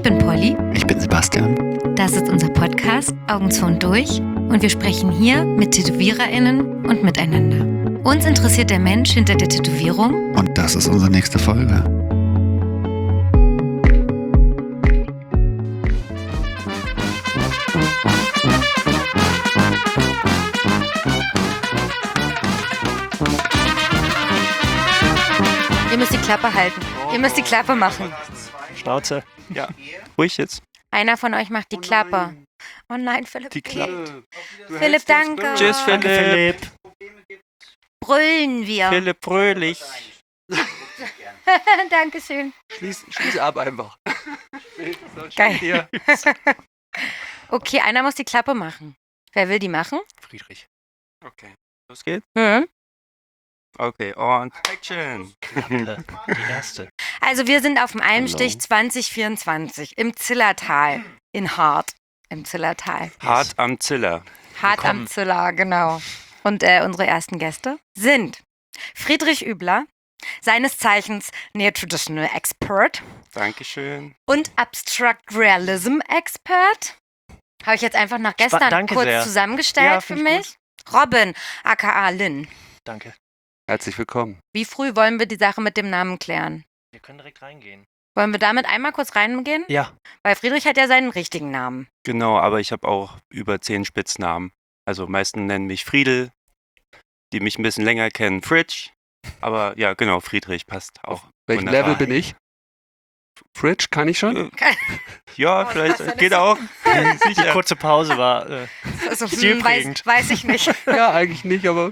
bin Polly. Ich bin Sebastian. Das ist unser Podcast Augen zu und durch und wir sprechen hier mit TätowiererInnen und miteinander. Uns interessiert der Mensch hinter der Tätowierung. Und das ist unsere nächste Folge. Ihr müsst die Klappe halten. Ihr müsst die Klappe machen. Schnauze. Ja, ruhig jetzt. Einer von euch macht die Klappe. Oh nein, Philipp. Die Klappe. Philipp, danke. Tschüss, Philipp. Brüllen wir. Philipp Fröhlich. Dankeschön. Schließ ab einfach. Geil. Hier. Okay, einer muss die Klappe machen. Wer will die machen? Friedrich. Okay, los geht's. Mhm. Okay, und Action. Die erste. Also wir sind auf dem Almstich 2024 im Zillertal in Hart. Im Zillertal. Hart am Ziller. Hart am Ziller, genau. Und unsere ersten Gäste sind Friedrich Übler, seines Zeichens Neo-Traditional Expert Dankeschön. und Abstract Realism Expert. Habe ich jetzt einfach nach gestern Danke kurz sehr. zusammengestellt Ja, für find ich mich. Robin, aka Lynn. Danke. Herzlich willkommen. Wie früh wollen wir die Sache mit dem Namen klären? Wir können direkt reingehen. Wollen wir damit einmal kurz reingehen? Ja. Weil Friedrich hat ja seinen richtigen Namen. Genau, aber ich habe auch über 10 Spitznamen. Also meisten nennen mich Friedel, die mich ein bisschen länger kennen, Fridge. Aber ja, genau, Friedrich passt auch. Welchen Wunderbar. Level bin ich? Fridge, kann ich schon? Ja, Oh, vielleicht das ist geht so- auch. Die Sicher. kurze Pause war Also, stilprägend. weiß ich nicht. Ja, eigentlich nicht, aber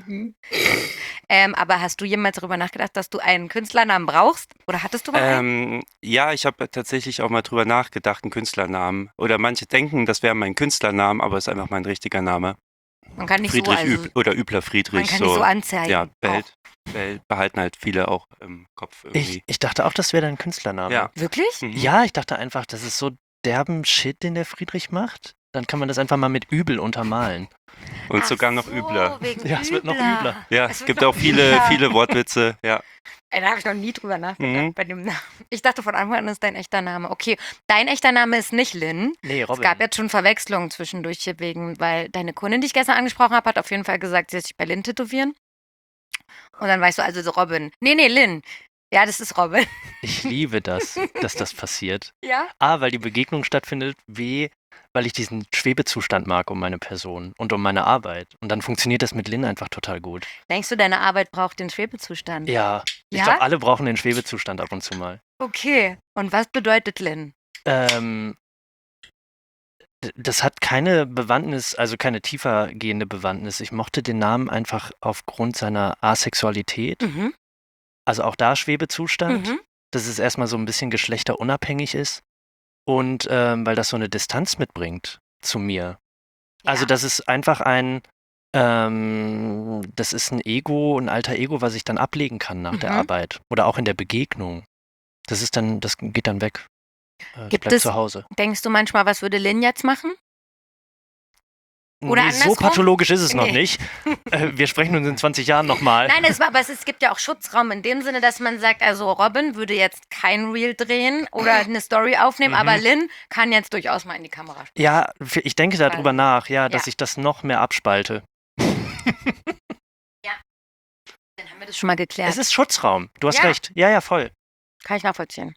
Aber hast du jemals darüber nachgedacht, dass du einen Künstlernamen brauchst? Oder hattest du mal einen? Ja, ich habe tatsächlich auch mal drüber nachgedacht, einen Künstlernamen. Oder manche denken, das wäre mein Künstlernamen, aber es ist einfach mein richtiger Name. Man kann nicht Friedrich so, also, oder Übler man Friedrich. kann nicht so anzeigen. Ja, behalten halt viele auch im Kopf irgendwie. Ich dachte auch, das wäre dein Künstlername. Ja. Wirklich? Mhm. Ja, ich dachte einfach, das ist so derben Shit, den der Friedrich macht. Dann kann man das einfach mal mit Übel untermalen. Und Ach sogar noch so, übler. Wegen Ja, es wird noch Übler. übler. Ja, Es es wird gibt noch auch viele, übler. viele Wortwitze. Ja. Ey, da habe ich noch nie drüber nachgedacht Mhm. bei dem Namen. Ich dachte von Anfang an, das ist dein echter Name. Okay, dein echter Name ist nicht Lynn. Nee, Es Robin. gab jetzt schon Verwechslungen zwischendurch hier wegen, weil deine Kundin, die ich gestern angesprochen habe, hat auf jeden Fall gesagt, sie lässt sich bei Lynn tätowieren. Und dann weißt du also so Robin. Nee, Lynn. Ja, das ist Robin. Ich liebe das, dass das passiert. Ja? A, weil die Begegnung stattfindet. B, weil ich diesen Schwebezustand mag um meine Person und um meine Arbeit. Und dann funktioniert das mit Lynn einfach total gut. Denkst du, deine Arbeit braucht den Schwebezustand? Ja, ich Ja? glaube, alle brauchen den Schwebezustand ab und zu mal. Okay. Und was bedeutet Lynn? Das hat keine Bewandtnis, also keine tiefergehende Bewandtnis. Ich mochte den Namen einfach aufgrund seiner Asexualität. Mhm. Also auch da Schwebezustand, Mhm. dass es erstmal so ein bisschen geschlechterunabhängig ist. Und weil das so eine Distanz mitbringt zu mir. Also Ja. das ist einfach das ist ein Ego, ein alter Ego, was ich dann ablegen kann nach der Mhm. Arbeit. Oder auch in der Begegnung. Das geht dann weg. Das Gibt bleibt es- zu Hause. Denkst du manchmal, was würde Lynn jetzt machen? Oder Nee, so andersrum? pathologisch ist es noch Nee. nicht. Wir sprechen uns in 20 Jahren nochmal. Nein, aber es gibt ja auch Schutzraum in dem Sinne, dass man sagt, also Robin würde jetzt kein Reel drehen oder eine Story aufnehmen, Mhm. aber Lynn kann jetzt durchaus mal in die Kamera sprechen. Ja, ich denke darüber nach, ja, dass Ja. ich das noch mehr abspalte. Dann haben wir das schon mal geklärt. Es ist Schutzraum. Du hast Ja. recht. Ja, ja, voll. Kann ich nachvollziehen.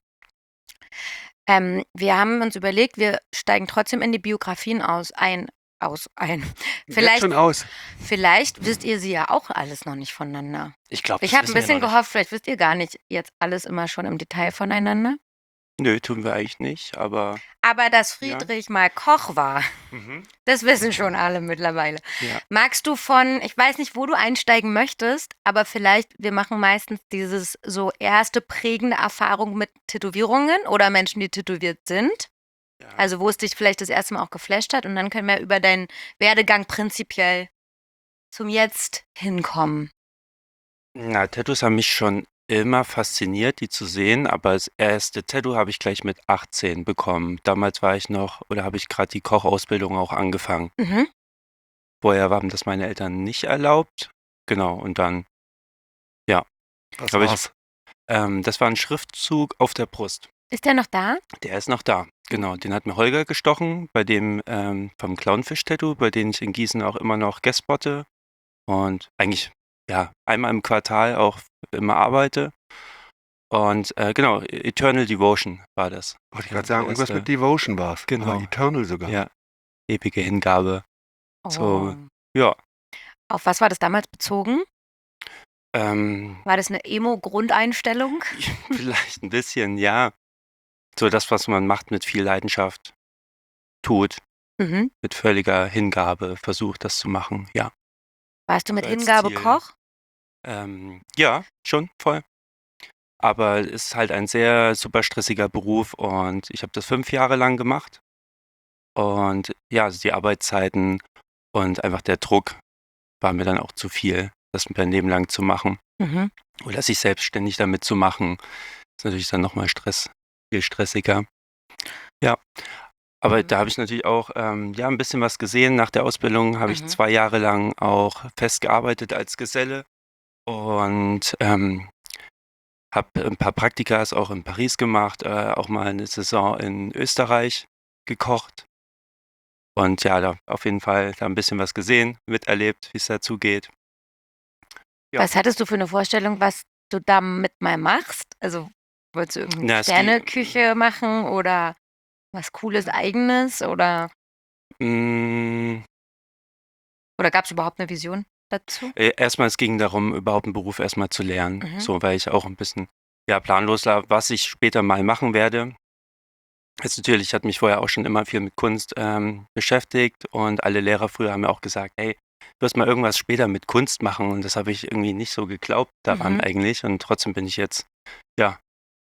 Wir haben uns überlegt, wir steigen trotzdem in die Biografien ein. jetzt schon aus. Vielleicht wisst ihr sie ja auch alles noch nicht voneinander. Ich glaube, Ich habe ein bisschen gehofft, vielleicht wisst ihr gar nicht jetzt alles immer schon im Detail voneinander. Nö, tun wir eigentlich nicht, aber Aber dass Friedrich mal Koch war, mhm. das wissen schon alle mittlerweile. Ja. Magst du ich weiß nicht, wo du einsteigen möchtest, aber vielleicht, wir machen meistens dieses so erste prägende Erfahrung mit Tätowierungen oder Menschen, die tätowiert sind. Ja. Also wo es dich vielleicht das erste Mal auch geflasht hat und dann können wir über deinen Werdegang prinzipiell zum Jetzt hinkommen. Na, Tattoos haben mich schon immer fasziniert, die zu sehen, aber das erste Tattoo habe ich gleich mit 18 bekommen. Damals habe ich gerade die Kochausbildung auch angefangen. Mhm. Vorher haben das meine Eltern nicht erlaubt. Genau, und dann, Was Aber ich- war's? das war ein Schriftzug auf der Brust. Ist der noch da? Der ist noch da. Genau, den hat mir Holger gestochen, bei dem vom Clownfish-Tattoo, bei dem ich in Gießen auch immer noch guestspotte und eigentlich ja einmal im Quartal auch immer arbeite. Und genau, Eternal Devotion war das. Wollte ich gerade sagen, irgendwas mit Devotion war es. Genau. Aber Eternal sogar. Ja, epige Hingabe. So, Oh. ja. Auf was war das damals bezogen? Ähm, War das eine Emo-Grundeinstellung? vielleicht ein bisschen, ja. So das, was man macht mit viel Leidenschaft, tut, Mhm. mit völliger Hingabe, versucht das zu machen, ja. Warst du mit So als Hingabe Ziel. Koch? Ja, schon, voll. Aber es ist halt ein sehr super stressiger Beruf und ich habe das 5 Jahre lang gemacht. Und ja, also die Arbeitszeiten und einfach der Druck war mir dann auch zu viel, das mein Leben lang zu machen. Mhm. Oder sich selbstständig damit zu machen, ist natürlich dann nochmal viel stressiger. Ja, aber da habe ich natürlich auch ja, ein bisschen was gesehen. Nach der Ausbildung habe ich 2 Jahre lang auch fest gearbeitet als Geselle und habe ein paar Praktikas auch in Paris gemacht, auch mal eine Saison in Österreich gekocht. Und ja, da auf jeden Fall da ein bisschen was gesehen, miterlebt, wie es dazu geht. Ja. Was hattest du für eine Vorstellung, was du damit mal machst? Also, wolltest du Na, irgendeine es ging- Sterneküche machen oder was Cooles Eigenes oder Mm, gab's überhaupt eine Vision dazu? Erstmal, es ging darum, überhaupt einen Beruf erstmal zu lernen. Mhm. So, weil ich auch ein bisschen ja, planlos war, was ich später mal machen werde. Jetzt natürlich, ich hatte mich vorher auch schon immer viel mit Kunst beschäftigt und alle Lehrer früher haben mir auch gesagt, hey, du wirst mal irgendwas später mit Kunst machen und das habe ich irgendwie nicht so geglaubt daran eigentlich und trotzdem bin ich jetzt ja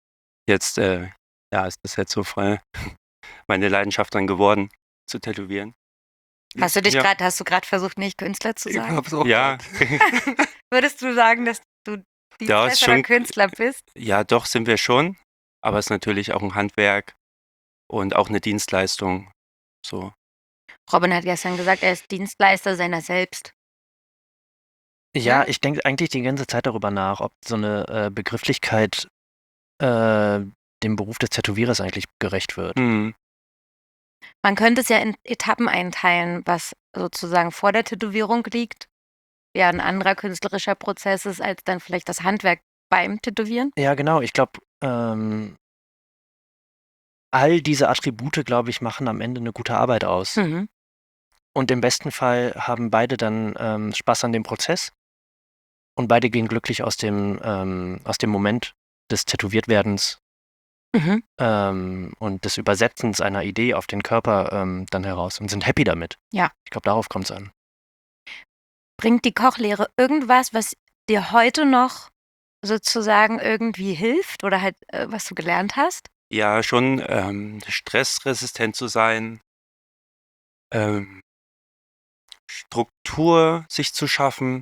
ja, ist das jetzt so voll meine Leidenschaft dann geworden, zu tätowieren. Hast du Ja. gerade versucht, nicht Künstler zu Ich sagen? hab's auch Ja, grad. Würdest du sagen, dass du Ja, ist Dienstleister oder schon- Künstler bist? ja, doch sind wir schon, aber es ist natürlich auch ein Handwerk und auch eine Dienstleistung. So. Robin hat gestern gesagt, er ist Dienstleister seiner selbst. Ja, Ja? ich denke eigentlich die ganze Zeit darüber nach, ob so eine Begrifflichkeit dem Beruf des Tätowierers eigentlich gerecht wird. Hm. Man könnte es ja in Etappen einteilen, was sozusagen vor der Tätowierung liegt, ja ein anderer künstlerischer Prozess ist als dann vielleicht das Handwerk beim Tätowieren. Ja, genau. Ich glaube, all diese Attribute, glaube ich, machen am Ende eine gute Arbeit aus. Mhm. Und im besten Fall haben beide dann Spaß an dem Prozess und beide gehen glücklich aus dem Moment des Tätowiertwerdens Mhm. und des Übersetzens einer Idee auf den Körper dann heraus und sind happy damit. Ja. Ich glaube, darauf kommt es an. Bringt die Kochlehre irgendwas, was dir heute noch sozusagen irgendwie hilft oder halt, was du gelernt hast? Ja, schon stressresistent zu sein, ähm, Struktur sich zu schaffen.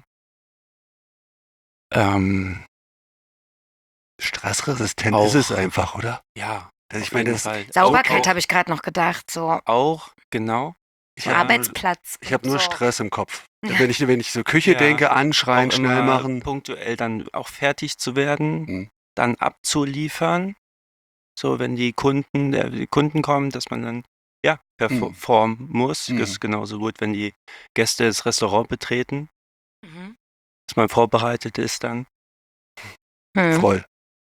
Stressresistent Auch. ist es einfach, oder? Ja, Also ich auf meine, jeden das, Fall. Sauberkeit Auch, habe ich gerade noch gedacht, so auch, genau. ich Ja. habe nur, Arbeitsplatz. ich hab und nur so. Stress im Kopf. Ja. Wenn ich so Küche Ja. denke, anschreien, Auch schnell immer machen. punktuell dann auch fertig zu werden, Hm. dann abzuliefern. So, wenn die Kunden kommen, dass man dann ja performen muss. Mhm. Das ist genauso gut, wenn die Gäste das Restaurant betreten, Mhm. dass man vorbereitet ist dann. Mhm. Voll.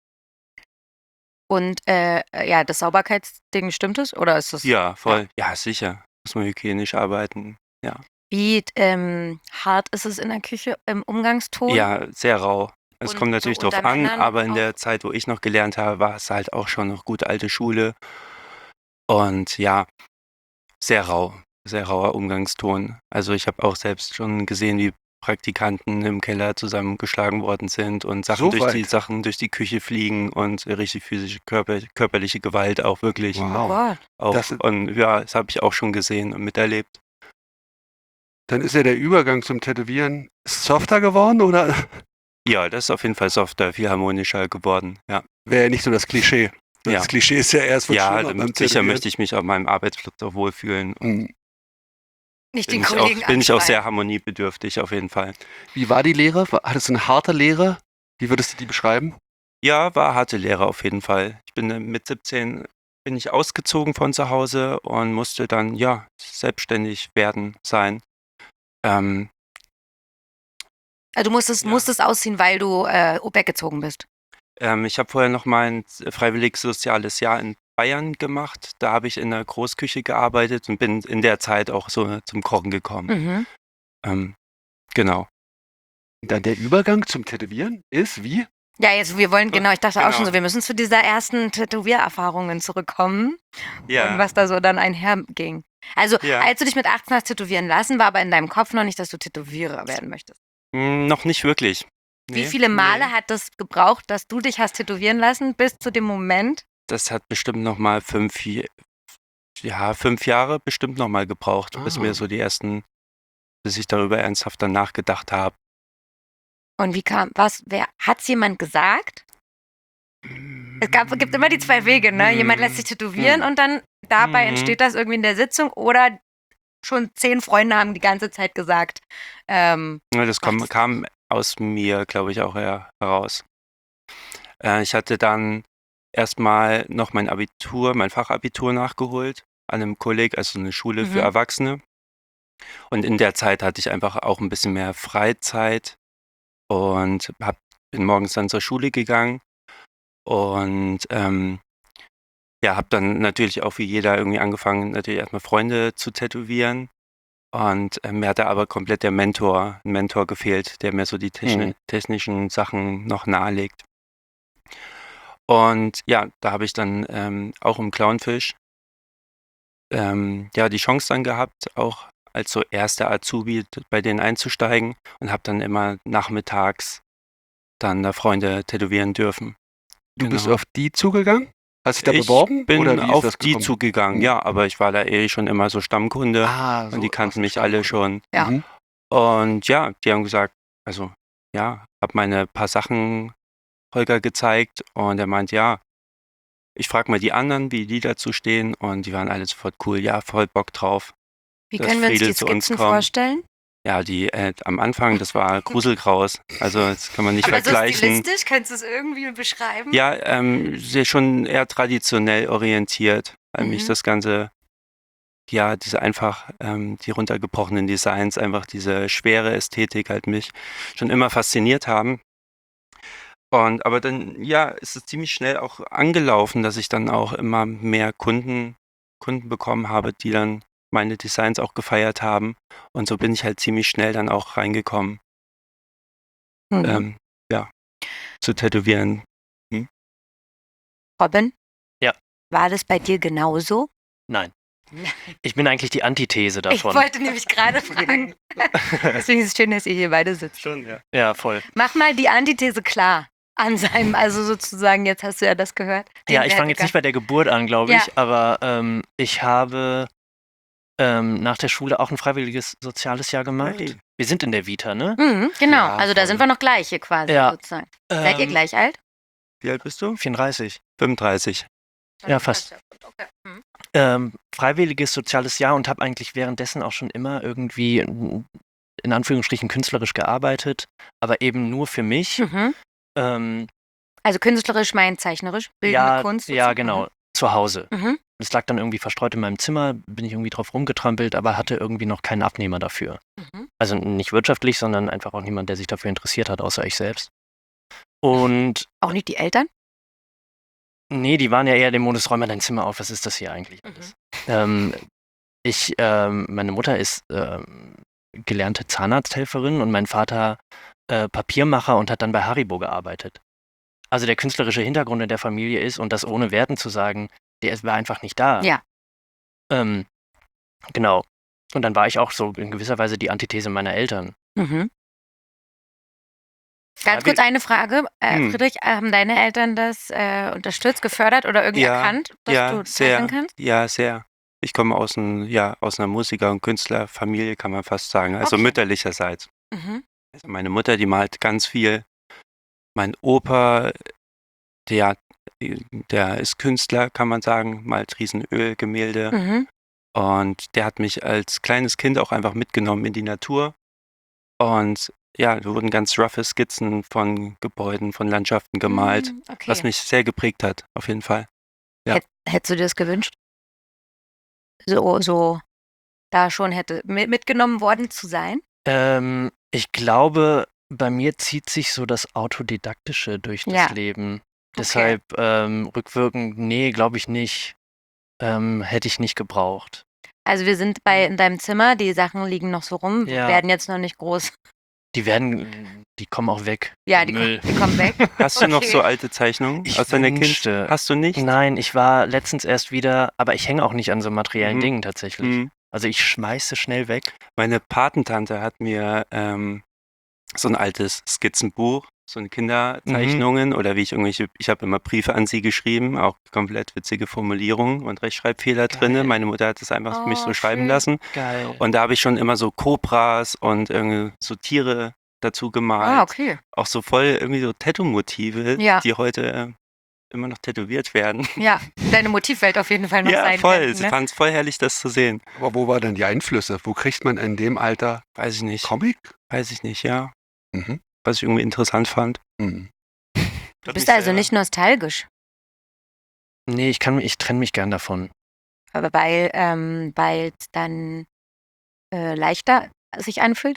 Und ja, das Sauberkeitsding, stimmt es? Oder ist das Ja, voll. Ja, sicher. Muss man hygienisch arbeiten. Ja. wie hart ist es in der Küche im Umgangston? Ja, sehr rau. Es Und kommt so natürlich drauf unter an, Männern aber in auch? der Zeit, wo ich noch gelernt habe, war es halt auch schon noch gute alte Schule. Und ja, sehr rau, sehr rauer Umgangston. Also ich habe auch selbst schon gesehen, wie Praktikanten im Keller zusammengeschlagen worden sind und So weit? Sachen durch die Küche fliegen und richtig physische, körperliche Gewalt auch wirklich. Oh Wow. Gott. Auch, Das- und ja, das habe ich auch schon gesehen und miterlebt. Dann ist ja der Übergang zum Tätowieren softer geworden oder Ja, das ist auf jeden Fall softer, viel harmonischer geworden. Ja, wäre ja nicht so das Klischee? Das Ja. Klischee ist ja erst wird ja schlimmer beim sicher Tätowieren. möchte ich mich auf meinem Arbeitsplatz auch wohlfühlen. Hm. Nicht Bin den ich, Kollegen auch, bin ich auch anschreien. sehr harmoniebedürftig auf jeden Fall. Wie war die Lehre? Hattest du eine harte Lehre? Wie würdest du die beschreiben? Ja, war harte Lehre auf jeden Fall. Ich bin mit 17 bin ich ausgezogen von zu Hause und musste dann, ja, selbstständig werden sein. Ähm, Also, du musstest Ja. musstest ausziehen, weil du, weggezogen bist? Ich habe vorher noch mein freiwilliges soziales Jahr in Bayern gemacht. Da habe ich in der Großküche gearbeitet und bin in der Zeit auch so zum Kochen gekommen. Mhm. Genau. Dann der Übergang zum Tätowieren ist wie? Ja, jetzt wir wollen genau, ich dachte auch schon Genau. so, wir müssen zu dieser ersten Tätowiererfahrungen zurückkommen und Ja, was da so dann einherging. Also, ja. als du dich mit 18 hast tätowieren lassen, war aber in deinem Kopf noch nicht, dass du Tätowierer werden möchtest. Noch nicht wirklich. Wie Nee, viele Male nee. hat das gebraucht, dass du dich hast tätowieren lassen, bis zu dem Moment? Das hat bestimmt noch mal 5 Jahre bestimmt noch mal gebraucht, bis Ah. ich darüber ernsthaft dann nachgedacht habe. Und wie hat's jemand gesagt? Gibt immer die 2 Wege, ne? Jemand lässt sich tätowieren und dann dabei entsteht das irgendwie in der Sitzung oder schon 10 Freunde haben die ganze Zeit gesagt, Ja, das Was? kam aus mir, glaube ich, auch heraus. Ich hatte dann erstmal noch mein Fachabitur nachgeholt an einem Kolleg, also eine Schule für Mhm. Erwachsene. Und in der Zeit hatte ich einfach auch ein bisschen mehr Freizeit und bin morgens dann zur Schule gegangen und, ja, habe dann natürlich auch wie jeder irgendwie angefangen, natürlich erstmal Freunde zu tätowieren. Und, mir hatte aber komplett ein Mentor gefehlt, der mir so die technischen Sachen noch nahelegt. Und ja, da habe ich dann, auch im Clownfish, ja, die Chance dann gehabt, auch als so erster Azubi bei denen einzusteigen und habe dann immer nachmittags dann da Freunde tätowieren dürfen. Du bist Genau. auf die zugegangen? Hast dich da Ich beworben bin oder wie ist auf das die gekommen? zugegangen, Mhm. ja, aber ich war da schon immer so Stammkunde Ah, und die warst kannten du mich alle Stammkunde. schon. Ja. Mhm. Und ja, die haben gesagt, also ja, habe meine paar Sachen Holger gezeigt und er meint, ja, ich frage mal die anderen, wie die dazu stehen und die waren alle sofort cool, ja, voll Bock drauf, Wie dass können wir uns Friedel die zu uns Skizzen kommt. vorstellen? Ja, die am Anfang, das war Gruselgraus, also das kann man nicht Aber so vergleichen. stilistisch, kannst du es irgendwie beschreiben? Ja, sehr schon eher traditionell orientiert, weil mich Mhm. das Ganze, ja, die runtergebrochenen Designs, einfach diese schwere Ästhetik halt mich schon immer fasziniert haben. Aber dann, ja, ist es ziemlich schnell auch angelaufen, dass ich dann auch immer mehr Kunden bekommen habe, die dann meine Designs auch gefeiert haben. Und so bin ich halt ziemlich schnell dann auch reingekommen, Mhm. ja, zu tätowieren. Robin? Ja. War das bei dir genauso? Nein. Ich bin eigentlich die Antithese Ich davon. wollte nämlich gerade fragen. Deswegen ist es schön, dass ihr hier beide sitzt. Schon, ja. Ja, voll. Mach mal die Antithese klar an seinem, also sozusagen, jetzt hast du ja das gehört. Ja, ich fange jetzt nicht bei der Geburt an, glaube ich, Ja. aber ich habe nach der Schule auch ein freiwilliges soziales Jahr gemacht. Hey. Wir sind in der Vita, ne? Mhm, genau, Ja, also da voll. sind wir noch gleiche quasi Ja. sozusagen. Seid ihr gleich alt? Wie alt bist du? 34. 35. Ja, fast. Okay. Mhm. Freiwilliges soziales Jahr und habe eigentlich währenddessen auch schon immer irgendwie in Anführungsstrichen künstlerisch gearbeitet, aber eben nur für mich. Mhm. Ähm, Also künstlerisch meint zeichnerisch, bildende Kunst. ja, sozusagen? genau, zu Hause. Mhm. Es lag dann irgendwie verstreut in meinem Zimmer, bin ich irgendwie drauf rumgetrampelt, aber hatte irgendwie noch keinen Abnehmer dafür. Mhm. Also nicht wirtschaftlich, sondern einfach auch niemand, der sich dafür interessiert hat, außer ich selbst. Und Auch nicht die Eltern? nee, die waren ja eher dem Modus, räum mal dein Zimmer auf, was ist das hier eigentlich alles? Meine Mutter ist gelernte Zahnarzthelferin und mein Vater Papiermacher und hat dann bei Haribo gearbeitet. Also der künstlerische Hintergrund in der Familie ist, und das ohne Werten zu sagen, der war einfach nicht da. Ja. Genau. Und dann war ich auch so in gewisser Weise die Antithese meiner Eltern. Mhm. Ganz kurz eine Frage. Friedrich, haben deine Eltern das unterstützt, gefördert oder irgendwie Ja, erkannt, dass ja, du zeichnen kannst? Ja, sehr. Ich komme aus einer Musiker- und Künstlerfamilie, kann man fast sagen, also Okay. mütterlicherseits. Mhm. Also meine Mutter, die malt ganz viel. Mein Opa, der ist Künstler, kann man sagen, malt Riesenölgemälde. Mhm. Und der hat mich als kleines Kind auch einfach mitgenommen in die Natur. Und da wurden ganz roughe Skizzen von Gebäuden, von Landschaften gemalt, was Okay. mich sehr geprägt hat, auf jeden Fall. Ja. Hättest du dir das gewünscht? So da schon hätte mitgenommen worden zu sein? Ich glaube, bei mir zieht sich so das Autodidaktische durch das Ja. Leben. Okay. Deshalb rückwirkend, nee, glaube ich nicht. Hätte ich nicht gebraucht. Also wir sind in deinem Zimmer, die Sachen liegen noch so rum, Ja. werden jetzt noch nicht groß. Die kommen auch weg. Ja, im Müll. die kommen weg. Hast du noch Okay. so alte Zeichnungen Ich aus deiner wünschte. Kindheit? Hast du nicht? Nein, ich war letztens erst wieder, aber ich hänge auch nicht an so materiellen Mhm. Dingen tatsächlich. Mhm. Also ich schmeiße schnell weg. Meine Patentante hat mir so ein altes Skizzenbuch, so eine Kinderzeichnungen oder ich habe immer Briefe an sie geschrieben, auch komplett witzige Formulierungen und Rechtschreibfehler Geil. drinne. Meine Mutter hat das einfach für mich so schreiben schön. lassen. Geil. Und da habe ich schon immer so Kobras und irgendwie so Tiere dazu gemalt. Okay. Auch so voll irgendwie so Tattoo-Motive, Ja. die heute immer noch tätowiert werden. Ja, deine Motivwelt auf jeden Fall noch Ja, sein voll. könnten, Ich ne? fand es voll herrlich, das zu sehen. Aber wo waren denn die Einflüsse? Wo kriegt man in dem Alter Weiß ich nicht. Comic? Weiß ich nicht, ja. Mhm. Was ich irgendwie interessant fand. Mhm. Du bist also nicht nostalgisch, Nee, ich trenne mich gern davon. aber weil es dann leichter sich anfühlt?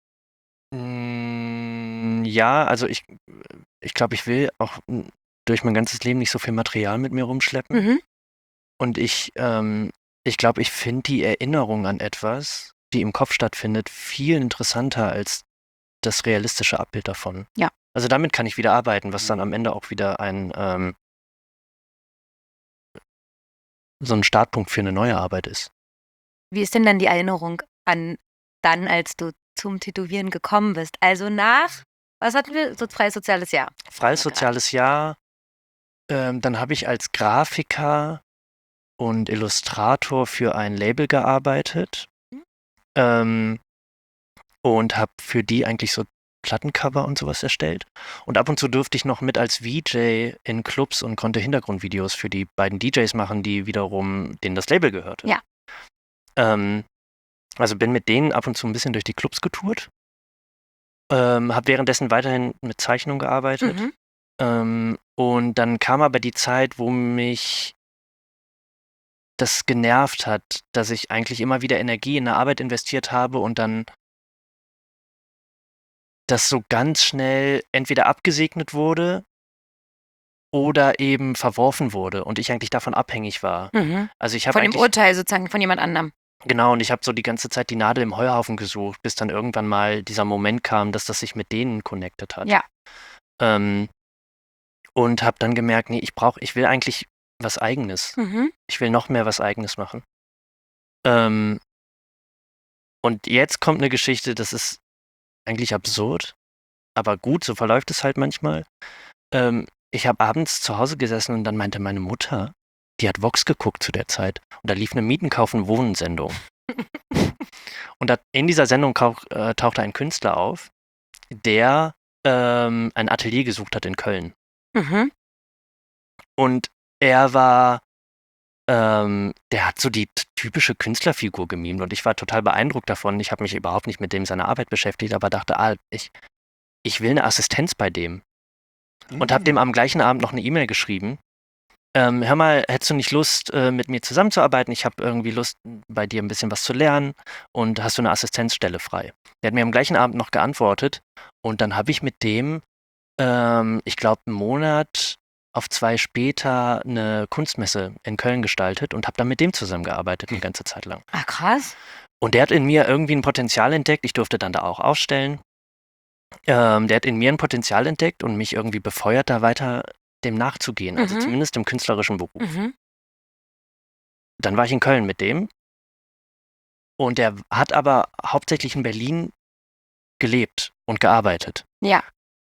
Ja, also ich glaube, ich will auch durch mein ganzes Leben nicht so viel Material mit mir rumschleppen. Mhm. Und ich glaube, ich finde die Erinnerung an etwas, die im Kopf stattfindet, viel interessanter als das realistische Abbild davon. Ja. Also damit kann ich wieder arbeiten, was dann am Ende auch wieder so ein Startpunkt für eine neue Arbeit ist. Wie ist denn dann die Erinnerung an dann, als du zum Tätowieren gekommen bist? Also was hatten wir? So freies soziales Jahr. Freies soziales Jahr, dann habe ich als Grafiker und Illustrator für ein Label gearbeitet und habe für die eigentlich so Plattencover und sowas erstellt. Und ab und zu durfte ich noch mit als VJ in Clubs und konnte Hintergrundvideos für die beiden DJs machen, denen das Label gehörte. Ja. Also bin mit denen ab und zu ein bisschen durch die Clubs getourt. Habe währenddessen weiterhin mit Zeichnung gearbeitet. Mhm. Und dann kam aber die Zeit, wo mich das genervt hat, dass ich eigentlich immer wieder Energie in eine Arbeit investiert habe und dann das so ganz schnell entweder abgesegnet wurde oder eben verworfen wurde und ich eigentlich davon abhängig war. Mhm. Also ich habe Von dem eigentlich, Urteil sozusagen von jemand anderem. genau, und ich habe so die ganze Zeit die Nadel im Heuhaufen gesucht, bis dann irgendwann mal dieser Moment kam, dass das sich mit denen connected hat. Ja. Und habe dann gemerkt, nee, ich will eigentlich was Eigenes. Mhm. Ich will noch mehr was Eigenes machen. Und jetzt kommt eine Geschichte, das ist eigentlich absurd, aber gut, so verläuft es halt manchmal. Ich habe abends zu Hause gesessen und dann meinte meine Mutter, die hat Vox geguckt zu der Zeit und da lief eine Mieten, kaufen, Wohnen-Sendung. Und in dieser Sendung tauchte ein Künstler auf, der ein Atelier gesucht hat in Köln. Mhm. Und der hat so die typische Künstlerfigur gemimt und ich war total beeindruckt davon. Ich habe mich überhaupt nicht mit seiner Arbeit beschäftigt, aber dachte, ich will eine Assistenz bei dem. Und habe dem am gleichen Abend noch eine E-Mail geschrieben. Hör mal, hättest du nicht Lust, mit mir zusammenzuarbeiten? Ich habe irgendwie Lust, bei dir ein bisschen was zu lernen und hast du eine Assistenzstelle frei? Der hat mir am gleichen Abend noch geantwortet und dann habe ich mit dem, ich glaube, einen Monat auf 2 später eine Kunstmesse in Köln gestaltet und habe dann mit dem zusammengearbeitet eine ganze Zeit lang. Ach, krass. Und der hat in mir irgendwie ein Potenzial entdeckt. Ich durfte dann da auch ausstellen. Der hat in mir ein Potenzial entdeckt und mich irgendwie befeuert, da weiter dem nachzugehen. Also zumindest im künstlerischen Beruf. Mhm. Dann war ich in Köln mit dem. Und der hat aber hauptsächlich in Berlin gelebt und gearbeitet. Ja.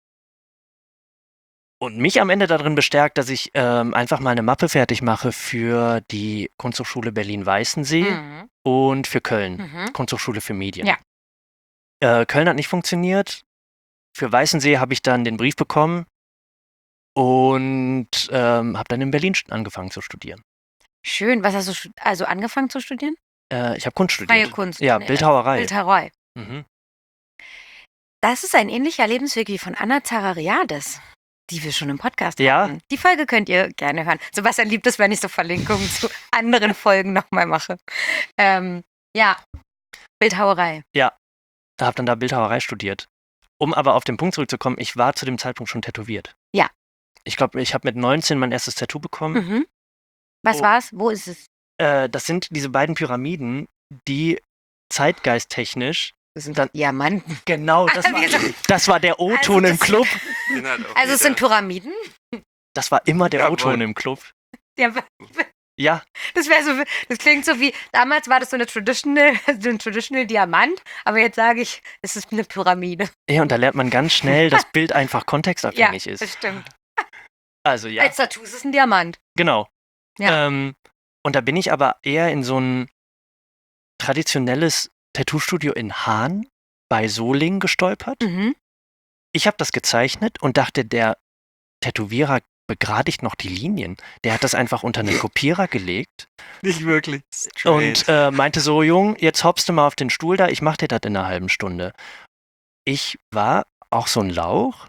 Und mich am Ende darin bestärkt, dass ich einfach mal eine Mappe fertig mache für die Kunsthochschule Berlin-Weißensee und für Köln, Kunsthochschule für Medien. Ja. Köln hat nicht funktioniert. Für Weißensee habe ich dann den Brief bekommen und habe dann in Berlin angefangen zu studieren. Schön. Was hast du also angefangen zu studieren? Ich habe Kunst studiert. Freie Kunst. Ja, Bildhauerei. Bildhauerei. Mhm. Das ist ein ähnlicher Lebensweg wie von Anna Zachariades, die wir schon im Podcast Ja. hatten. Die Folge könnt ihr gerne hören. Sebastian liebt es, wenn ich so Verlinkungen zu anderen Folgen nochmal mache. Ja, Bildhauerei. Habe dann da Bildhauerei studiert. Um aber auf den Punkt zurückzukommen, ich war zu dem Zeitpunkt schon tätowiert. Ja. Ich glaube, ich habe mit 19 mein erstes Tattoo bekommen. Mhm. Was Oh. war's? Wo ist es? Das sind diese beiden Pyramiden, die zeitgeisttechnisch. Das sind Dann- Diamanten. Genau, das war der O-Ton Also im das- Club. Also es sind Pyramiden? Das war immer der Jawohl. O-Ton im Club. Ja, Ja, das klingt so wie, damals war das so ein Traditional Diamant, aber jetzt sage ich, es ist eine Pyramide. ja, und da lernt man ganz schnell, dass Bild einfach kontextabhängig Ja, ist. das stimmt. Also ja, Als Tattoo ist es ein Diamant. genau. Ja. Und da bin ich aber eher in so ein traditionelles Tattoo-Studio in Hahn bei Solingen gestolpert. Mhm. Ich habe das gezeichnet und dachte, der Tätowierer begradigt noch die Linien. Der hat das einfach unter einen Kopierer gelegt Nicht wirklich. und meinte so, Jung, jetzt hoppst du mal auf den Stuhl da, ich mach dir das in einer halben Stunde. Ich war auch so ein Lauch,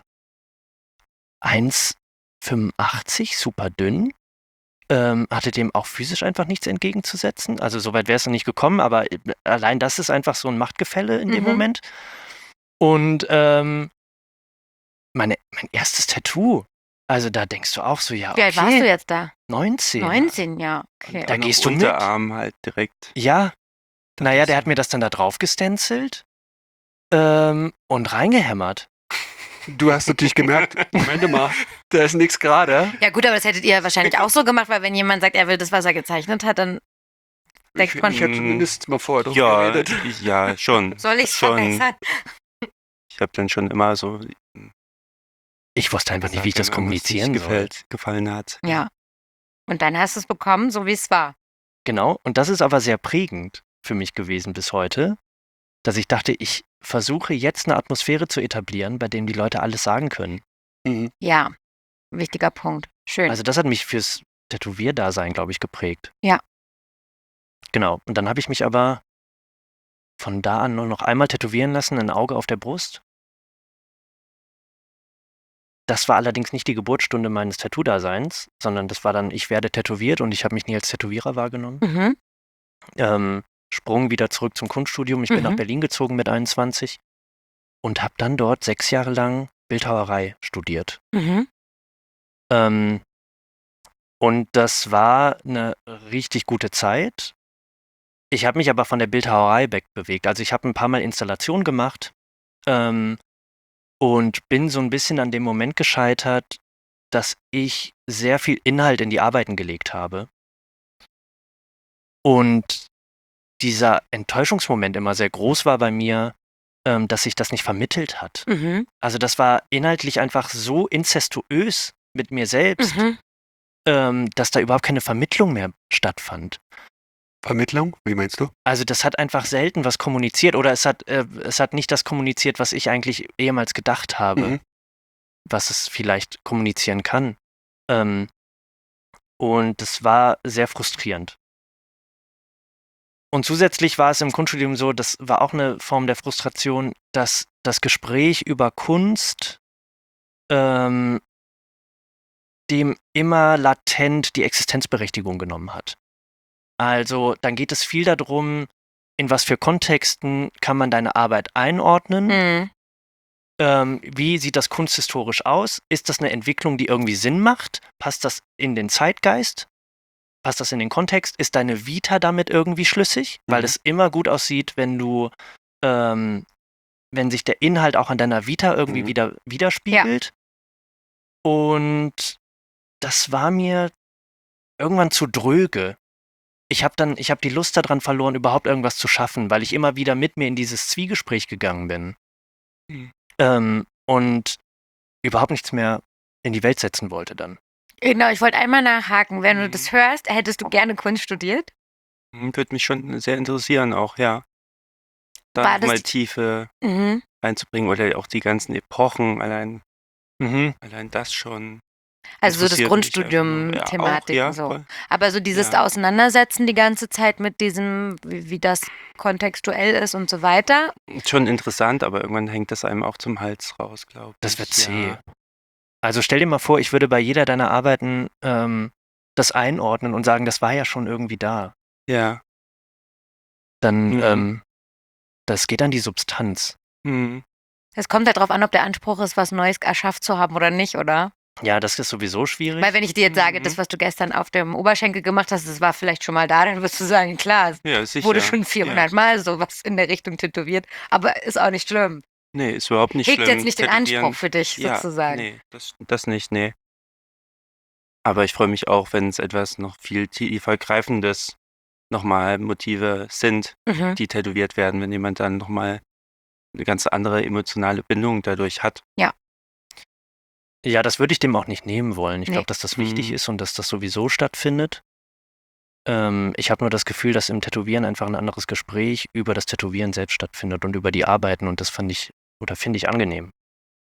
1,85, super dünn, hatte dem auch physisch einfach nichts entgegenzusetzen. Also soweit wäre es noch nicht gekommen, aber allein das ist einfach so ein Machtgefälle in dem Mhm. Moment. Und mein erstes Tattoo, also da denkst du auch so, ja, Wie alt warst du jetzt da? 19. 19, ja. Okay. Da gehst du mit. Unterarm halt direkt. Ja, naja, ist der so. hat mir das dann da drauf gestenzelt und reingehämmert. Du hast natürlich gemerkt, Moment mal, da ist nichts gerade. Ja gut, aber das hättet ihr wahrscheinlich auch so gemacht, weil wenn jemand sagt, er will das, was er gezeichnet hat, dann denkt man, Ich habe zumindest mal vorher drüber Ja, geredet. ja, schon. soll ich es schon. verbessern? Ich habe dann schon immer so Ich wusste einfach nicht, wie ich das gesagt, wenn irgendwas kommunizieren nicht soll. gefallen hat. Ja. Und dann hast du es bekommen, so wie es war. Genau, und das ist aber sehr prägend für mich gewesen bis heute, dass ich dachte, ich versuche jetzt eine Atmosphäre zu etablieren, bei dem die Leute alles sagen können. Mhm. Ja, wichtiger Punkt. Schön. Also das hat mich fürs Tätowierdasein, glaube ich, geprägt. Ja. Genau, und dann habe ich mich aber von da an nur noch einmal tätowieren lassen, ein Auge auf der Brust. Das war allerdings nicht die Geburtsstunde meines Tattoo-Daseins, sondern das war dann, ich werde tätowiert und ich habe mich nie als Tätowierer wahrgenommen. Mhm. Sprung wieder zurück zum Kunststudium. Ich bin nach Mhm. Berlin gezogen mit 21 und habe dann dort 6 Jahre lang Bildhauerei studiert. Mhm. Und das war eine richtig gute Zeit. Ich habe mich aber von der Bildhauerei wegbewegt. Also ich habe ein paar Mal Installationen gemacht und bin so ein bisschen an dem Moment gescheitert, dass ich sehr viel Inhalt in die Arbeiten gelegt habe. Und dieser Enttäuschungsmoment immer sehr groß war bei mir, dass sich das nicht vermittelt hat. Mhm. Also das war inhaltlich einfach so inzestuös mit mir selbst, Mhm. dass da überhaupt keine Vermittlung mehr stattfand. Vermittlung? Wie meinst du? Also das hat einfach selten was kommuniziert oder es hat nicht das kommuniziert, was ich eigentlich ehemals gedacht habe, Mhm. was es vielleicht kommunizieren kann. Und das war sehr frustrierend. Und zusätzlich war es im Kunststudium so, das war auch eine Form der Frustration, dass das Gespräch über Kunst dem immer latent die Existenzberechtigung genommen hat. Also dann geht es viel darum, in was für Kontexten kann man deine Arbeit einordnen, Mhm. wie sieht das kunsthistorisch aus, ist das eine Entwicklung, die irgendwie Sinn macht, passt das in den Zeitgeist, passt das in den Kontext, ist deine Vita damit irgendwie schlüssig, weil Mhm. es immer gut aussieht, wenn du, wenn sich der Inhalt auch an deiner Vita irgendwie Mhm. widerspiegelt. Und das war mir irgendwann zu dröge. Ich habe die Lust daran verloren, überhaupt irgendwas zu schaffen, weil ich immer wieder mit mir in dieses Zwiegespräch gegangen bin. Und überhaupt nichts mehr in die Welt setzen wollte dann. Genau, ich wollte einmal nachhaken. Wenn du Mhm. das hörst, hättest du gerne Kunst studiert? Würde mich schon sehr interessieren auch, ja. Da War das mal die- Tiefe Mhm. reinzubringen oder auch die ganzen Epochen, allein Mhm. das schon. Also so das interessiert mich einfach nur. Ja, auch, Grundstudium-Thematiken ja, so. voll. Aber so dieses Ja. Auseinandersetzen die ganze Zeit mit diesem, wie das kontextuell ist und so weiter. Schon interessant, aber irgendwann hängt das einem auch zum Hals raus, glaube ich. Das wird zäh. Ja. Also stell dir mal vor, ich würde bei jeder deiner Arbeiten das einordnen und sagen, das war ja schon irgendwie da. Ja. Dann, das geht an die Substanz. Mhm. Es kommt halt drauf an, ob der Anspruch ist, was Neues erschafft zu haben oder nicht, oder? Ja, das ist sowieso schwierig. Weil wenn ich dir jetzt sage, Mhm. das, was du gestern auf dem Oberschenkel gemacht hast, das war vielleicht schon mal da, dann wirst du sagen, klar, es Ja, sicher. wurde schon 400 Mal sowas in der Richtung tätowiert, aber ist auch nicht schlimm. Nee, ist überhaupt nicht Hegt schlimm. jetzt nicht den Tätowieren- Anspruch für dich, Ja, sozusagen. nee, das nicht, nee. Aber ich freue mich auch, wenn es etwas noch viel tiefergreifendes nochmal Motive sind, Mhm. die tätowiert werden, wenn jemand dann nochmal eine ganz andere emotionale Bindung dadurch hat. Ja, das würde ich dem auch nicht nehmen wollen. Ich Nee. glaube, dass das wichtig Mhm. ist und dass das sowieso stattfindet. Ich habe nur das Gefühl, dass im Tätowieren einfach ein anderes Gespräch über das Tätowieren selbst stattfindet und über die Arbeiten und das finde ich angenehm.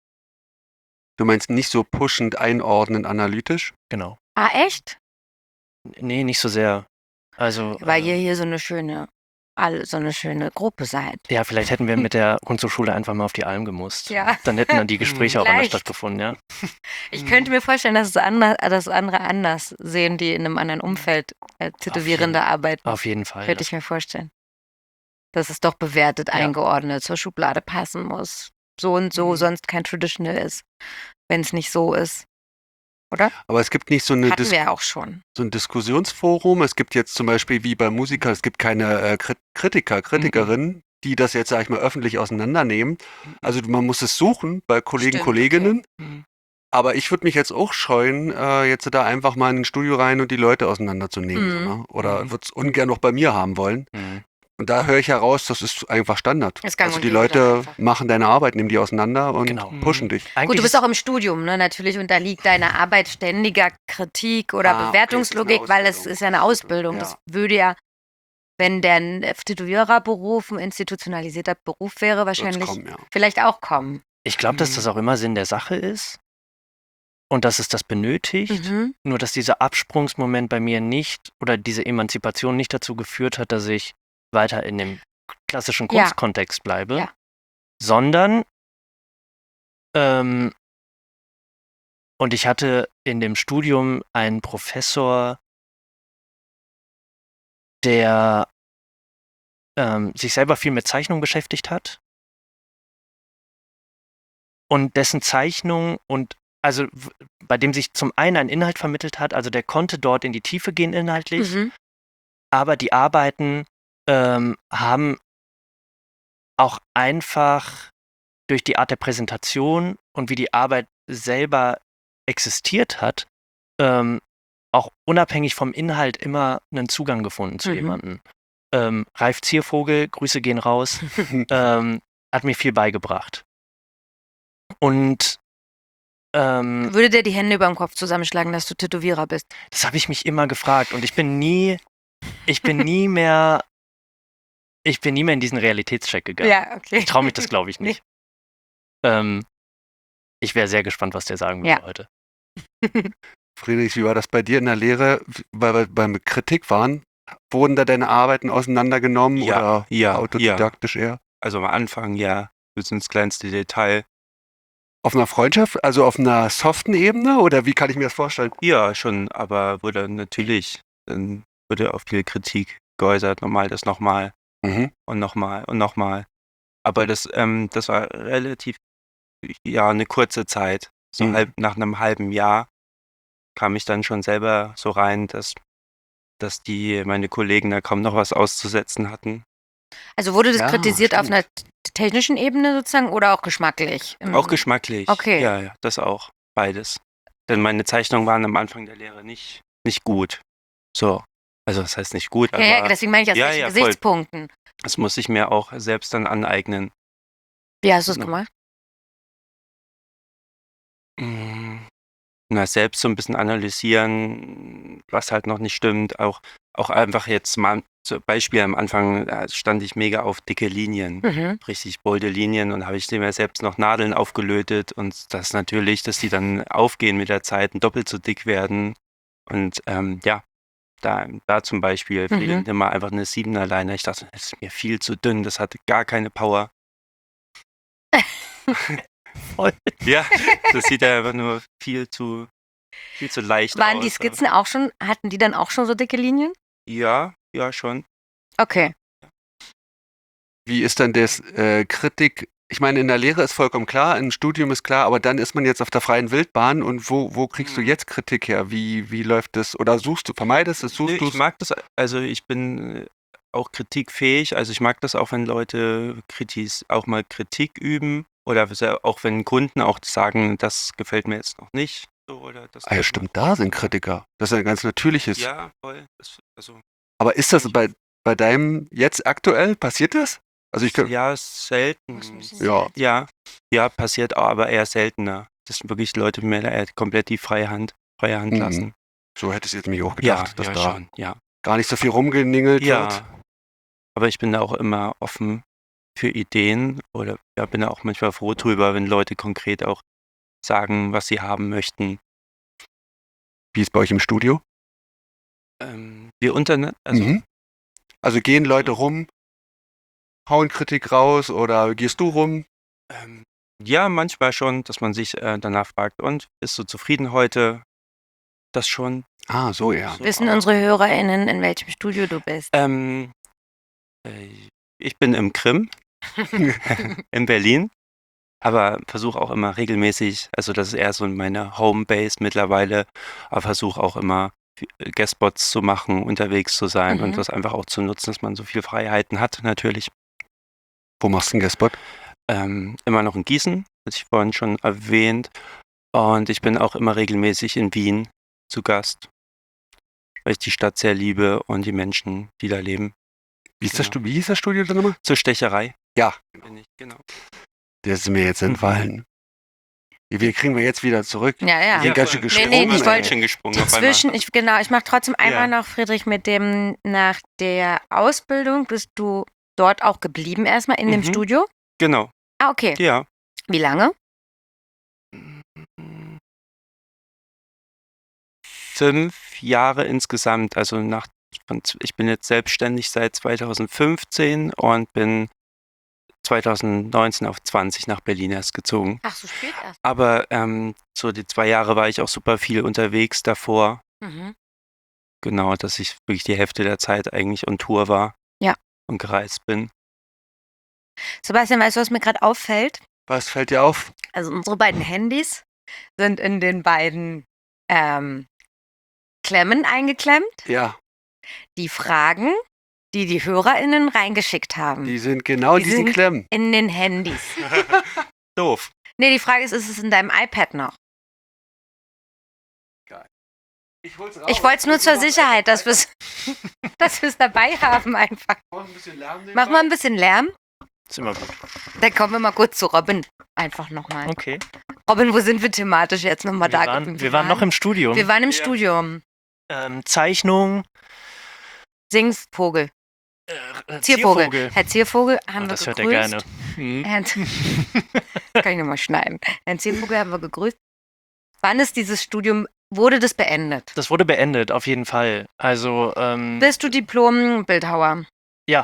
Du meinst nicht so pushend, einordnend, analytisch? Genau. Ah, echt? Nee, nicht so sehr. Also, Weil ihr hier so eine schöne Gruppe seid. ja, vielleicht hätten wir mit der Kunsthochschule einfach mal auf die Alm gemusst. Ja. Dann hätten dann die Gespräche auch anders Vielleicht. stattgefunden, ja. Ich könnte mir vorstellen, dass das andere anders sehen, die in einem anderen Umfeld Tätowierende arbeiten. Auf jeden Fall. Könnte ich mir vorstellen. Dass es doch bewertet, Ja. eingeordnet, zur Schublade passen muss. So und so, Mhm. sonst kein Traditional ist. Wenn es nicht so ist. Oder? Aber es gibt nicht so eine Hatten wir ja auch schon. so ein Diskussionsforum. Es gibt jetzt zum Beispiel wie bei Musikern, es gibt keine Kritikerinnen, die das jetzt, sag ich mal, öffentlich auseinandernehmen. Also man muss es suchen bei Kollegen, Stimmt, Kolleginnen. Mhm. Aber ich würde mich jetzt auch scheuen, jetzt da einfach mal in ein Studio rein und die Leute auseinanderzunehmen. So, Mhm. ne? Oder Mhm. würde es ungern noch bei mir haben wollen. Mhm. Und da höre ich heraus, das ist einfach Standard. Ist gang Also und die gäbe dann Leute einfach. machen deine Arbeit, nehmen die auseinander und Genau. pushen dich. Gut, du bist auch im Studium, ne? Natürlich unterliegt deine Arbeit ständiger Kritik oder Ah, okay, Bewertungslogik, es ist eine weil es Ausbildung. ist ja eine Ausbildung. Ja. Das würde ja, wenn der Tätowiererberuf ein institutionalisierter Beruf wäre, Wird's wahrscheinlich kommen, ja. vielleicht auch kommen. Ich glaube, dass das auch immer Sinn der Sache ist und dass es das benötigt. Mhm. Nur, dass dieser Absprungsmoment bei mir nicht oder diese Emanzipation nicht dazu geführt hat, dass ich weiter in dem klassischen Ja. Kunstkontext bleibe, Ja. sondern und ich hatte in dem Studium einen Professor, der sich selber viel mit Zeichnung beschäftigt hat und dessen Zeichnung und also bei dem sich zum einen ein Inhalt vermittelt hat, also der konnte dort in die Tiefe gehen inhaltlich, Mhm. aber die Arbeiten haben auch einfach durch die Art der Präsentation und wie die Arbeit selber existiert hat, auch unabhängig vom Inhalt immer einen Zugang gefunden zu Mhm. jemandem. Ralf Ziervogel, Grüße gehen raus, hat mir viel beigebracht. Und Würde der die Hände über dem Kopf zusammenschlagen, dass du Tätowierer bist? das habe ich mich immer gefragt und ich bin nie mehr in diesen Realitätscheck gegangen. Ja, okay. Ich traue mich das, glaube ich, nicht. Ich wäre sehr gespannt, was der sagen würde Ja. heute. Friedrich, wie war das bei dir in der Lehre, weil wir beim Kritik waren? Wurden da deine Arbeiten auseinandergenommen Ja, oder ja, autodidaktisch eher? Also am Anfang ja, bis ins kleinste Detail. Auf einer Freundschaft, also auf einer soften Ebene oder wie kann ich mir das vorstellen? Ja, schon, aber wurde natürlich, dann wurde auch viel Kritik geäußert, nochmal Mhm. und nochmal und nochmal. Aber das war relativ, ja, eine kurze Zeit. So Mhm. nach einem halben Jahr kam ich dann schon selber so rein, dass meine Kollegen da kaum noch was auszusetzen hatten. Also wurde das Ja, kritisiert auf stimmt. einer technischen Ebene sozusagen oder auch geschmacklich? Auch geschmacklich. Okay. Ja, das auch. Beides. Denn meine Zeichnungen waren am Anfang der Lehre nicht gut. So. Also das heißt nicht gut, aber Ja, deswegen meine ich aus ja, welchen ja, voll. Gesichtspunkten. das muss ich mir auch selbst dann aneignen. Wie hast du es No. gemacht? Na, selbst so ein bisschen analysieren, was halt noch nicht stimmt. Auch einfach jetzt zum Beispiel am Anfang stand ich mega auf dicke Linien, richtig bolde Linien und habe ich mir selbst noch Nadeln aufgelötet und das natürlich, dass die dann aufgehen mit der Zeit und doppelt so dick werden und da zum Beispiel Friedel immer einfach eine 7er Leine. Ich dachte, das ist mir viel zu dünn, das hatte gar keine Power. Voll. Ja, das sieht ja einfach nur viel zu leicht aus. Waren die Skizzen auch schon, hatten die dann auch schon so dicke Linien? Ja, schon. Okay. Wie ist dann das Kritik? Ich meine, in der Lehre ist vollkommen klar, im Studium ist klar, aber dann ist man jetzt auf der freien Wildbahn und wo kriegst du jetzt Kritik her? Wie läuft das? Oder vermeidest es, suchst du es? Ich mag das, also ich bin auch kritikfähig, also ich mag das auch, wenn Leute auch mal Kritik üben oder auch wenn Kunden auch sagen, das gefällt mir jetzt noch nicht. So, oder das Ja, stimmt, da sind Kritiker. Das ist ein ganz natürliches. Ja, voll. Aber ist das bei deinem jetzt aktuell, passiert das? Also ja, selten. Ja. Passiert auch, aber eher seltener. Das sind wirklich Leute, die mir komplett die freie Hand lassen. So hätte ich jetzt mich auch gedacht, dass da schon, gar nicht so viel rumgeningelt wird. Aber ich bin da auch immer offen für Ideen oder bin da auch manchmal froh drüber, wenn Leute konkret auch sagen, was sie haben möchten. Wie ist bei euch im Studio? Wir untereinander, Also gehen Leute rum, hauen Kritik raus oder gehst du rum? Ja, manchmal schon, dass man sich danach fragt, und bist du zufrieden heute? Das schon. Ah, so, ja. Wissen unsere HörerInnen, in welchem Studio du bist? Ich bin im Krim in Berlin, aber versuche auch immer regelmäßig, also das ist eher so meine Homebase mittlerweile, aber versuche auch immer Guestspots zu machen, unterwegs zu sein und das einfach auch zu nutzen, dass man so viel Freiheiten hat, natürlich. Wo machst du einen Guestspot? Immer noch in Gießen, das ich vorhin schon erwähnt, und ich bin auch immer regelmäßig in Wien zu Gast, weil ich die Stadt sehr liebe und die Menschen, die da leben. Wie hieß das Studio dann nochmal? Zur Stecherei. Ja. Bin ich, genau. Der ist mir jetzt entfallen. Wie kriegen wir jetzt wieder zurück? Ja. Wir sind ganz schön gesprungen. Nee, ich wollte gesprungen. Ich mache trotzdem einmal noch, Friedrich, mit dem, nach der Ausbildung bist du dort auch geblieben erstmal in dem Studio? Genau. Ah, okay. Ja. Wie lange? 5 Jahre insgesamt, also ich bin jetzt selbstständig seit 2015 und bin 2019 auf 20 nach Berlin erst gezogen. Ach, so spät erst. Aber so die 2 Jahre war ich auch super viel unterwegs davor. Genau, dass ich wirklich die Hälfte der Zeit eigentlich on Tour war. Ja. Und gereist bin. Sebastian, weißt du, was mir gerade auffällt? Was fällt dir auf? Also unsere beiden Handys sind in den beiden Klemmen eingeklemmt. Ja. Die Fragen, die HörerInnen reingeschickt haben. Die sind genau in diesen Klemmen. In den Handys. Doof. Nee, die Frage ist es in deinem iPad noch? Geil. Ich wollte es nur zur Sicherheit, dass wir es dabei haben einfach. Mach mal ein bisschen Lärm. Ist immer gut. Dann kommen wir mal kurz zu Robin. Einfach nochmal. Okay. Robin, wo sind wir thematisch jetzt nochmal da? Wir waren noch im Studium. Wir waren im Studium. Zeichnung. Singsvogel. Ziervogel. Herr Ziervogel haben wir das gegrüßt. hört er gerne. Kann ich nochmal schneiden. Herrn Ziervogel haben wir gegrüßt. Wann ist dieses Studium, wurde das beendet? Das wurde beendet, auf jeden Fall. Also, Bist du Diplom-Bildhauer? Ja.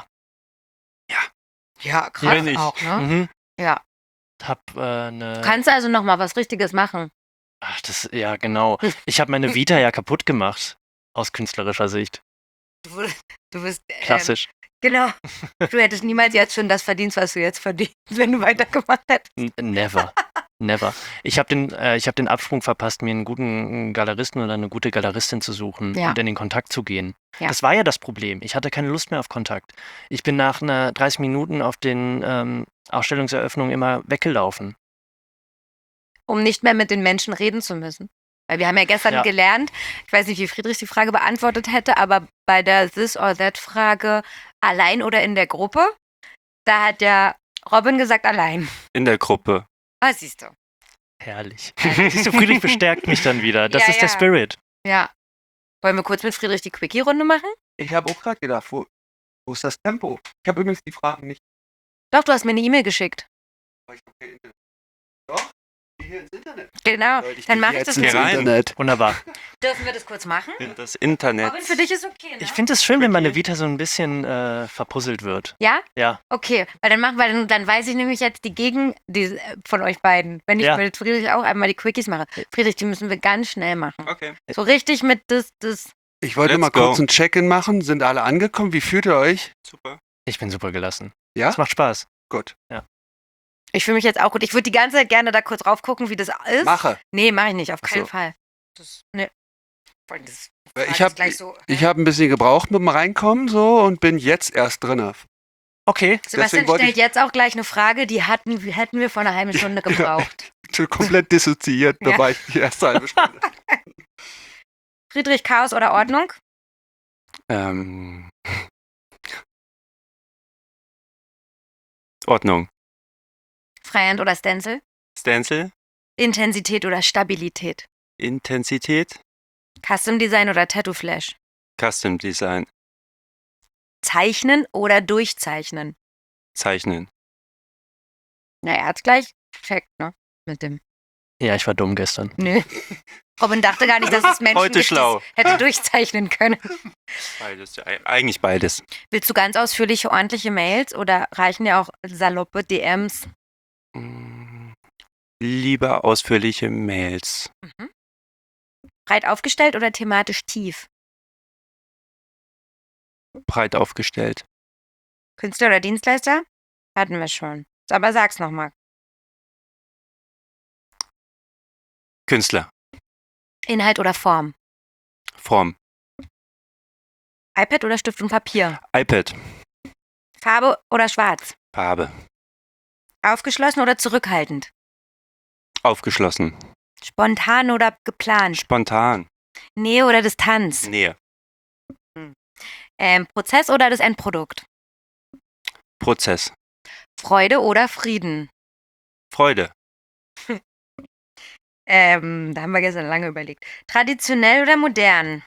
Ja, krass Bin ich. auch, ne? Ja. Hab eine. Kannst du also nochmal was Richtiges machen? Ach, ja, genau. Ich habe meine Vita ja kaputt gemacht. Aus künstlerischer Sicht. Du bist. Klassisch. Genau. Du hättest niemals jetzt schon das verdient, was du jetzt verdienst, wenn du weitergemacht hättest. Never. Never. Ich habe den Absprung verpasst, mir einen guten Galeristen oder eine gute Galeristin zu suchen und in den Kontakt zu gehen. Ja. Das war ja das Problem. Ich hatte keine Lust mehr auf Kontakt. Ich bin nach 30 Minuten auf den Ausstellungseröffnungen immer weggelaufen. Um nicht mehr mit den Menschen reden zu müssen. Weil wir haben ja gestern gelernt, ich weiß nicht, wie Friedrich die Frage beantwortet hätte, aber bei der This or That Frage, allein oder in der Gruppe, da hat ja Robin gesagt, allein. In der Gruppe. Ah, siehst du. Herrlich. Siehst du, Friedrich bestärkt mich dann wieder. Das ist der Spirit. Ja. Wollen wir kurz mit Friedrich die Quickie-Runde machen? Ich habe auch gerade gedacht, Wo ist das Tempo? Ich habe übrigens die Fragen nicht. Doch, du hast mir eine E-Mail geschickt. Doch, hier ins Internet. Genau, Leute, dann mache ich jetzt das ins jetzt. rein. Internet. Wunderbar. Dürfen wir das kurz machen? In das Internet. Robin, für dich ist okay, ne? Ich finde es schön, wenn meine Vita so ein bisschen verpuzzelt wird. Ja? Ja. Okay, weil dann weiß ich nämlich jetzt die von euch beiden, wenn ich Ja. mit Friedrich auch einmal die Quickies mache. Friedrich, die müssen wir ganz schnell machen. Okay. So richtig mit das. Ich wollte Let's mal go. kurz ein Check-in machen. Sind alle angekommen? Wie fühlt ihr euch? Super. Ich bin super gelassen. Ja? Es macht Spaß. Gut. Ich fühle mich jetzt auch gut. Ich würde die ganze Zeit gerne da kurz drauf gucken, wie das ist. Mache. Nee, mache ich nicht, auf Ach keinen so. Fall. Nee. Vor allem das Ich Frage habe ist gleich so, ein bisschen gebraucht mit dem Reinkommen so und bin jetzt erst drin. Okay. Sebastian deswegen wollte stellt jetzt auch gleich eine Frage, die hätten wir vor einer halben Stunde gebraucht. Schon komplett dissoziiert, da Ja. war ich die erste halbe Stunde. Friedrich, Chaos oder Ordnung? Ordnung. Freihand oder Stencil? Stencil. Intensität oder Stabilität? Intensität. Custom Design oder Tattoo Flash? Custom Design. Zeichnen oder durchzeichnen? Zeichnen. Na, er hat's gleich checkt, ne? Mit dem. Ja, ich war dumm gestern. Nö. Robin dachte gar nicht, dass es Menschen Heute gibt, schlau. die es hätte durchzeichnen können. Beides. Ja, eigentlich beides. Willst du ganz ausführliche, ordentliche Mails oder reichen dir auch saloppe DMs? Lieber ausführliche Mails. Breit aufgestellt oder thematisch tief? Breit aufgestellt. Künstler oder Dienstleister? Hatten wir schon. Aber sag's nochmal. Künstler. Inhalt oder Form? Form. iPad oder Stift und Papier? iPad. Farbe oder schwarz? Farbe. Aufgeschlossen oder zurückhaltend? Aufgeschlossen. Spontan oder geplant? Spontan. Nähe oder Distanz? Nähe. Prozess oder das Endprodukt? Prozess. Freude oder Frieden? Freude. Da haben wir gestern lange überlegt. Traditionell oder modern?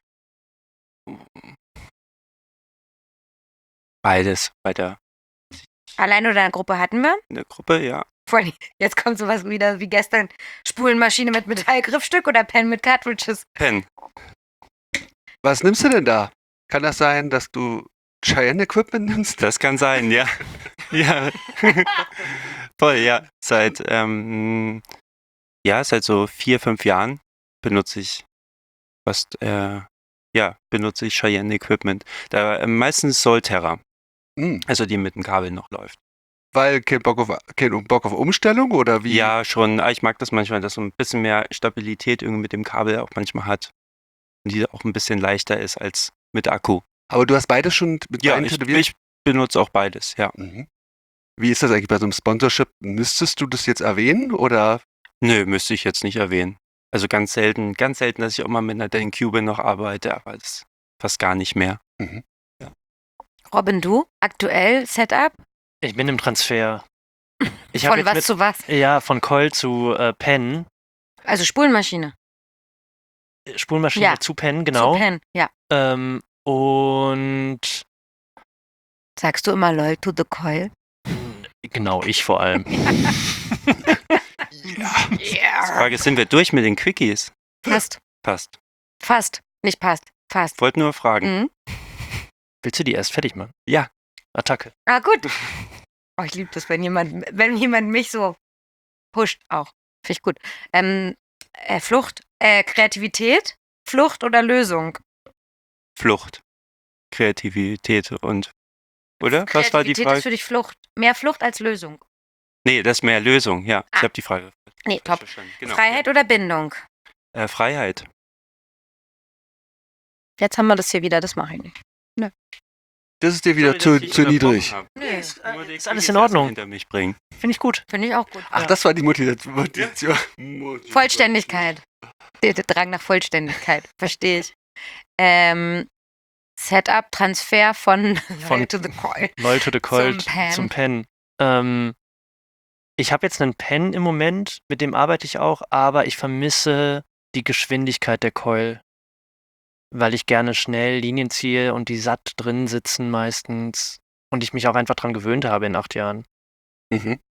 Beides. Weiter. Allein oder in der Gruppe hatten wir? In der Gruppe, ja. Vor allem, jetzt kommt sowas wieder wie gestern. Spulenmaschine mit Metallgriffstück oder Pen mit Cartridges? Pen. Was nimmst du denn da? Kann das sein, dass du Cheyenne-Equipment nimmst? Das kann sein, ja. Ja. Voll, ja. Seit so 4, 5 Jahren benutze ich benutze ich Cheyenne Equipment. Da meistens Solterra. Also die mit dem Kabel noch läuft. Weil kein Bock auf Umstellung oder wie? Ja, schon. Ich mag das manchmal, dass so ein bisschen mehr Stabilität irgendwie mit dem Kabel auch manchmal hat. Und die auch ein bisschen leichter ist als mit Akku. Aber du hast beides schon mit Ja, beiden tätowiert? ich benutze auch beides, ja. Wie ist das eigentlich bei so einem Sponsorship? Müsstest du das jetzt erwähnen oder? Nö, müsste ich jetzt nicht erwähnen. Also ganz selten, dass ich auch mal mit einer Denkcube noch arbeite, aber das ist fast gar nicht mehr. Robin, du? Aktuell Setup? Ich bin im Transfer. Ich hab Von jetzt was zu was? Ja, von Coil zu Pen. Also Spulenmaschine. Spulmaschine Ja. zu Pen, genau. Zu Pen, ja. Und Sagst du immer loyal to the coil? genau, ich vor allem. Die Frage ist, sind wir durch mit den Quickies? Passt. Passt. Fast. Nicht passt. Fast. Wollte nur fragen. Mhm. Willst du die erst fertig machen? Ja. Attacke. Ah, gut. Oh, ich liebe das, wenn jemand mich so pusht auch. Finde ich gut. Flucht, Kreativität, Flucht oder Lösung? Flucht. Kreativität und. Oder? Was war die Kreativität Frage? ist für dich Flucht. Mehr Flucht als Lösung. Nee, das ist mehr Lösung, ja. Ich Ah. habe die Frage. Nee, top. Verstanden. Genau. Freiheit oder Bindung? Freiheit. Jetzt haben wir das hier wieder, das mache ich nicht. Das ist dir wieder Sorry, dass ich zu unterbrochen niedrig. habe. Nö, Nur die ist alles Quickies in Ordnung. erst Hinter mich bringen. Finde ich gut. finde ich auch gut. Ach, das war die Motivation. Vollständigkeit. Der Drang nach Vollständigkeit, verstehe ich. Setup, Transfer von to the coil. Loyal to the Coil Zum Pen. zum Pen. Ich habe jetzt einen Pen im Moment, mit dem arbeite ich auch, aber ich vermisse die Geschwindigkeit der Coil. weil ich gerne schnell Linien ziehe und die satt drin sitzen meistens und ich mich auch einfach dran gewöhnt habe in 8 Jahren. Mhm.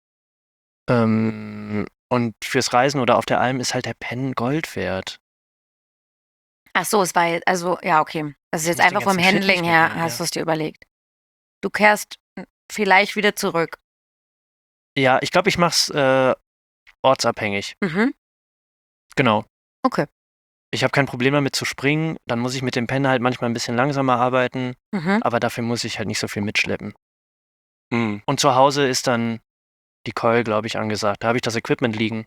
Und fürs Reisen oder auf der Alm ist halt der Pen Gold wert. Ach so, es war jetzt, also, ja, okay. Das ist jetzt Ich muss den einfach vom ganzen Shit Handling nicht her, mitnehmen, hast ja. du es dir überlegt. Du kehrst vielleicht wieder zurück. Ja, ich glaube, ich mache es ortsabhängig. Mhm. Genau. Okay. Ich habe kein Problem damit zu springen, dann muss ich mit dem Pen halt manchmal ein bisschen langsamer arbeiten, Mhm. aber dafür muss ich halt nicht so viel mitschleppen. Mhm. Und zu Hause ist dann die Coil, glaube ich, angesagt. Da habe ich das Equipment liegen.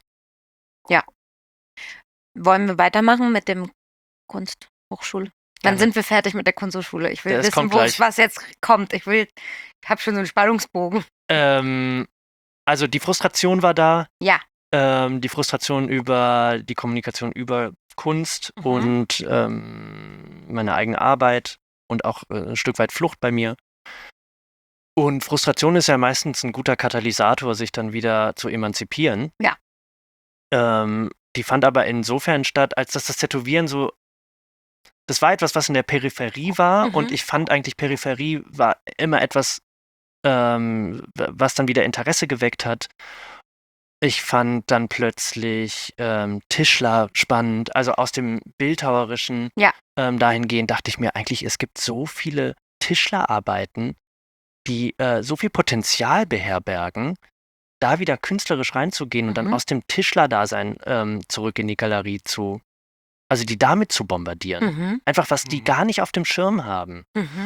Wollen wir weitermachen mit dem Kunsthochschule? Dann Gerne. sind wir fertig mit der Kunsthochschule. Ich will Das wissen, kommt gleich. was jetzt kommt. Ich habe schon so einen Spannungsbogen. Also die Frustration war da. Ja. Die Frustration über die Kommunikation über Kunst und meine eigene Arbeit und auch ein Stück weit Flucht bei mir. Und Frustration ist ja meistens ein guter Katalysator, sich dann wieder zu emanzipieren. Ja. Die fand aber insofern statt, als dass das Tätowieren so, das war etwas, was in der Peripherie war und ich fand eigentlich, Peripherie war immer etwas, was dann wieder Interesse geweckt hat. Ich fand dann plötzlich Tischler spannend, also aus dem Bildhauerischen dahingehend dachte ich mir eigentlich, es gibt so viele Tischlerarbeiten, die so viel Potenzial beherbergen, da wieder künstlerisch reinzugehen und dann aus dem Tischlerdasein zurück in die Galerie also die damit zu bombardieren. Einfach, was die gar nicht auf dem Schirm haben.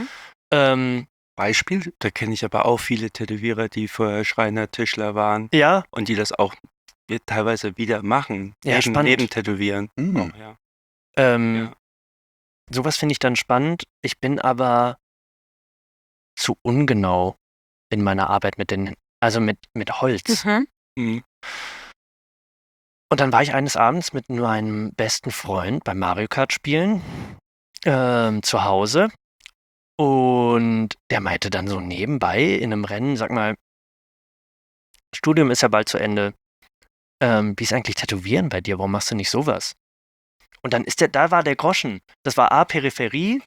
Beispiel? Da kenne ich aber auch viele Tätowierer, die vorher Schreiner, Tischler waren. Ja. Und die das auch teilweise wieder machen. Ja, spannend. Neben Tätowieren. Mhm. Auch, ja. Sowas finde ich dann spannend. Ich bin aber zu ungenau in meiner Arbeit mit Holz. Mhm. Und dann war ich eines Abends mit meinem besten Freund beim Mario Kart spielen zu Hause und der meinte dann so nebenbei in einem Rennen, sag mal, Studium ist ja bald zu Ende. Wie ist eigentlich Tätowieren bei dir? Warum machst du nicht sowas? Und dann da war der Groschen. Das war A, Peripherie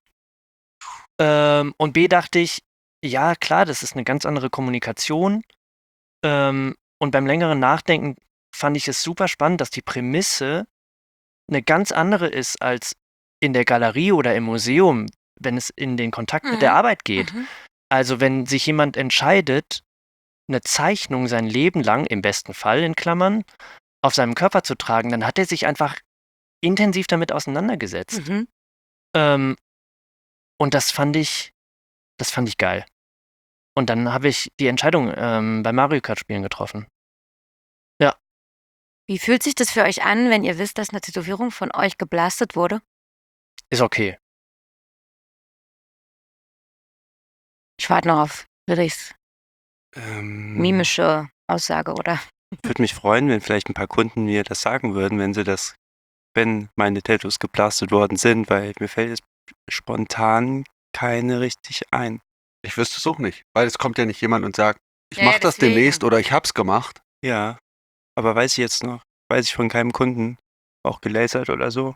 und B, dachte ich, ja klar, das ist eine ganz andere Kommunikation. Und beim längeren Nachdenken fand ich es super spannend, dass die Prämisse eine ganz andere ist als in der Galerie oder im Museum, wenn es in den Kontakt mit der Arbeit geht. Also wenn sich jemand entscheidet, eine Zeichnung sein Leben lang, im besten Fall in Klammern, auf seinem Körper zu tragen, dann hat er sich einfach intensiv damit auseinandergesetzt. Und das fand ich geil. Und dann habe ich die Entscheidung beim Mario Kart Spielen getroffen. Ja. Wie fühlt sich das für euch an, wenn ihr wisst, dass eine Tätowierung von euch geblastet wurde? Ist okay. Ich warte noch auf Friedrichs mimische Aussage, oder? Würde mich freuen, wenn vielleicht ein paar Kunden mir das sagen würden, wenn meine Tattoos geblastet worden sind, weil mir fällt jetzt spontan keine richtig ein. Ich wüsste es auch nicht, weil es kommt ja nicht jemand und sagt, ich Ja, mache das deswegen. demnächst oder ich hab's gemacht. Ja, aber weiß ich von keinem Kunden, auch gelasert oder so.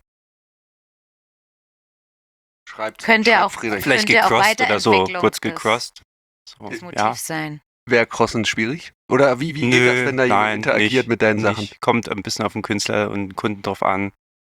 Könnte ja auch Friedrich. Vielleicht Könnte auch gecrossed oder so, Weiterentwicklung kurz des- gecrossed. So, das Motiv ja. sein. Wäre Crossen schwierig? Oder wie geht das, wenn da jemand interagiert nicht, mit deinen nicht. Sachen? Kommt ein bisschen auf den Künstler und den Kunden drauf an.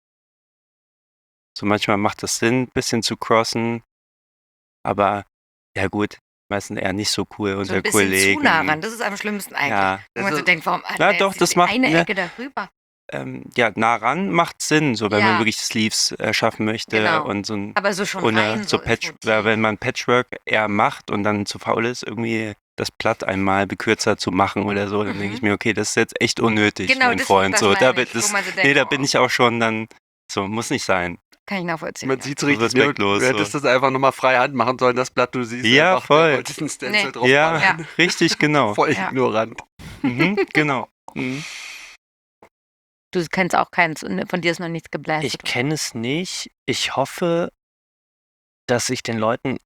So manchmal macht es Sinn, ein bisschen zu crossen, aber ja gut, meistens eher nicht so cool So unter ein bisschen Kollegen. zu nah ran, das ist am schlimmsten eigentlich. Ja, Wo man so denkt, warum Ja, doch, jetzt das die macht- eine ne. Ecke darüber? ja, nah ran macht Sinn, so wenn Ja. man wirklich Sleeves erschaffen möchte Genau. und so ein Aber so schon ohne rein, so ins Patch, Motiv. wenn man Patchwork eher macht und dann zu faul ist, irgendwie das Blatt einmal bekürzer zu machen oder so, dann denke ich mir, okay, das ist jetzt echt unnötig, Genau, mein das- Freund. das So, meine da, ich, bin- wo das, man so denkt, nee, da oh. bin ich auch schon dann, so, muss nicht sein. Kann ich nachvollziehen. Man ja. sieht So richtig, respektlos, du hättest das einfach nochmal frei Hand machen sollen, das Blatt, du siehst Ja, einfach, voll. der wollte diesen Stencil Nee. drauf Ja, ballern. richtig, genau. Voll Ja. ignorant. Genau. Mhm. Du kennst auch keins, von dir ist noch nichts geblastet. Ich kenne es nicht. Ich hoffe, dass ich den Leuten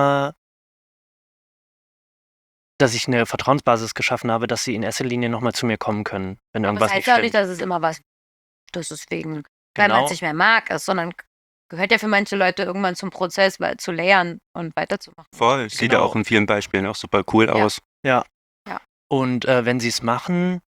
dass ich eine Vertrauensbasis geschaffen habe, dass sie in erster Linie nochmal zu mir kommen können, wenn Aber irgendwas das heißt nicht ja auch stimmt. nicht, dass es immer was, das ist wegen, weil man Genau. es nicht mehr mag, ist, sondern gehört ja für manche Leute irgendwann zum Prozess, weil zu lernen und weiterzumachen. Voll, sieht ja Genau. auch in vielen Beispielen auch super cool Ja. aus. Ja. Ja. Und wenn sie es machen,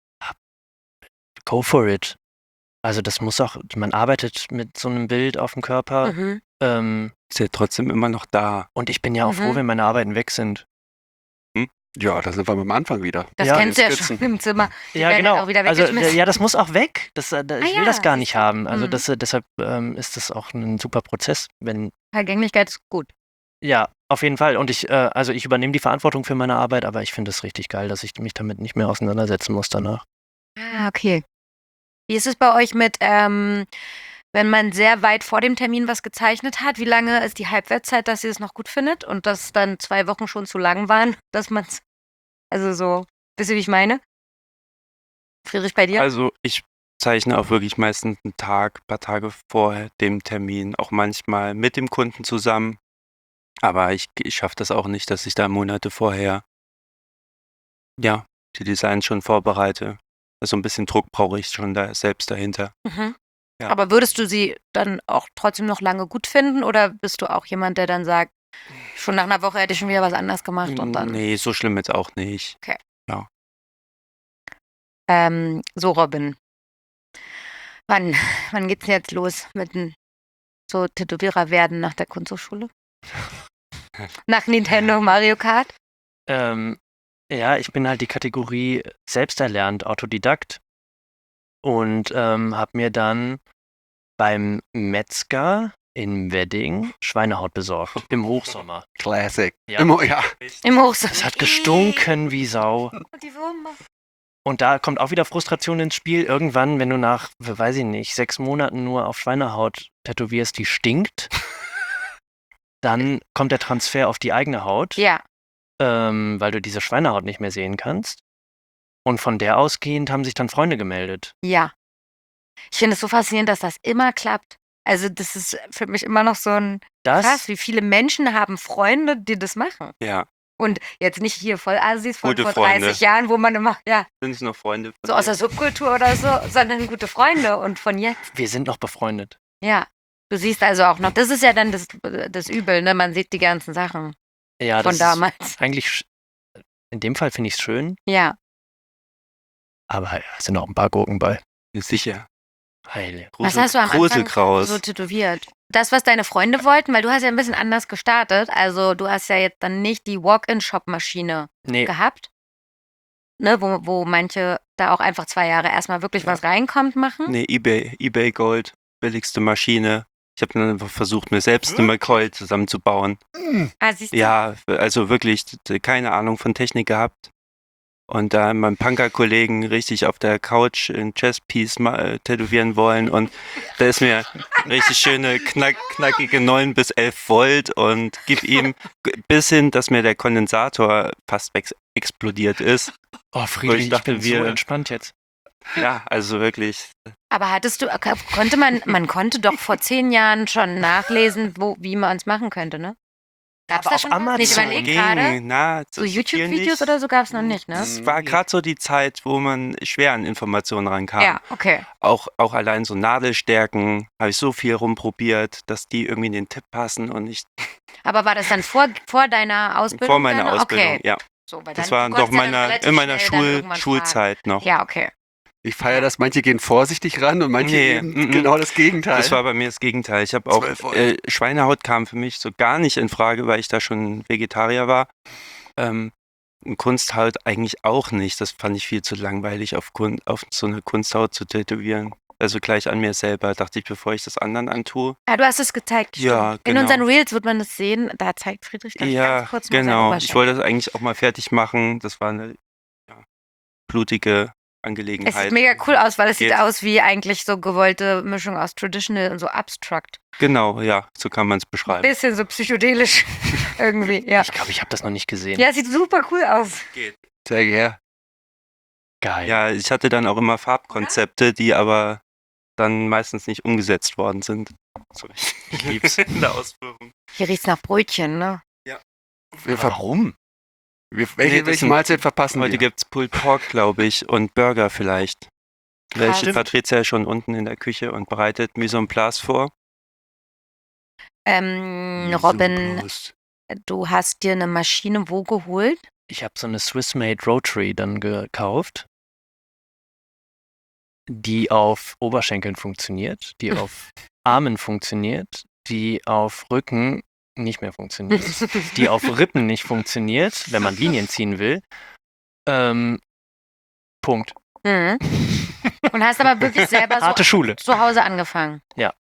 go for it. Also das muss auch, man arbeitet mit so einem Bild auf dem Körper. Mhm. Ist ja trotzdem immer noch da. Und ich bin ja auch froh, wenn meine Arbeiten weg sind. Ja, da sind wir am Anfang wieder. Das Ja, kennst du ja Skizzen. schon im Zimmer. Die Ja, werden genau. auch wieder Also weggeschmissen. ja, das muss auch weg. Ich will ja, das gar nicht siehst du. haben. Also Mhm. deshalb ist das auch ein super Prozess, wenn Vergänglichkeit ist gut. ja, auf jeden Fall. Und ich übernehme die Verantwortung für meine Arbeit, aber ich finde es richtig geil, dass ich mich damit nicht mehr auseinandersetzen muss danach. Ah, okay. Wie ist es bei euch mit, wenn man sehr weit vor dem Termin was gezeichnet hat, wie lange ist die Halbwertszeit, dass ihr es noch gut findet und dass dann 2 Wochen schon zu lang waren, dass man es, also so, wisst ihr, wie ich meine? Friedrich, bei dir? Also ich zeichne auch wirklich meistens ein paar Tage vor dem Termin, auch manchmal mit dem Kunden zusammen. Aber ich schaffe das auch nicht, dass ich da Monate vorher die Designs schon vorbereite. Also ein bisschen Druck brauche ich schon da selbst dahinter. Mhm. Ja. Aber würdest du sie dann auch trotzdem noch lange gut finden oder bist du auch jemand, der dann sagt, schon nach einer Woche hätte ich schon wieder was anderes gemacht und dann. Nee, so schlimm jetzt auch nicht. So, Robin. Wann geht's denn jetzt los mit dem so Tätowierer werden nach der Kunsthochschule? Nach Nintendo Mario Kart? Ja, ich bin halt die Kategorie selbsterlernt, Autodidakt und habe mir dann beim Metzger in Wedding Schweinehaut besorgt, im Hochsommer. Classic. Ja. Immer, ja. Im Hochsommer. Es hat gestunken wie Sau. Und die Würmer. Und da kommt auch wieder Frustration ins Spiel. Irgendwann, wenn du nach, weiß ich nicht, 6 Monaten nur auf Schweinehaut tätowierst, die stinkt, dann kommt der Transfer auf die eigene Haut, Ja. weil du diese Schweinehaut nicht mehr sehen kannst. Und von der ausgehend haben sich dann Freunde gemeldet. Ja. Ich finde es so faszinierend, dass das immer klappt. Also das ist für mich immer noch so ein krass, wie viele Menschen haben Freunde, die das machen. Ja, Und jetzt nicht hier Vollassis von Gute vor Freunde. 30 Jahren, wo man immer, sind es noch Freunde von so aus dir? der Subkultur oder so, sondern gute Freunde und von jetzt. Wir sind noch befreundet. Ja. Du siehst also auch noch, das ist ja dann das Übel, ne? Man sieht die ganzen Sachen Ja, von das damals. ist eigentlich, in dem Fall finde ich es schön, Ja. aber es sind auch ein paar Gurken bei. Sicher. Heile. Was hast du am Anfang Gruselkraus. so tätowiert? Das, was deine Freunde wollten, weil du hast ja ein bisschen anders gestartet. Also du hast ja jetzt dann nicht die Walk-in-Shop-Maschine Nee, gehabt, ne, wo manche da auch einfach 2 Jahre erstmal wirklich was reinkommt machen. Nee, eBay Gold, billigste Maschine. Ich habe dann einfach versucht, mir selbst eine McCoy zusammenzubauen. Ah, siehst du? Ja, also wirklich keine Ahnung von Technik gehabt. Und da meinem Punker-Kollegen richtig auf der Couch ein Chess-Piece tätowieren wollen. Und da ist mir richtig schöne, knackige 9 bis 11 Volt und gib ihm bis hin, dass mir der Kondensator fast explodiert ist. oh Friedrich, ich dachte, bin so entspannt jetzt. Ja, also wirklich. Aber man konnte doch vor 10 Jahren schon nachlesen, wie man es machen könnte, ne? Gab's Aber da auf schon was? Amazon Ich überlege gerade. Na, So viel YouTube-Videos nicht. oder so gab es noch nicht, ne? Es war gerade so die Zeit, wo man schwer an Informationen rankam. Ja, okay. Auch allein so Nadelstärken habe ich so viel rumprobiert, dass die irgendwie in den Tipp passen und nicht Aber war das dann vor deiner Ausbildung? vor meiner dann? Ausbildung. Okay. Ja, So, weil das dann- war du doch konntest ja dann relativ in meiner schnell dann irgendwann Schulzeit noch. fragen. Ja, okay. Ich feiere das, manche gehen vorsichtig ran und manche Nee, gehen genau das Gegenteil. Das war bei mir das Gegenteil. Ich habe auch 12 Volt. Schweinehaut kam für mich so gar nicht in Frage, weil ich da schon Vegetarier war. Kunsthaut eigentlich auch nicht. Das fand ich viel zu langweilig, auf so eine Kunsthaut zu tätowieren. Also gleich an mir selber, dachte ich, bevor ich das anderen antue. Ja, du hast es gezeigt. Ja, stimmt. In genau. unseren Reels wird man das sehen. Da zeigt Friedrich das Ja, ganz kurz mal seinen genau. Ich Oberschenkel. wollte das eigentlich auch mal fertig machen. Das war eine blutige Es Angelegenheit. sieht mega cool aus, weil es sieht Geht. aus wie eigentlich so gewollte Mischung aus Traditional und so Abstract. Genau, ja, so kann man es beschreiben. Bisschen so psychedelisch irgendwie, ja. Ich glaube, ich habe das noch nicht gesehen. Ja, es sieht super cool aus. Sehr her. Geil. Ja, ich hatte dann auch immer Farbkonzepte, die aber dann meistens nicht umgesetzt worden sind. So, ich lieb's in der Ausführung. Hier riecht's nach Brötchen, ne? Warum? Welche das sind- Mahlzeit verpassen Heute wir? gibt's Pulled Pork, glaube ich, und Burger vielleicht. Welche Stimmt. Patrizia schon unten in der Küche und bereitet Mise en Place vor. Robin, Brust. du hast dir eine Maschine wo geholt? Ich habe so eine Swiss-Made Rotary dann gekauft, die auf Oberschenkeln funktioniert, die auf Armen funktioniert, die auf Rücken nicht mehr funktioniert, die auf Rippen nicht funktioniert, wenn man Linien ziehen will. Punkt. Mhm. Und hast aber wirklich selber Harte so Schule. zu Hause angefangen.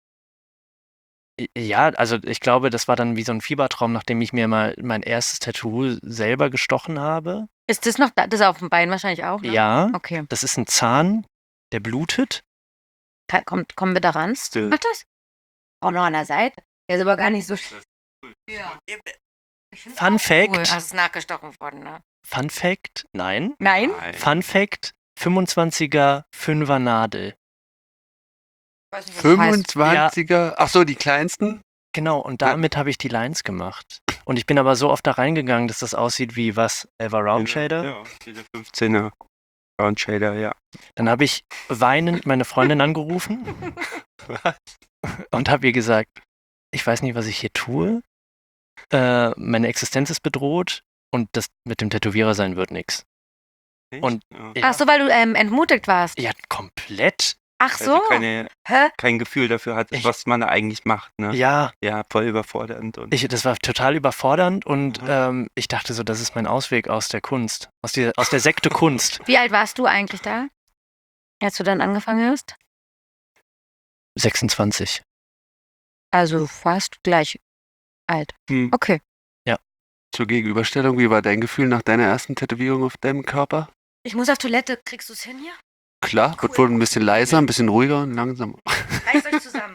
Ja, also ich glaube, das war dann wie so ein Fiebertraum, nachdem ich mir mal mein erstes Tattoo selber gestochen habe. Ist das noch da? Das ist auf dem Bein wahrscheinlich auch, ne? Ja, Okay. das ist ein Zahn, der blutet. Kommen wir da ran? Still. Mach das. Auch noch an der Seite. Der ist aber gar nicht so schlimm. Ja. Ich find's Fun auch Fact. Cool. Das ist nachgestochen worden, ne? Fun Fact, nein. Nein? Fun Fact, 25er 5er Nadel. Ich weiß nicht, was das heißt. 25er, ach so, die kleinsten? Genau, und damit habe ich die Lines gemacht. Und ich bin aber so oft da reingegangen, dass das aussieht wie was? Elva Round Shader? Ja, diese 15er Round Shader, ja. Dann habe ich weinend meine Freundin angerufen und habe ihr gesagt, ich weiß nicht, was ich hier tue. Meine Existenz ist bedroht und das mit dem Tätowierer sein wird nichts. Echt? Und Ja. Ach so, weil du entmutigt warst. ja, komplett. Ach Also so. Hä? kein Gefühl dafür hat, was man eigentlich macht, ne? Ja, Ja, voll überfordernd. Und das war total überfordernd und ich dachte so, das ist mein Ausweg aus der Kunst, aus der Sekte Kunst. Wie alt warst du eigentlich da, als du dann angefangen hast? 26. Also fast gleich alt. Hm. Okay. Zur Gegenüberstellung, wie war dein Gefühl nach deiner ersten Tätowierung auf deinem Körper? Ich muss auf Toilette. Kriegst du es hin hier? Klar, Cool. wird wohl ein bisschen leiser, ein bisschen ruhiger und langsamer. Reißt euch zusammen.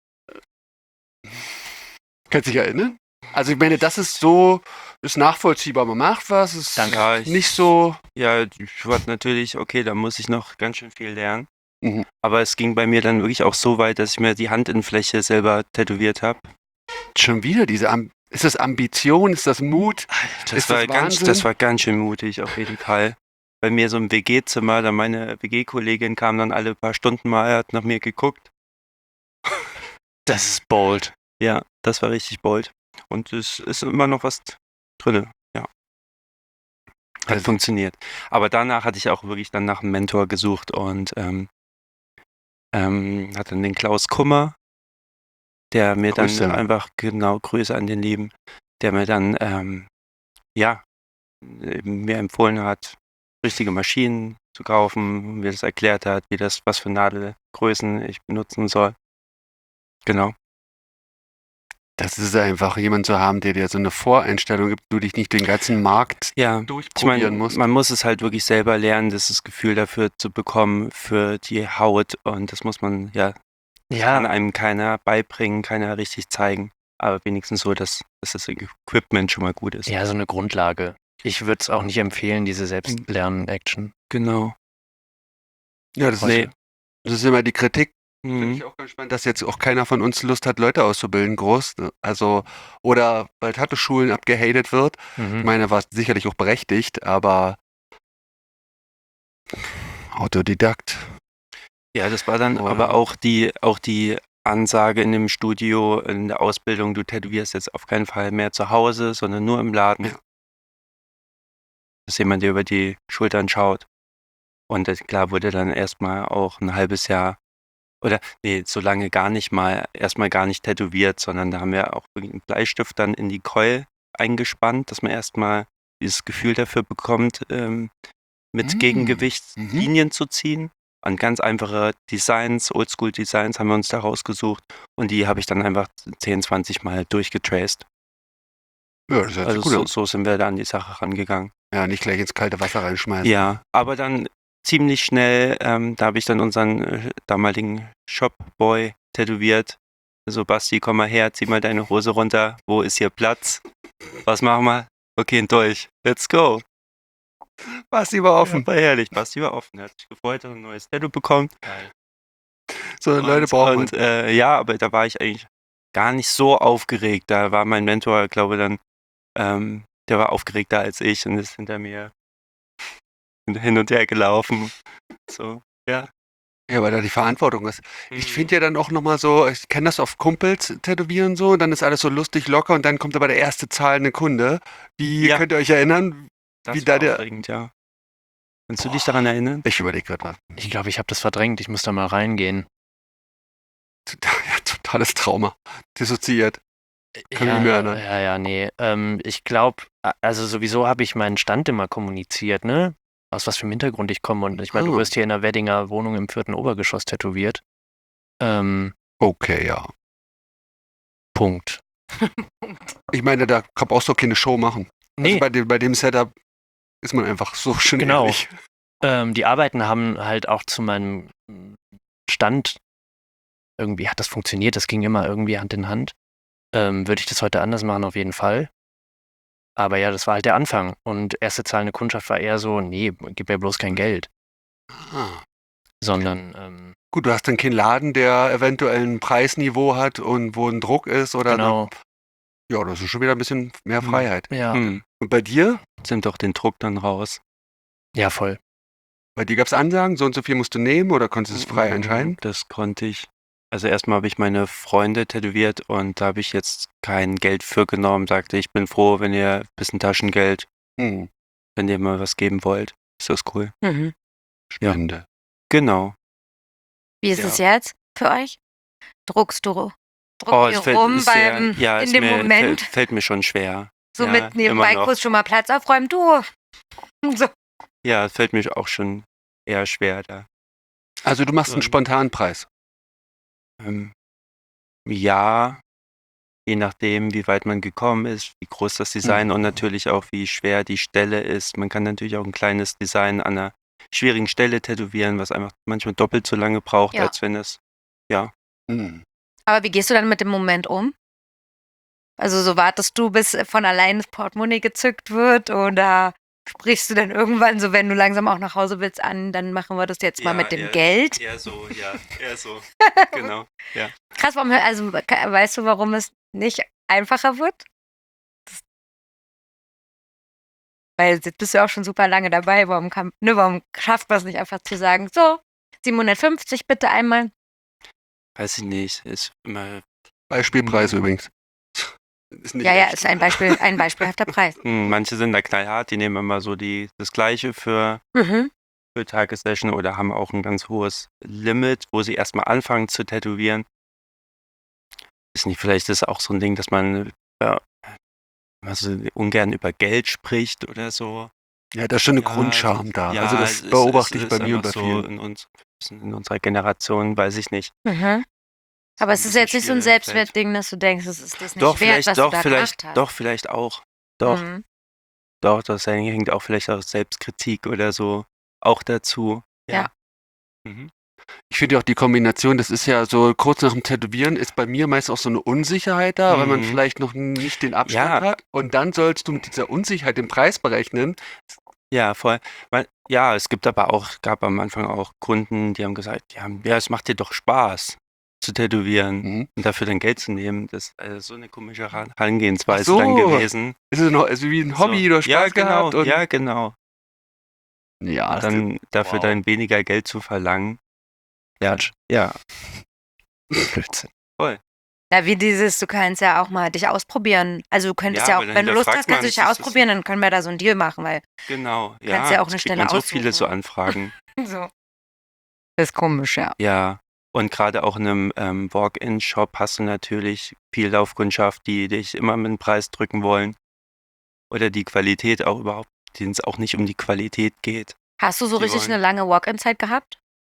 Kannst dich erinnern? Also ich meine, das ist so, ist nachvollziehbar. Man macht was, ist Danke. Ja, nicht so. Ja, ich war natürlich, okay, da muss ich noch ganz schön viel lernen. Mhm. Aber es ging bei mir dann wirklich auch so weit, dass ich mir die Handinnenfläche selber tätowiert habe. Schon wieder ist das Ambition, ist das Mut? Das war ganz schön mutig, auf jeden Fall. Bei mir so im WG-Zimmer, da meine WG-Kollegin kam dann alle paar Stunden mal, hat nach mir geguckt. Das ist bold. Ja, das war richtig bold. Und es ist immer noch was drin. Ja. Hat Also- funktioniert. Aber danach hatte ich auch wirklich dann nach einem Mentor gesucht und hatte dann den Klaus Kummer, der mir Grüße. dann einfach, genau, Grüße an den Lieben, der mir dann, eben mir empfohlen hat, richtige Maschinen zu kaufen, mir das erklärt hat, was für Nadelgrößen ich benutzen soll. Genau. Das ist einfach, jemand zu haben, der dir so eine Voreinstellung gibt, du dich nicht den ganzen Markt Ja, ich durchprobieren meine, musst. man muss es halt wirklich selber lernen, das Gefühl dafür zu bekommen, für die Haut. Und das muss man, kann einem keiner beibringen, keiner richtig zeigen. Aber wenigstens so, dass das Equipment schon mal gut ist. Ja, so eine Grundlage. Ich würde es auch nicht empfehlen, diese Selbstlernen-Action. Genau. Ja, das Nee. ist immer die Kritik. Finde Mhm. ich auch ganz spannend, dass jetzt auch keiner von uns Lust hat, Leute auszubilden, groß. Also, oder bei Tattoo-Schulen abgehatet wird. Ich Mhm. meine, war sicherlich auch berechtigt, aber Autodidakt. Ja, das war dann Oder- aber auch die Ansage in dem Studio, in der Ausbildung, du tätowierst jetzt auf keinen Fall mehr zu Hause, sondern nur im Laden. Ja. Dass jemand dir über die Schultern schaut. Und klar wurde dann erstmal auch ein halbes Jahr so lange erstmal gar nicht tätowiert, sondern da haben wir auch wirklich einen Bleistift dann in die Keul eingespannt, dass man erstmal dieses Gefühl dafür bekommt, mit Gegengewicht Linien zu ziehen. An ganz einfache Designs, Oldschool-Designs haben wir uns da rausgesucht und die habe ich dann einfach 10, 20 Mal durchgetraced. Ja, das hört sich Also gut an. so sind wir da an die Sache rangegangen. Ja, nicht gleich ins kalte Wasser reinschmeißen. Ja, aber dann ziemlich schnell, da habe ich dann unseren damaligen Shopboy tätowiert. So, Basti, komm mal her, zieh mal deine Hose runter. Wo ist hier Platz? Was machen wir? Okay, durch. Let's go. Basti war offen. Ja, war herrlich. Basti war offen. Er hat sich gefreut, dass er ein neues Tattoo bekommt. So Leute brauchen Und aber da war ich eigentlich gar nicht so aufgeregt. Da war mein Mentor, glaube dann, der war aufgeregter als ich und ist hinter mir hin und her gelaufen. So, ja. Ja, weil da die Verantwortung ist. Ich finde ja dann auch nochmal so, ich kenne das auf Kumpels tätowieren so, und dann ist alles so lustig locker und dann kommt aber der erste zahlende Kunde. Wie Ja. könnt ihr euch erinnern, wie Das da war der. aufregend, ja. Kannst du dich daran erinnern? Ich überlege gerade was. Ich glaube, ich habe das verdrängt. Ich muss da mal reingehen. Ja, totales Trauma. Dissoziiert. Kann mich nicht mehr erinnern. Nee. Ich glaube, also sowieso habe ich meinen Stand immer kommuniziert, ne? Aus was für einem Hintergrund ich komme. Und ich meine, du Ah. wirst hier in der Weddinger Wohnung im 4. Obergeschoss tätowiert. Okay, ja. Punkt. Ich meine, da kann man auch so keine Show machen. Nee, Also bei dem Setup ist man einfach so schön Genau. ehrlich. die Arbeiten haben halt auch zu meinem Stand, irgendwie hat das funktioniert, das ging immer irgendwie Hand in Hand. Würde ich das heute anders machen, auf jeden Fall. Aber ja, das war halt der Anfang. Und erste zahlende Kundschaft war eher so, nee, gib mir bloß kein Geld. Ah. Sondern, Gut, du hast dann keinen Laden, der eventuell ein Preisniveau hat und wo ein Druck ist oder genau, ja, das ist schon wieder ein bisschen mehr Hm. Freiheit. ja, Und bei dir? Sind doch den Druck dann raus. ja, voll. Bei dir gab es Ansagen, so und so viel musst du nehmen oder konntest du es frei entscheiden? Das konnte ich. Also erstmal habe ich meine Freunde tätowiert und da habe ich jetzt kein Geld für genommen. Sagte, ich bin froh, wenn ihr ein bisschen Taschengeld, Hm. wenn ihr mal was geben wollt. Ist das cool? Mhm. Ja. Spende. Genau. Wie ist Ja. es jetzt für euch? Druckst du Oh, ihr es fällt rum ist sehr, beim, ja, in ist dem mir, Moment? fällt mir schon schwer. So Ja, mit nebenbei immer noch. kurz schon mal Platz aufräumen, du. So. Ja, es fällt mir auch schon eher schwer da. Also du machst einen So. spontanen Preis. Ja, je nachdem, wie weit man gekommen ist, wie groß das Design und natürlich auch, wie schwer die Stelle ist. Man kann natürlich auch ein kleines Design an einer schwierigen Stelle tätowieren, was einfach manchmal doppelt so lange braucht, Ja. als wenn es, ja. Hm. Aber wie gehst du dann mit dem Moment um? Also so wartest du, bis von allein das Portemonnaie gezückt wird oder sprichst du dann irgendwann so, wenn du langsam auch nach Hause willst, an, dann machen wir das jetzt mal mit dem Geld? Eher so, ja, eher so. Genau. Krass, also weißt du, warum es nicht einfacher wird? Weil jetzt bist du auch schon super lange dabei. Warum schafft man es nicht einfach zu sagen, so, 750 bitte einmal? Weiß ich nicht. Ist immer, Beispielpreis übrigens. Ist nicht Ja, echt. ist ein beispielhafter Preis. manche sind da knallhart, die nehmen immer so das Gleiche für Mhm. Tagessession oder haben auch ein ganz hohes Limit, wo sie erstmal anfangen zu tätowieren. Ist nicht, vielleicht ist auch so ein Ding, dass man also ungern über Geld spricht oder so. Ja, da ist schon eine Ja, Grundscham da. Ja, also es das beobachte ist ich bei mir und einfach bei so vielen. in unserer Generation, weiß ich nicht. Mhm. Aber es ist jetzt nicht so ein schwierig, Selbstwertding, dass du denkst, es ist das nicht Doch, wert, was du da vielleicht, gemacht hast. doch, vielleicht auch. Doch, Mhm. doch, das hängt auch vielleicht auch Selbstkritik oder so auch dazu. Ja. Mhm. Ich finde ja auch die Kombination, das ist ja so kurz nach dem Tätowieren, ist bei mir meist auch so eine Unsicherheit da, weil man Mhm. vielleicht noch nicht den Abstand Ja. hat. Und dann sollst du mit dieser Unsicherheit den Preis berechnen. Ja, voll. Ja, es gab am Anfang auch Kunden, die haben gesagt, ja, es macht dir doch Spaß zu tätowieren Mhm. und dafür dann Geld zu nehmen. Das ist so eine komische Herangehensweise Ach so. dann gewesen. Es ist also wie ein Hobby, So. du hast Spaß gehabt. Und Ja, genau. ja, Und dann dafür wow. dann weniger Geld zu verlangen. Ja. Blödsinn. Ja, wie dieses, du kannst ja auch mal dich ausprobieren. Also du könntest Ja, ja auch, aber dann wenn du Lust hinterfragt hast, kannst du man dich ja sich, das ist- ausprobieren, dann können wir da so einen Deal machen, weil Genau. Kannst ja auch eine das kriegt Stelle man so viele aussuchen. so Anfragen. so. Das ist komisch, ja. Ja. Und gerade auch in einem Walk-in-Shop hast du natürlich viel Laufkundschaft, die dich immer mit dem Preis drücken wollen. Oder die Qualität auch überhaupt, denen es auch nicht um die Qualität geht. Hast du so Die richtig wollen- eine lange Walk-in-Zeit gehabt?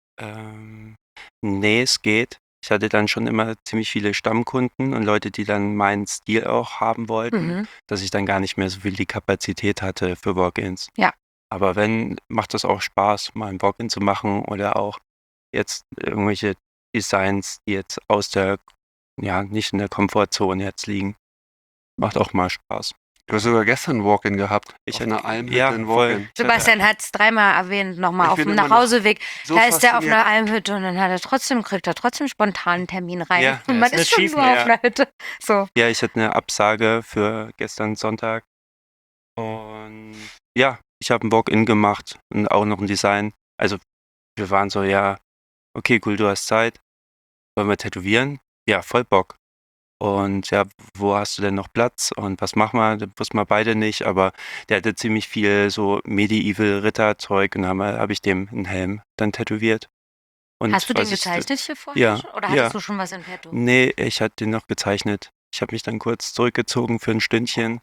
Nee, es geht. Ich hatte dann schon immer ziemlich viele Stammkunden und Leute, die dann meinen Stil auch haben wollten, Mhm. dass ich dann gar nicht mehr so viel die Kapazität hatte für Walk-ins. Ja. Aber wenn, macht das auch Spaß, mal ein Walk-in zu machen oder auch jetzt irgendwelche Designs, die jetzt nicht in der Komfortzone jetzt liegen. Macht auch mal Spaß. Du hast sogar gestern ein Walk-in gehabt. Ich auf hatte- einer Almhütte ja, ein voll. Walk-in. Sebastian hat es dreimal erwähnt, nochmal Ich auf bin dem immer noch Nachhauseweg. So Da ist er auf fasziniert. einer Almhütte und dann kriegt er trotzdem spontan einen Termin rein. Ja, und man ist ist schon nicht nur schief, auf einer Hütte. So. Ja, ich hatte eine Absage für gestern Sonntag. Und ja, ich habe ein Walk-in gemacht und auch noch ein Design. Also wir waren so, ja, okay, cool, du hast Zeit. Wollen wir tätowieren? Ja, voll Bock. Und ja, wo hast du denn noch Platz und was machen wir? Das wussten wir beide nicht, aber der hatte ziemlich viel so Medieval-Ritter-Zeug und dann hab ich dem einen Helm dann tätowiert. Und Hast du den was ich- gezeichnet hier vorher Ja, schon? Oder ja. hattest du schon was in petto? Nee, ich hatte den noch gezeichnet. Ich habe mich dann kurz zurückgezogen für ein Stündchen.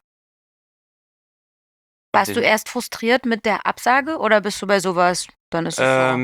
Warst du erst frustriert mit der Absage oder bist du bei sowas, dann ist es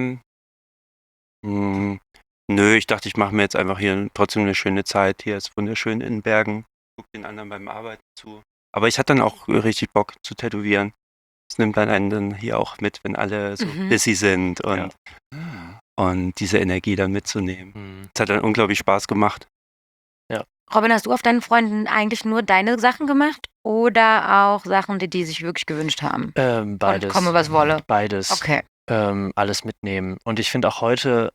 Nö, ich dachte, ich mache mir jetzt einfach hier trotzdem eine schöne Zeit. Hier ist wunderschön in Bergen. Guck den anderen beim Arbeiten zu. Aber ich hatte dann auch richtig Bock zu tätowieren. Das nimmt dann einen dann hier auch mit, wenn alle so busy sind und diese Energie dann mitzunehmen. Es hat dann unglaublich Spaß gemacht. Robin, hast du auf deinen Freunden eigentlich nur deine Sachen gemacht oder auch Sachen, die sich wirklich gewünscht haben? Beides. Und komme, was wolle. Beides. Okay. Alles mitnehmen. Und ich finde auch heute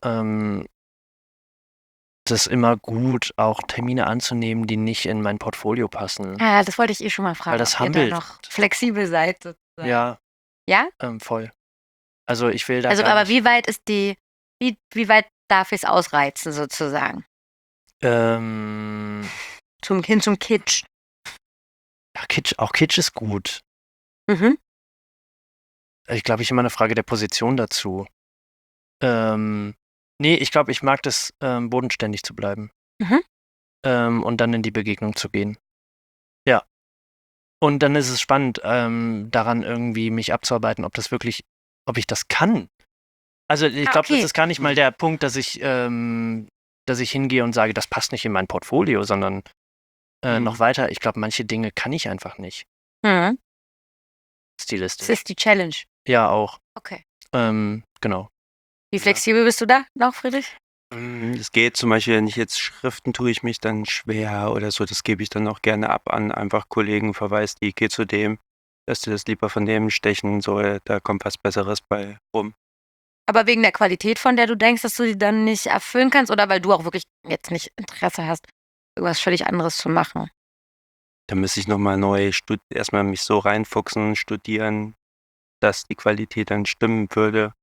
das immer gut, auch Termine anzunehmen, die nicht in mein Portfolio passen. Ja, das wollte ich schon mal fragen. Weil das ob ihr da handelt. noch flexibel seid sozusagen. Ja. Ja? Voll. Also ich will da Also, gar aber nicht, wie weit ist wie weit darf ich es ausreizen sozusagen? hin Zum Kitsch. ja, auch Kitsch ist gut. Mhm. Ich glaube, ich immer eine Frage der Position dazu. Nee, ich glaube, ich mag das, bodenständig zu bleiben. Und dann in die Begegnung zu gehen. Ja. Und dann ist es spannend, daran irgendwie mich abzuarbeiten, ob ich das kann. Also ich glaube, okay. das ist gar nicht mal der Punkt, dass ich hingehe und sage, das passt nicht in mein Portfolio, sondern noch weiter. Ich glaube, manche Dinge kann ich einfach nicht. Das Stilistisch. ist die Challenge. Ja, auch. Okay. Genau. Wie flexibel bist du da noch, Friedrich? Es geht zum Beispiel, wenn ich jetzt Schriften tue ich mich dann schwer oder so, das gebe ich dann auch gerne ab an einfach Kollegen, verweist die, geh zu dem, dass du das lieber von dem stechen soll, da kommt was Besseres bei rum. Aber wegen der Qualität, von der du denkst, dass du die dann nicht erfüllen kannst oder weil du auch wirklich jetzt nicht Interesse hast, irgendwas völlig anderes zu machen? Da müsste ich nochmal neu erstmal mich so reinfuchsen, studieren, dass die Qualität dann stimmen würde.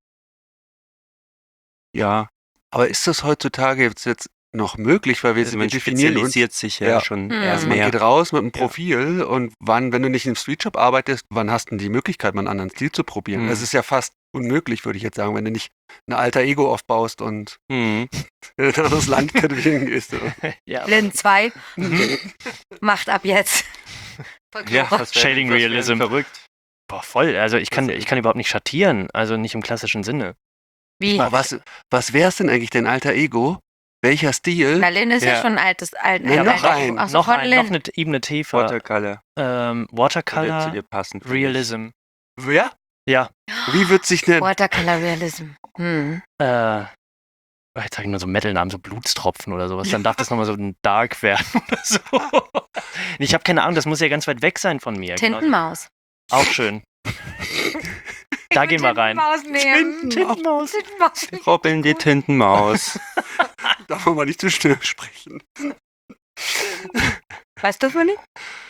Ja. Aber ist das heutzutage jetzt noch möglich, weil wir Man definieren uns, spezialisiert sich ja schon eher also man mehr. geht raus mit einem Profil und wenn du nicht im Streetshop arbeitest, wann hast du denn die Möglichkeit, mal einen anderen Stil zu probieren? Es ist ja fast unmöglich, würde ich jetzt sagen, wenn du nicht ein alter Ego aufbaust und in ein anderes Land tätowieren gehst. Ja. Blend 2 macht ab jetzt. Ja, Shading Realism. Verrückt. Boah, voll. Also ich kann überhaupt nicht schattieren, also nicht im klassischen Sinne. Wie? Aber was wäre es denn eigentlich, dein alter Ego? Welcher Stil? Na, Lynn ist ja Ja. schon ein Ja, noch ein. Achso, noch von eine Lynn. Ebene tiefer. Watercolor. Würde zu Watercolor dir passen. finde ich. Realism. Wer? Ja. Wie wird sich denn? Watercolor Realism. Jetzt sage ich nur so Metal-Namen, so Blutstropfen oder sowas. Dann darf das nochmal so ein Dark werden oder so. Ich habe keine Ahnung, das muss ja ganz weit weg sein von mir. Tintenmaus. Auch schön. Da gehen wir rein. Tintenmaus nehmen. Tintenmaus. Tintenmaus. Robin die Tintenmaus. Darf man mal nicht zu schnell sprechen. Weißt du, Fanny?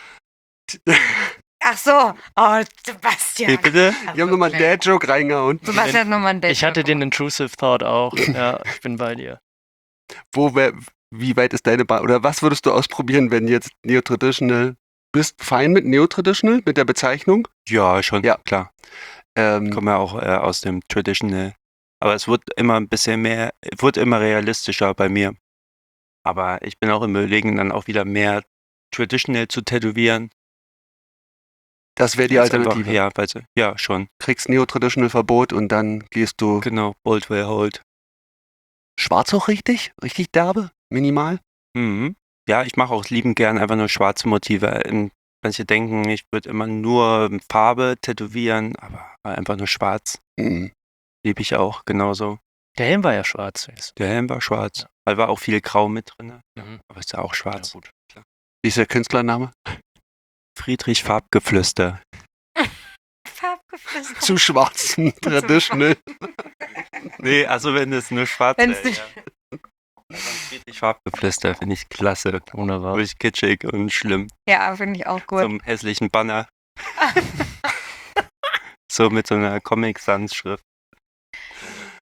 Ach so. Oh, Sebastian. Wie bitte? Wir haben nochmal einen Dad-Joke reingehauen. Sebastian hat nochmal ein Date. Ich hatte den Intrusive Thought auch. Ja, ich bin bei dir. Wie weit ist deine oder was würdest du ausprobieren, wenn jetzt Neo-Traditional, bist fein mit Neo-Traditional, mit der Bezeichnung? Ja, schon, Ja. klar. Ich komme ja auch aus dem Traditional. Aber es wird immer ein bisschen mehr, wird immer realistischer bei mir. Aber ich bin auch im Überlegen, dann auch wieder mehr Traditional zu tätowieren. Das wäre die Weil's Alternative. Einfach, ja, schon. Kriegst Neo-Traditional Verbot und dann gehst du Genau, Bold will hold. schwarz auch richtig? Richtig derbe? Minimal? Mhm. Ja, ich mache auch liebend gern einfach nur schwarze Motive. Manche denken, ich würde immer nur Farbe tätowieren, aber einfach nur schwarz. Mhm. Liebe ich auch, genauso. Der Helm war ja schwarz. Der Helm war schwarz. Da war auch viel Grau mit drin. Mhm. Aber ist ja auch schwarz. Ja, gut. Wie ist der Künstlername? Friedrich Farbgeflüster. Farbgeflüster. Zu schwarzen Traditional. Nee, also wenn es nur schwarz Wenn's wäre. Ja. Friedrich Farbgeflüster finde ich klasse. Wunderbar. Wirklich kitschig und schlimm. Ja, finde ich auch gut. Zum hässlichen Banner. So mit so einer Comic-Sans-Schrift.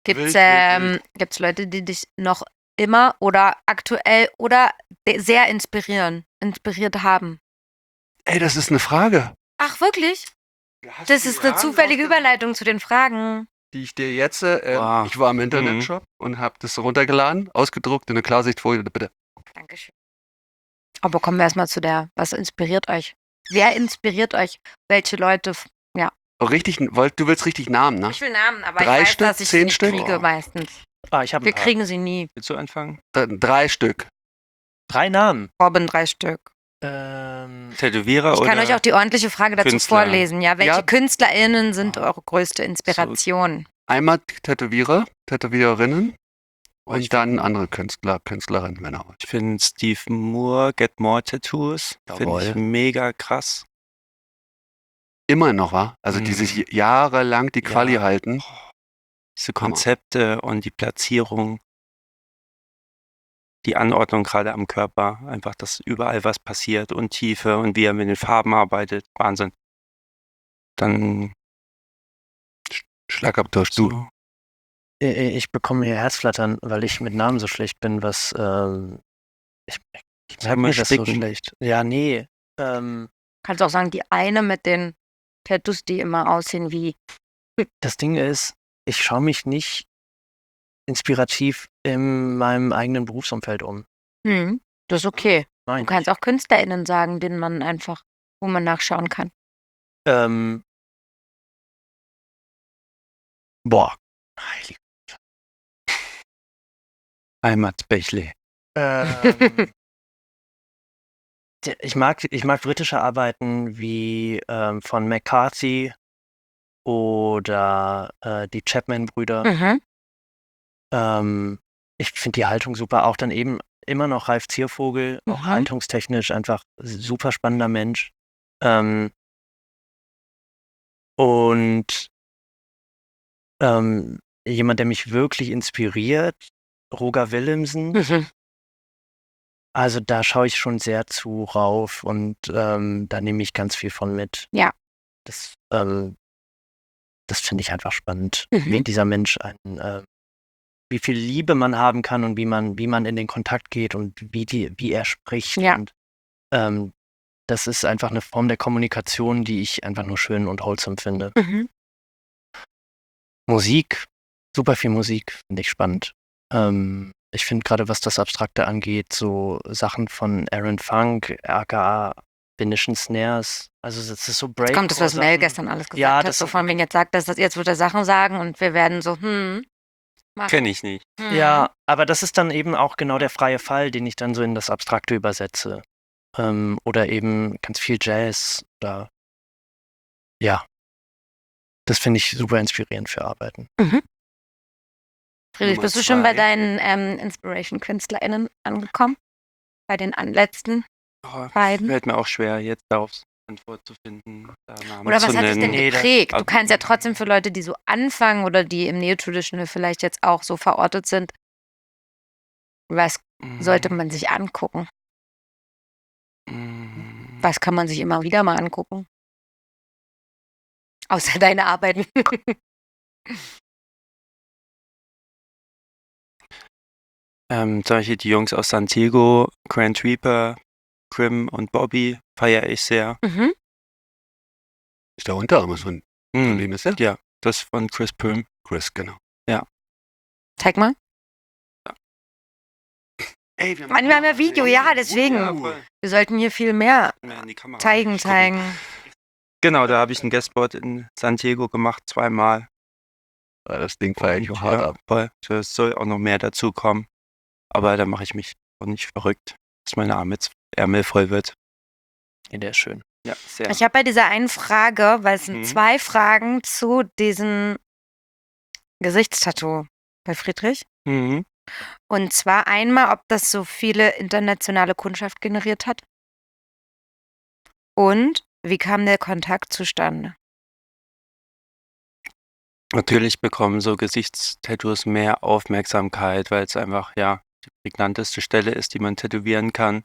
Gibt's Leute, die dich noch immer oder aktuell oder sehr inspiriert haben? Ey, das ist eine Frage. Ach, wirklich? Das ist eine zufällige Überleitung zu den Fragen. Die ich dir jetzt, Wow. ich war im Internetshop und habe das runtergeladen, ausgedruckt in eine Klarsichtfolie, bitte. Dankeschön. Aber kommen wir erstmal zu was inspiriert euch? Wer inspiriert euch? Welche Leute? Ja. Oh, richtig, du willst richtig Namen, ne? Ich will Namen, aber 3 ich weiß, Stück, dass ich 10 sie nicht Stück? kriege meistens. Ich habe Wir kriegen sie nie. Willst du anfangen? 3 Stück. 3 Namen. Robin 3 Stück. Tätowierer Ich oder? kann euch auch die ordentliche Frage dazu Künstler? vorlesen. Ja, welche Ja. KünstlerInnen sind eure größte Inspiration? Einmal Tätowierer, Tätowiererinnen Oh, ich und dann andere Künstler, Künstlerinnen, Männer. Ich finde Steve Moore, Get More Tattoos, finde Jawohl. ich mega krass. Immer noch, wa? Also die Mhm. sich jahrelang die Quali Ja. halten. Diese Konzepte und die Platzierung, die Anordnung gerade am Körper, einfach, dass überall was passiert und Tiefe und wie er mit den Farben arbeitet, Wahnsinn. Dann Schlagabtausch, du. so. Ich bekomme hier Herzflattern, weil ich mit Namen so schlecht bin, ich Sag merke mal mir das so spicken. schlecht. Ja, nee. Kannst auch sagen, die eine mit den Tattoos, die immer aussehen wie. Das Ding ist, ich schaue mich nicht inspirativ in meinem eigenen Berufsumfeld um. Das ist okay. Nein. Du kannst auch KünstlerInnen sagen, wo man nachschauen kann. Heilig. Heimatbächle. Ich mag britische Arbeiten wie von McCarthy oder die Chapman-Brüder. Ich finde die Haltung super. Auch dann eben immer noch Ralf Ziervogel, auch haltungstechnisch einfach super spannender Mensch. Und jemand, der mich wirklich inspiriert, Roger Willemsen. Also da schaue ich schon sehr zu rauf und da nehme ich ganz viel von mit. Ja. Das finde ich einfach spannend, wie dieser Mensch wie viel Liebe man haben kann und wie man in den Kontakt geht und wie er spricht. Ja. Und das ist einfach eine Form der Kommunikation, die ich einfach nur schön und wholesome finde. Musik, super viel Musik, finde ich spannend. Ich finde gerade, was das Abstrakte angeht, so Sachen von Aaron Funk, aka Venetian Snares, also das ist so Breakcore. Kommt das, was Mel gestern alles gesagt Ja, hat, das so von wegen jetzt sagt, jetzt wird er Sachen sagen und wir werden so, machen. Kenne ich nicht. Ja, aber das ist dann eben auch genau der freie Fall, den ich dann so in das Abstrakte übersetze. Oder eben ganz viel Jazz oder ja. Das finde ich super inspirierend für Arbeiten. Friedrich, Nummer bist du schon 2. bei deinen Inspiration-KünstlerInnen angekommen? Bei den letzten beiden? Fällt mir auch schwer, jetzt darauf Antwort zu finden. Namen Oder zu was hat dich denn nennen. geprägt? Du kannst ja trotzdem für Leute, die so anfangen oder die im Neo-Traditional vielleicht jetzt auch so verortet sind, was sollte man sich angucken? Was kann man sich immer wieder mal angucken? Außer deine Arbeiten. Solche die Jungs aus Santiago, Grand Reaper, Grim und Bobby feiere ich sehr. Ist der Unterarm von wem ist der? Ja, das von Chris Prim. Chris, genau. Ja. Zeig mal. Ey, wir Wir haben ja Video, ja, deswegen. voll. Wir sollten hier viel mehr Mehr in die Kamera zeigen. Genau, da habe ich einen Guestspot in Santiago gemacht, 2-mal. Das Ding feiere ich auch hart ab. Voll. Es soll auch noch mehr dazu kommen. Aber da mache ich mich auch nicht verrückt, dass meine Ärmel voll wird. Ja, der ist schön. Ja, sehr. Ich habe bei dieser einen Frage, weil es sind 2 Fragen zu diesem Gesichtstattoo bei Friedrich. Und zwar einmal, ob das so viele internationale Kundschaft generiert hat. Und wie kam der Kontakt zustande? Natürlich bekommen so Gesichtstattoos mehr Aufmerksamkeit, weil es einfach, ja, die prägnanteste Stelle ist, die man tätowieren kann.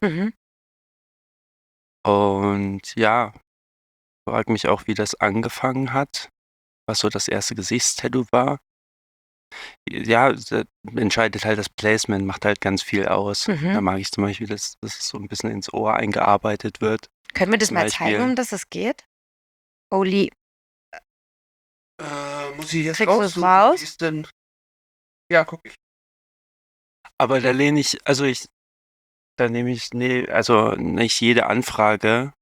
Und ja, frage mich auch, wie das angefangen hat, was so das erste Gesichtstattoo war. ja, entscheidet halt das Placement, macht halt ganz viel aus. Da mag ich zum Beispiel, dass es so ein bisschen ins Ohr eingearbeitet wird. Können wir das Zum mal Beispiel- zeigen, um das es geht? Oli, Muss ich jetzt Kriegst du es raussuchen? raus? Wie ist denn? Ja, guck ich. Aber da lehne ich, da nehme ich, also nicht jede Anfrage.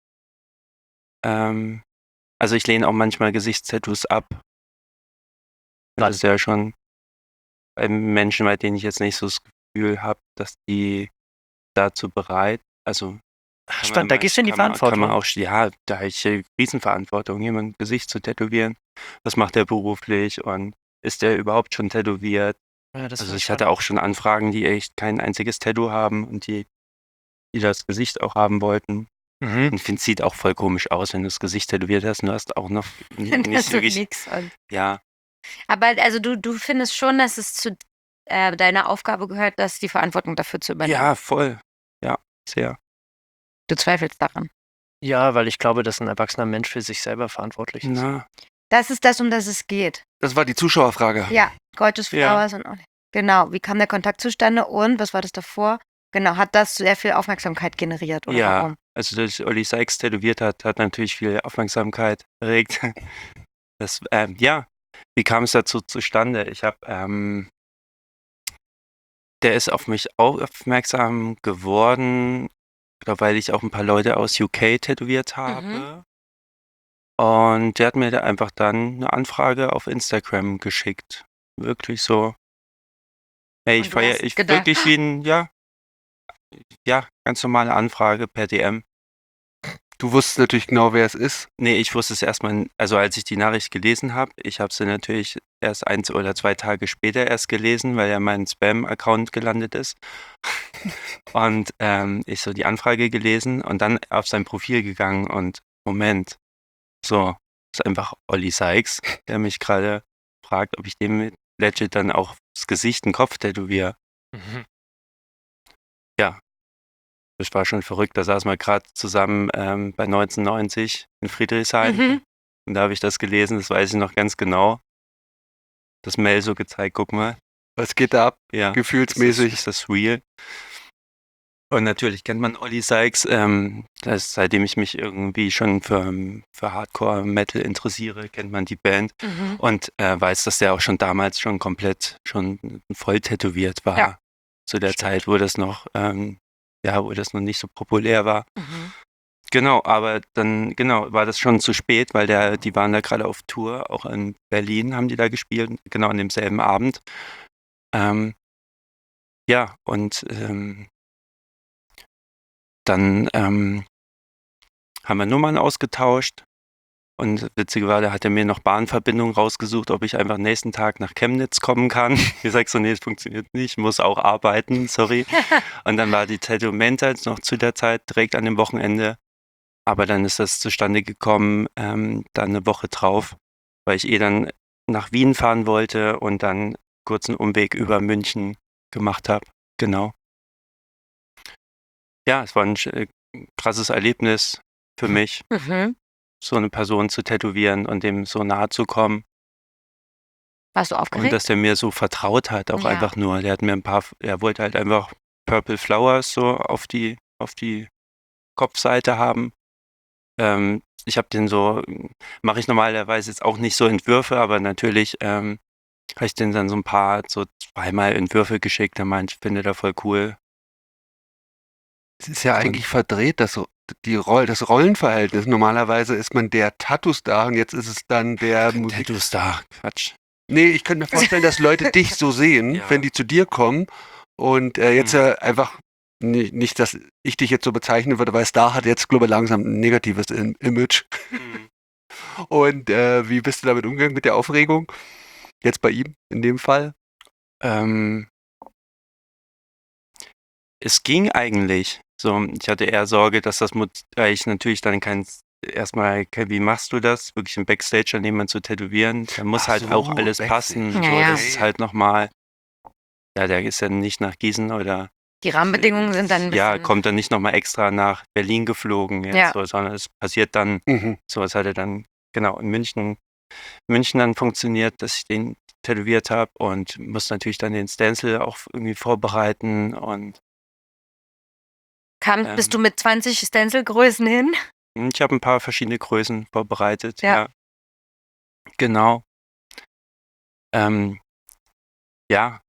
Also ich lehne auch manchmal Gesichtstattoos ab. Das ist ja schon bei Menschen, bei denen ich jetzt nicht so das Gefühl habe, dass die dazu bereit, also Spannend, da gehst du in die Verantwortung. Kann man auch, ja, da habe ich Riesenverantwortung, jemand Gesicht zu tätowieren. Was macht der beruflich und ist der überhaupt schon tätowiert? Ja, das Also ist ich hatte auch schon Anfragen, die echt kein einziges Tattoo haben und die das Gesicht auch haben wollten. Und ich finde, es sieht auch voll komisch aus, wenn du das Gesicht tätowiert hast und du hast auch noch nicht das wirklich, nix. ja, Aber also du findest schon, dass es zu deiner Aufgabe gehört, dass die Verantwortung dafür zu übernehmen. ja, voll, ja, sehr. Du zweifelst daran. Ja, weil ich glaube, dass ein erwachsener Mensch für sich selber verantwortlich ist. Na, Das ist das, um das es geht. Das war die Zuschauerfrage. Ja, Gorgeous Ja. Flowers und Oli. Genau, wie kam der Kontakt zustande und was war das davor? Genau, hat das sehr viel Aufmerksamkeit generiert oder ja, warum? also dass Olli Sykes tätowiert hat natürlich viel Aufmerksamkeit erregt. Das, ja, wie kam es dazu zustande? Ich habe, der ist auf mich aufmerksam geworden, weil ich auch ein paar Leute aus UK tätowiert habe. Und der hat mir da einfach dann eine Anfrage auf Instagram geschickt. Wirklich so. Hey, Und ich du feiere, hast ich gedacht, wirklich wie ein, ja, ganz normale Anfrage per DM. Du wusstest natürlich genau, wer es ist. Nee, ich wusste es erstmal, also als ich die Nachricht gelesen habe, ich habe sie natürlich erst 1 oder 2 Tage später erst gelesen, weil ja mein Spam-Account gelandet ist. Und ich so die Anfrage gelesen und dann auf sein Profil gegangen und Moment, so, ist einfach Olli Sykes, der mich gerade fragt, ob ich dem mit legit dann auch das Gesicht, den Kopf tätowiere. Das war schon verrückt, da saßen wir gerade zusammen bei 1990 in Friedrichshain. Und da habe ich das gelesen, das weiß ich noch ganz genau. Das Mail so gezeigt, guck mal. Was geht da ab? Ja, Gefühlsmäßig. ist das real? Und natürlich kennt man Olli Sykes, seitdem ich mich irgendwie schon für Hardcore-Metal interessiere, kennt man die Band und weiß, dass der auch schon damals schon komplett schon voll tätowiert war. Ja. Zu der Zeit, wo das noch, wo das noch nicht so populär war. Genau, aber dann, war das schon zu spät, weil die waren da gerade auf Tour, auch in Berlin haben die da gespielt, genau an demselben Abend. Dann haben wir Nummern ausgetauscht und witzigerweise hat er mir noch Bahnverbindungen rausgesucht, ob ich einfach nächsten Tag nach Chemnitz kommen kann. Ich sag so, nee, das funktioniert nicht, muss auch arbeiten, sorry. Und dann war die Tattoo-Menta noch zu der Zeit direkt an dem Wochenende. Aber dann ist das zustande gekommen, dann eine Woche drauf, weil ich dann nach Wien fahren wollte und dann kurzen Umweg über München gemacht habe. Genau. Ja, es war ein krasses Erlebnis für mich, so eine Person zu tätowieren und dem so nahe zu kommen. Warst du Und aufgeregt? dass der mir so vertraut hat, auch Ja. einfach nur. Der hat mir er wollte halt einfach Purple Flowers so auf die Kopfseite haben. Ich habe den so, mache ich normalerweise jetzt auch nicht so Entwürfe, aber natürlich habe ich den dann so zweimal Entwürfe geschickt. Er meint, ich finde das voll cool. Es ist ja eigentlich verdreht, das Rollenverhältnis. Normalerweise ist man der Tattoo-Star und jetzt ist es dann der Musik. Tattoo-Star, Quatsch. Nee, ich könnte mir vorstellen, dass Leute dich so sehen, Ja. wenn die zu dir kommen und jetzt einfach nicht, dass ich dich jetzt so bezeichnen würde, weil Star hat jetzt, glaube ich, langsam ein negatives Image. Und wie bist du damit umgegangen mit der Aufregung? Jetzt bei ihm, in dem Fall? Es ging eigentlich. So, ich hatte eher Sorge, dass weil ich natürlich dann wie machst du das? Wirklich im Backstage an jemanden zu tätowieren? Da muss Ach halt so, auch alles Backstage. passen. Ja, So, ja. das ist halt nochmal, der ist ja nicht nach Gießen oder Die Rahmenbedingungen sind dann ein bisschen... kommt dann nicht nochmal extra nach Berlin geflogen jetzt, Ja. so, sondern es passiert dann, Mhm. so, es hatte dann, genau, in München dann funktioniert, dass ich tätowiert habe und muss natürlich dann den Stencil auch irgendwie vorbereiten und Bist du mit 20 Stencil-Größen hin? ich habe ein paar verschiedene Größen vorbereitet, Ja. ja. Genau. Ja.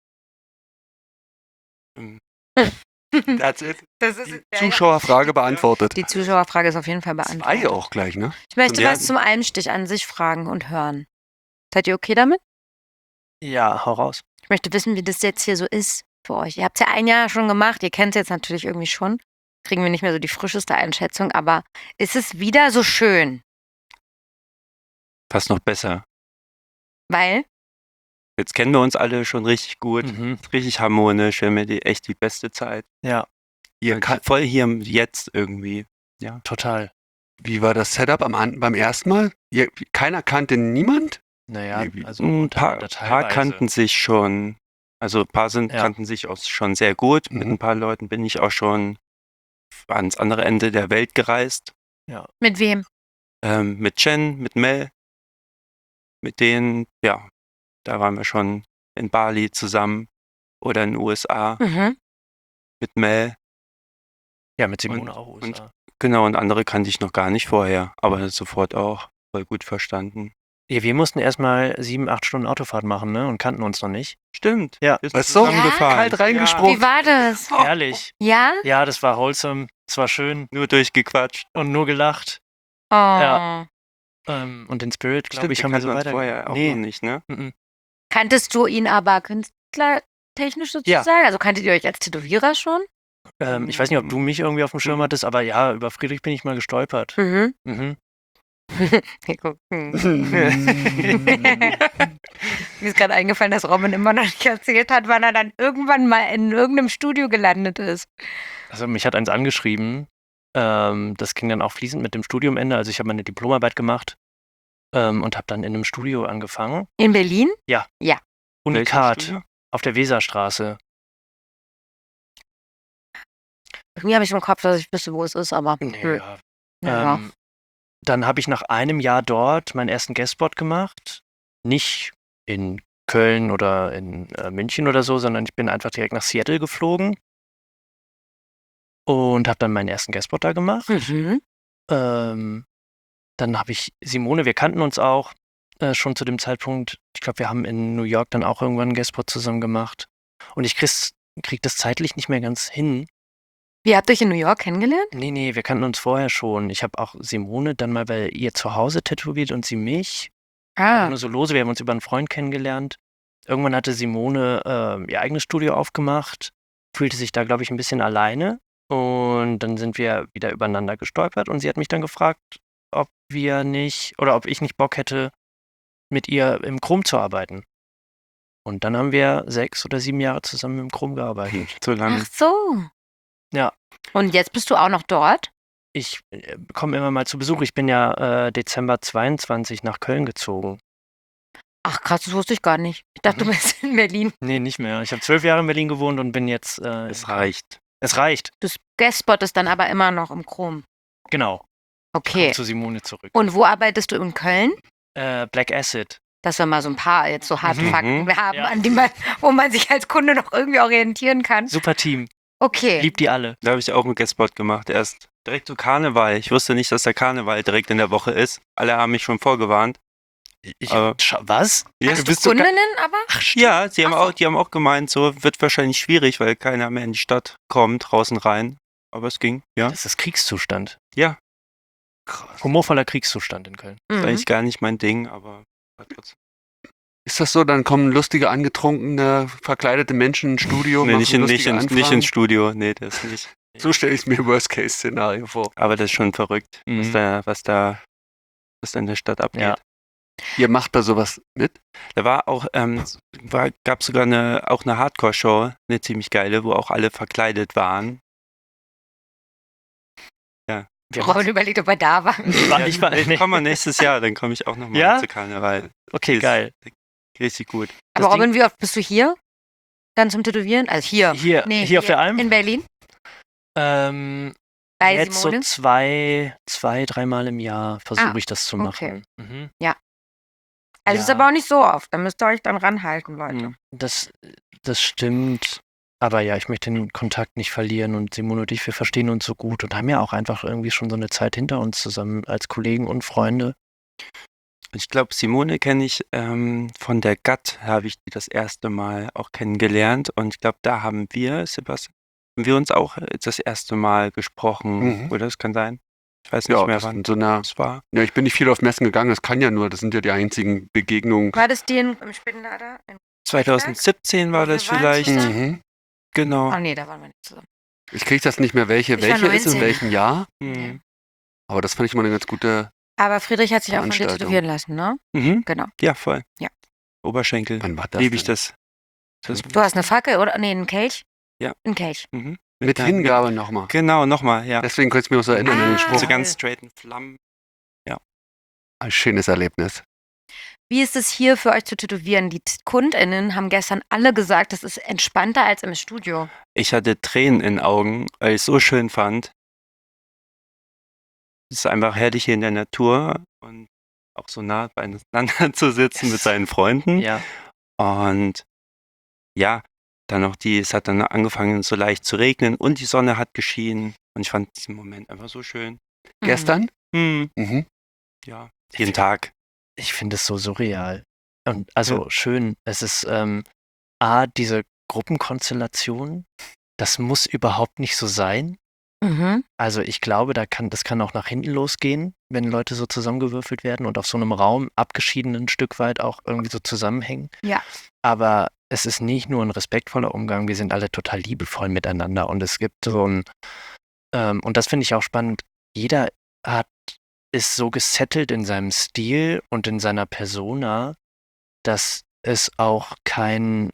That's it. Das ist, Die Zuschauerfrage beantwortet. Die Zuschauerfrage ist auf jeden Fall beantwortet. 2 auch gleich, ne? Ich möchte Ja. was zum Einstich an sich fragen und hören. Seid ihr okay damit? Ja, hau raus. Ich möchte wissen, wie das jetzt hier so ist für euch. Ihr habt es ja ein Jahr schon gemacht, ihr kennt es jetzt natürlich irgendwie schon. Kriegen wir nicht mehr so die frischeste Einschätzung, aber ist es wieder so schön? Fast noch besser. Weil? Jetzt kennen wir uns alle schon richtig gut, ist richtig harmonisch, wir haben ja echt die beste Zeit. Ja, Voll hier im Jetzt irgendwie. Ja. total. Wie war das Setup beim ersten Mal? Keiner kannte niemand? Naja, Nee, also Ein paar teilweise. kannten sich schon, also ein paar kannten sich auch schon sehr gut. Mit ein paar Leuten bin ich auch schon ans andere Ende der Welt gereist. Mit wem? Mit Jen, mit Mel, mit denen, ja, da waren wir schon in Bali zusammen oder in den USA Mhm. mit Mel. Ja, mit Simone Und- auch. und- Genau, und andere kannte ich noch gar nicht vorher, aber sofort auch voll gut verstanden. Ja, wir mussten erstmal 7-8 Stunden Autofahrt machen, ne? Und kannten uns noch nicht. Stimmt. Ja. Wir sind Weißt du? zusammengefahren. Kalt reingesprungen. Wie war das? Ehrlich. Ja? Ja, das war wholesome. Es war schön Nur durchgequatscht. und nur gelacht. Oh. Ja. Und den Spirit, glaube ich, wir haben wir so kannten uns weiter. vorher auch noch nicht, ne? Mhm. Kanntest du ihn aber künstlertechnisch sozusagen? Also kanntet ihr euch als Tätowierer schon? Ich weiß nicht, ob du mich irgendwie auf dem Schirm hattest, aber ja, über Friedrich bin ich mal gestolpert. Mhm. Mhm. Wir gucken. Mir ist gerade eingefallen, dass Robin immer noch nicht erzählt hat, wann er dann irgendwann mal in irgendeinem Studio gelandet ist. Also mich hat eins angeschrieben. Das ging dann auch fließend mit dem Studiumende. Also ich habe meine Diplomarbeit gemacht und habe dann in einem Studio angefangen. In Berlin? Unikat Studio? auf der Weserstraße. Irgendwie habe ich im Kopf, dass ich wüsste, wo es ist, aber. Ja. Ja. Dann habe ich nach einem Jahr dort meinen ersten Guestspot gemacht. Nicht in Köln oder in München oder so, sondern ich bin einfach direkt nach Seattle geflogen und habe dann meinen ersten Guestspot da gemacht. Mhm. Dann habe ich Simone, wir kannten uns auch schon zu dem Zeitpunkt. Ich glaube, wir haben in New York dann auch irgendwann einen Guestspot zusammen gemacht. Und ich krieg das zeitlich nicht mehr ganz hin. Wie habt ihr euch in New York kennengelernt? Nee, wir kannten uns vorher schon. Ich habe auch Simone dann mal bei ihr zu Hause tätowiert und sie mich. Ah. Nur so lose, wir haben uns über einen Freund kennengelernt. Irgendwann hatte Simone ihr eigenes Studio aufgemacht, fühlte sich da, glaube ich, ein bisschen alleine. Und dann sind wir wieder übereinander gestolpert und sie hat mich dann gefragt, ob ich nicht Bock hätte, mit ihr im Chrom zu arbeiten. Und dann haben wir 6 oder 7 Jahre zusammen im Chrom gearbeitet. So lange. Ach so. Ja. Und jetzt bist du auch noch dort? Ich komme immer mal zu Besuch. Ich bin ja Dezember 22 nach Köln gezogen. Ach krass, das wusste ich gar nicht. Ich dachte, du bist in Berlin. Nee, nicht mehr. Ich habe 12 Jahre in Berlin gewohnt und bin jetzt... Es reicht. Es reicht. Du Guestspotest dann aber immer noch im Chrom. Genau. Okay. Komm zu Simone zurück. Und wo arbeitest du in Köln? Black Acid. Dass wir mal so ein paar jetzt so harte Mhm. Fakten haben, Ja. an die wo man sich als Kunde noch irgendwie orientieren kann. Super Team. Okay. Lieb die alle. Da habe ich auch einen Guestspot gemacht, erst direkt zu Karneval. Ich wusste nicht, dass der Karneval direkt in der Woche ist. Alle haben mich schon vorgewarnt. Was? Ja, Hast du bist du Kundinnen aber? Ach, stimmt. Ja, die haben, Ach so. die haben auch gemeint, so wird wahrscheinlich schwierig, weil keiner mehr in die Stadt kommt, draußen rein. Aber es ging, ja. Das ist Kriegszustand. Ja, Krass. Humorvoller Kriegszustand in Köln. ist Mhm. eigentlich gar nicht mein Ding, aber war trotzdem. Ist das so, dann kommen lustige, angetrunkene, verkleidete Menschen ins Studio? Nee, machen nicht lustige nicht Anfragen? ins Studio, nee, das nicht. So stelle ich mir Worst-Case-Szenario vor. Aber das ist schon verrückt, Mhm. was da in der Stadt abgeht. Ja. Ihr macht bei sowas mit? Da war auch, gab sogar auch eine Hardcore-Show, eine ziemlich geile, wo auch alle verkleidet waren. Robin überlegt, ob er da war. Ich war Ich komme nächstes Jahr, dann komme ich auch nochmal Ja? zu Karneval. Okay, Ist- geil. Richtig gut. Aber Das Ding- Robin, wie oft bist du hier? Dann zum Tätowieren? Also hier. Hier auf der Alm? In Berlin? Ähm, Bei jetzt Simone? so 2, 3 Mal im Jahr versuche ich das zu okay. machen. Mhm. Also ist aber auch nicht so oft. Da müsst ihr euch dann ranhalten, Leute. Das stimmt. Aber ja, ich möchte den Kontakt nicht verlieren und Simone und ich, wir verstehen uns so gut und haben ja auch einfach irgendwie schon so eine Zeit hinter uns zusammen als Kollegen und Freunde. Ich glaube, Simone kenne ich von der GATT, habe ich die das erste Mal auch kennengelernt. Und ich glaube, da haben wir, Sebastian, uns auch das erste Mal gesprochen. Oder das kann sein. Ich weiß nicht mehr, wann das war. Ja, ich bin nicht viel auf Messen gegangen, das kann ja nur, das sind ja die einzigen Begegnungen. War das die im Spittenlader? 2017 war das vielleicht. Genau. Oh nee, da waren wir nicht zusammen. Ich kriege das nicht mehr, welche ist in welchem Jahr. Mhm. Aber das fand ich mal eine ganz gute. Aber Friedrich hat sich auch von dir tätowieren lassen, ne? Mhm. Genau. Ja, voll. Ja. Oberschenkel. Wann war das? Liebe ich das. Du hast eine Fackel oder? Nee, einen Kelch? Ja. Ein Kelch. Mhm. Mit Hingabe nochmal. Genau, nochmal, ja. Deswegen könntest du mich auch so erinnern an den Spruch. So ganz straighten Flammen. Ein schönes Erlebnis. Wie ist es hier für euch zu tätowieren? Die KundInnen haben gestern alle gesagt, das ist entspannter als im Studio. Ich hatte Tränen in den Augen, weil ich es so schön fand. Es ist einfach herrlich hier in der Natur und auch so nah beieinander zu sitzen mit seinen Freunden. Ja. Und ja, dann noch es hat dann angefangen so leicht zu regnen und die Sonne hat geschienen. Und ich fand diesen Moment einfach so schön. Gestern? Mhm. Ja, jeden Tag. Ich finde es so surreal. Und also schön. Es ist diese Gruppenkonstellation, das muss überhaupt nicht so sein. Also ich glaube, das kann auch nach hinten losgehen, wenn Leute so zusammengewürfelt werden und auf so einem Raum abgeschieden ein Stück weit auch irgendwie so zusammenhängen. Ja. Aber es ist nicht nur ein respektvoller Umgang, wir sind alle total liebevoll miteinander und es gibt so ein, und das finde ich auch spannend, jeder ist so gesettelt in seinem Stil und in seiner Persona, dass es auch kein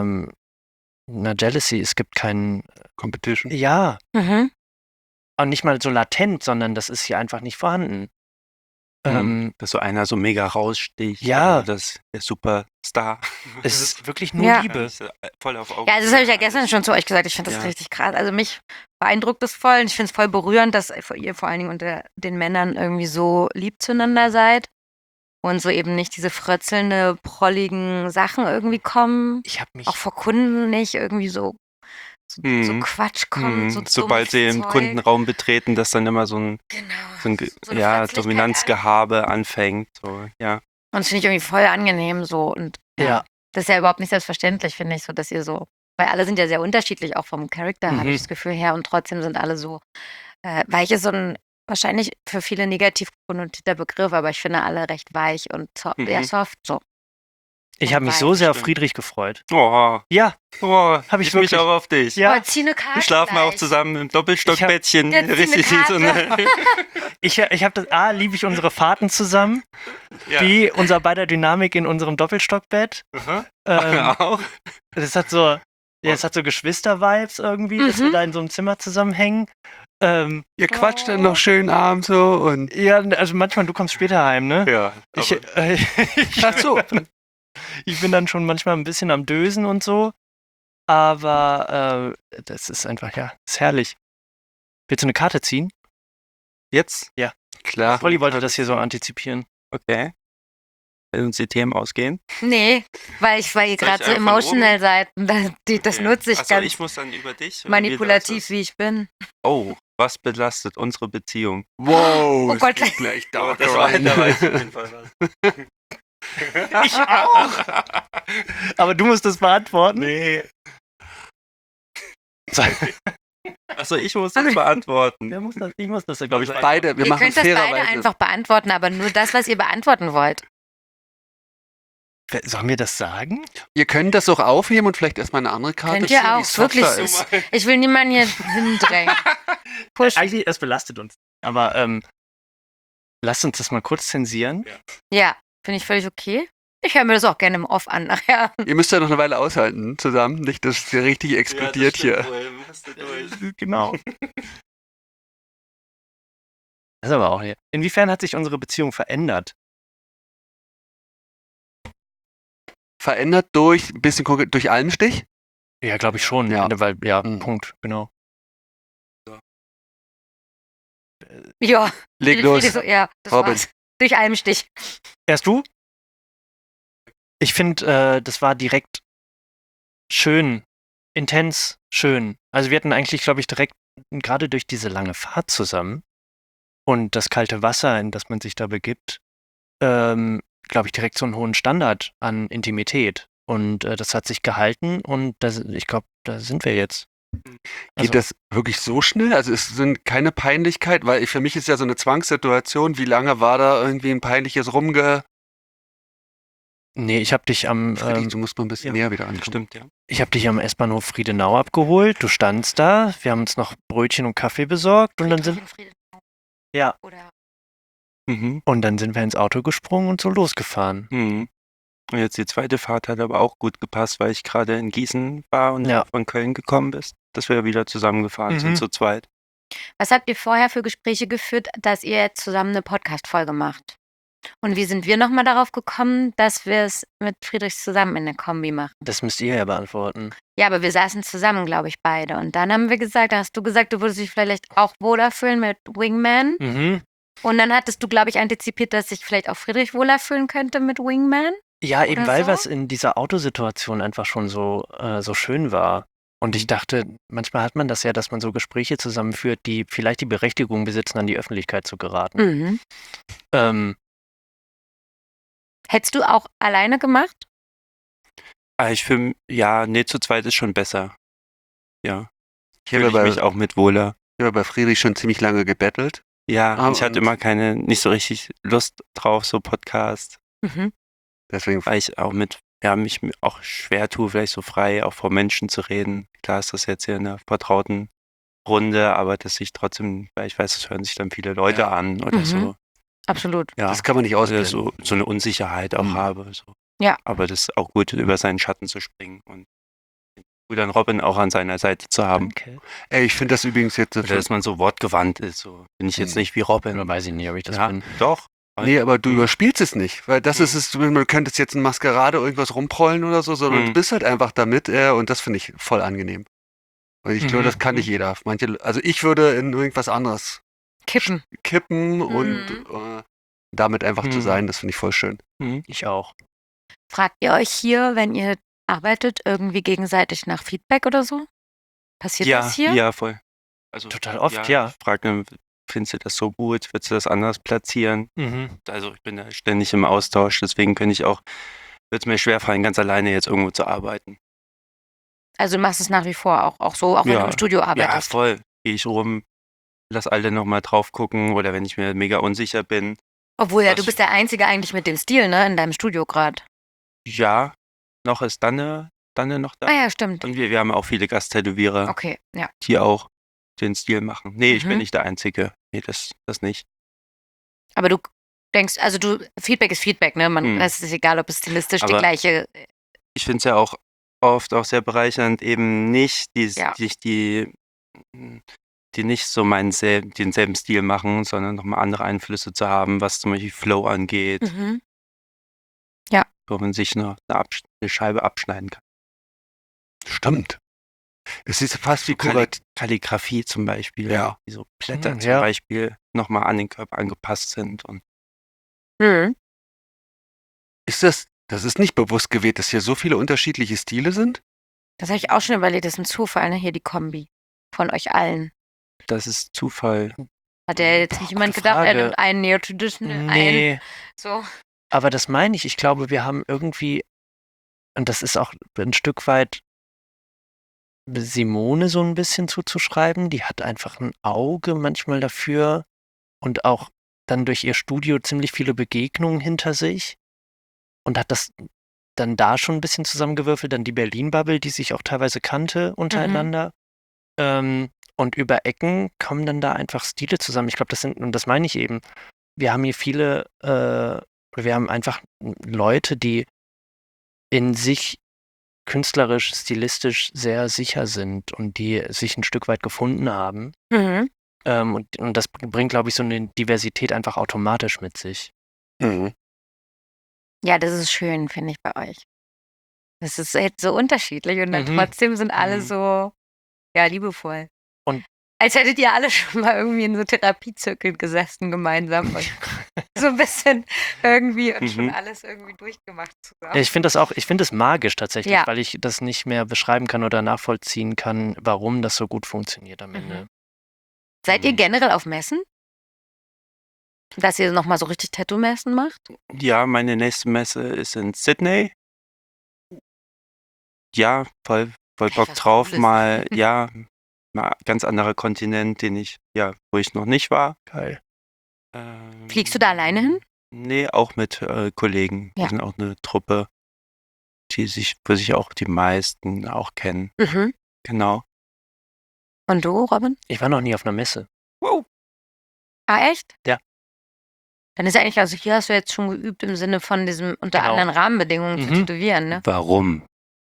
Jealousy, es gibt kein Competition. Ja. Und nicht mal so latent, sondern das ist hier einfach nicht vorhanden. Dass so einer so mega raussticht. Ja. Das der Superstar. Es ist wirklich nur Liebe. Voll auf Augen. Ja, also das habe ich ja gestern schon zu euch gesagt. Ich finde das richtig krass. Also mich beeindruckt das voll. Und ich finde es voll berührend, dass ihr vor allen Dingen unter den Männern irgendwie so lieb zueinander seid. Und so eben nicht diese frötzelnde, prolligen Sachen irgendwie kommen. Ich habe mich auch vor Kunden nicht irgendwie so Quatsch kommt. So sobald sie im Kundenraum betreten, dass dann immer so ein Dominanzgehabe anfängt. So, ja. Und das finde ich irgendwie voll angenehm so. Und das ist ja überhaupt nicht selbstverständlich, finde ich, so, dass ihr so, weil alle sind ja sehr unterschiedlich, auch vom Charakter, habe ich das Gefühl her. Und trotzdem sind alle so, weich ist so ein wahrscheinlich für viele negativ konnotierter Begriff, aber ich finde alle recht weich und soft so. Ich habe mich so sehr auf Friedrich gefreut. Oh. Ja. Oh, habe ich wirklich. Mich auch auf dich. Ja. Zieh eine Karte. Wir schlafen auch zusammen im Doppelstockbettchen. Richtig so ich habe das liebe ich unsere Fahrten zusammen. Ja. Wie unser beider Dynamik in unserem Doppelstockbett. Auch. Das hat so Geschwister-Vibes irgendwie, dass wir da in so einem Zimmer zusammenhängen. Ihr quatscht dann noch schön abends so und. Ja, also manchmal, du kommst später heim, ne? Ja. Ach so. Ich bin dann schon manchmal ein bisschen am Dösen und so. Aber das ist einfach, ist herrlich. Willst du eine Karte ziehen? Jetzt? Ja. Klar. Polly wollte das hier so antizipieren. Okay. Will uns die Themen ausgehen? Nee, weil ihr gerade so emotional seid. Das nutze ich ganz ich muss dann über dich. Manipulativ, wie ich bin. Oh, was belastet unsere Beziehung? Wow. Oh Gott. Gleich da weiß ich auf jeden Fall was. Ich auch. Aber du musst das beantworten. Nee. Achso, ich muss das beantworten. Ich muss das, glaube ich, beide. Wir machen könnt das beide einfach beantworten, aber nur das, was ihr beantworten wollt. Sollen wir das sagen? Ihr könnt das auch aufheben und vielleicht erstmal eine andere Karte könnt ihr auch, wirklich. Ich will niemanden hier hindrängen. Eigentlich, das belastet uns. Aber lasst uns das mal kurz zensieren. Ja, finde ich völlig okay. Ich höre mir das auch gerne im Off an nachher. Ihr müsst ja noch eine Weile aushalten zusammen. Nicht, dass es hier richtig explodiert hier. Genau. Das ist aber auch hier. Inwiefern hat sich unsere Beziehung verändert? Verändert durch ein bisschen durch Almstich? Ja, glaube ich schon. Ja. Weil, Punkt, genau. Ja. Leg los. So, ja, das Robin. war's. Durch Almstich. Erst du? Ich finde, das war direkt schön, intens schön. Also wir hatten eigentlich, glaube ich, direkt, gerade durch diese lange Fahrt zusammen und das kalte Wasser, in das man sich da begibt, glaube ich, direkt so einen hohen Standard an Intimität. Und das hat sich gehalten und ich glaube, da sind wir jetzt. Geht das wirklich so schnell? Also es sind keine Peinlichkeit, weil für mich ist ja so eine Zwangssituation. Wie lange war da irgendwie ein peinliches Nee, ich habe dich am Friedrich, du musst mal ein bisschen näher wieder ankommen. Stimmt, ja. Ich habe dich am S-Bahnhof Friedenau abgeholt. Du standst da. Wir haben uns noch Brötchen und Kaffee besorgt und dann sind ja Oder und dann sind wir ins Auto gesprungen und so losgefahren. Und jetzt die zweite Fahrt hat aber auch gut gepasst, weil ich gerade in Gießen war und Ja. von Köln gekommen bist, dass wir wieder zusammengefahren sind, zu zweit. was habt ihr vorher für Gespräche geführt, dass ihr jetzt zusammen eine Podcast-Folge macht? Und wie sind wir nochmal darauf gekommen, dass wir es mit Friedrichs zusammen in der Kombi machen? Das müsst ihr ja beantworten. Ja, aber wir saßen zusammen, glaube ich, beide. Und dann haben wir gesagt, da hast du gesagt, du würdest dich vielleicht auch wohler fühlen mit Wingman. Mhm. Und dann hattest du, glaube ich, antizipiert, dass sich vielleicht auch Friedrich wohler fühlen könnte mit Wingman. Ja, eben Oder weil so? was in dieser Autosituation einfach schon so schön war. Und ich dachte, manchmal hat man das ja, dass man so Gespräche zusammenführt, die vielleicht die Berechtigung besitzen, an die Öffentlichkeit zu geraten. Mhm. Hättest du auch alleine gemacht? Ich finde, nee, zu zweit ist schon besser. Ja, Ich fühle habe ich mich auch mit wohler. bei Friedrich schon ziemlich lange gebettelt. Ja, ich hatte und- immer nicht so richtig Lust drauf, so Podcast, Mhm. Deswegen weil ich auch mich auch schwer tue, vielleicht so frei auch vor Menschen zu reden. Klar ist das jetzt hier in einer vertrauten Runde, aber dass ich trotzdem, weil ich weiß, es hören sich dann viele Leute Ja. an oder Mhm. so. Absolut. Ja, das kann man nicht oder ausblenden. so eine Unsicherheit auch Mhm. habe. So. Ja. Aber das ist auch gut, über seinen Schatten zu springen und gut an Robin auch an seiner Seite zu haben. Danke. Ey, ich finde das übrigens jetzt so Oder dass man so wortgewandt ist. So bin ich jetzt nicht wie Robin. Oder weiß ich nicht, ob ich das Ja, bin. doch. Nee, aber du überspielst es nicht, weil das Mhm. ist es, du könntest jetzt in Maskerade irgendwas rumprollen oder so, sondern du bist halt einfach damit und das finde ich voll angenehm. Und ich glaube, das kann nicht jeder. Also ich würde in irgendwas anderes kippen und damit einfach zu sein, das finde ich voll schön. Ich auch. Fragt ihr euch hier, wenn ihr arbeitet, irgendwie gegenseitig nach Feedback oder so? Passiert das hier? Ja, voll. Also, Total oft, ja. Ich frage, findest du das so gut? Würdest du das anders platzieren? Mhm. Also ich bin da ständig im Austausch, deswegen würde es mir schwerfallen, ganz alleine jetzt irgendwo zu arbeiten. Also du machst es nach wie vor auch so, auch wenn du im Studio Ja, arbeitest. voll. Gehe ich rum, lass alle nochmal drauf gucken oder wenn ich mir mega unsicher bin. Obwohl ja, Was- du bist der Einzige eigentlich mit dem Stil, ne, in deinem Studio gerade. Ja, noch ist Danne noch da. Ah ja, stimmt. Und wir haben auch viele Gasttätowierer, Okay, ja. die auch den Stil machen. Nee, ich bin Mhm. nicht der Einzige. Nee, das nicht. Aber du denkst, also Feedback ist Feedback, ne? Mhm. Es ist egal, ob es stilistisch die Aber- gleiche. Ich finde es ja auch oft auch sehr bereichernd, eben nicht die nicht so denselben Stil machen, sondern nochmal andere Einflüsse zu haben, was zum Beispiel Flow angeht, Mhm. wo man sich eine Scheibe abschneiden kann. Stimmt. Es ist fast wie So Kalligrafie zum Beispiel, Ja. wie so Blätter Mhm, zum ja. Beispiel nochmal an den Körper angepasst sind. Und Mhm. Das ist nicht bewusst gewählt, dass hier so viele unterschiedliche Stile sind? Das habe ich auch schon überlegt, das ist ein Zufall, ne? Hier die Kombi von euch allen. das ist Zufall. Hat ja jetzt nicht jemand gute gedacht, er Frage. nimmt einen Neo-Traditional, einen Nee, so. aber das meine ich. Ich glaube, wir haben irgendwie, und das ist auch ein Stück weit Simone so ein bisschen zuzuschreiben, die hat einfach ein Auge manchmal dafür und auch dann durch ihr Studio ziemlich viele Begegnungen hinter sich und hat das dann da schon ein bisschen zusammengewürfelt, dann die Berlin-Bubble, die sich auch teilweise kannte untereinander. Und über Ecken kommen dann da einfach Stile zusammen. Ich glaube, und das meine ich eben, wir haben hier oder wir haben einfach Leute, die in sich künstlerisch, stilistisch sehr sicher sind und die sich ein Stück weit gefunden haben. Mhm. Und das bringt, glaube ich, so eine Diversität einfach automatisch mit sich. Mhm. Ja, das ist schön, finde ich, bei euch. Das ist halt so unterschiedlich und dann Mhm. trotzdem sind alle Mhm. so, ja, liebevoll. Und- als hättet ihr alle schon mal irgendwie in so Therapiezirkeln gesessen gemeinsam. Und So ein bisschen irgendwie und schon Mhm. alles irgendwie durchgemacht Ja, zusammen. ich finde es magisch tatsächlich, Ja. weil ich das nicht mehr beschreiben kann oder nachvollziehen kann, warum das so gut funktioniert am Ende. Seid ihr Mhm. generell auf Messen? Dass ihr nochmal so richtig Tattoo-Messen macht? Ja, meine nächste Messe ist in Sydney. Ja, voll Vielleicht Bock was drauf. Cooles. Mal ganz anderer Kontinent, wo ich noch nicht war. Geil. Fliegst du da alleine hin? Nee, auch mit Kollegen. Ja. Wir sind auch eine Truppe, wo sich auch die meisten auch kennen. Mhm. Genau. Und du, Robin? Ich war noch nie auf einer Messe. Ah, echt? Ja. Dann ist ja eigentlich, also hier hast du jetzt schon geübt im Sinne von diesem unter Genau. anderen Rahmenbedingungen zu Mhm. tätowieren, ne? Warum?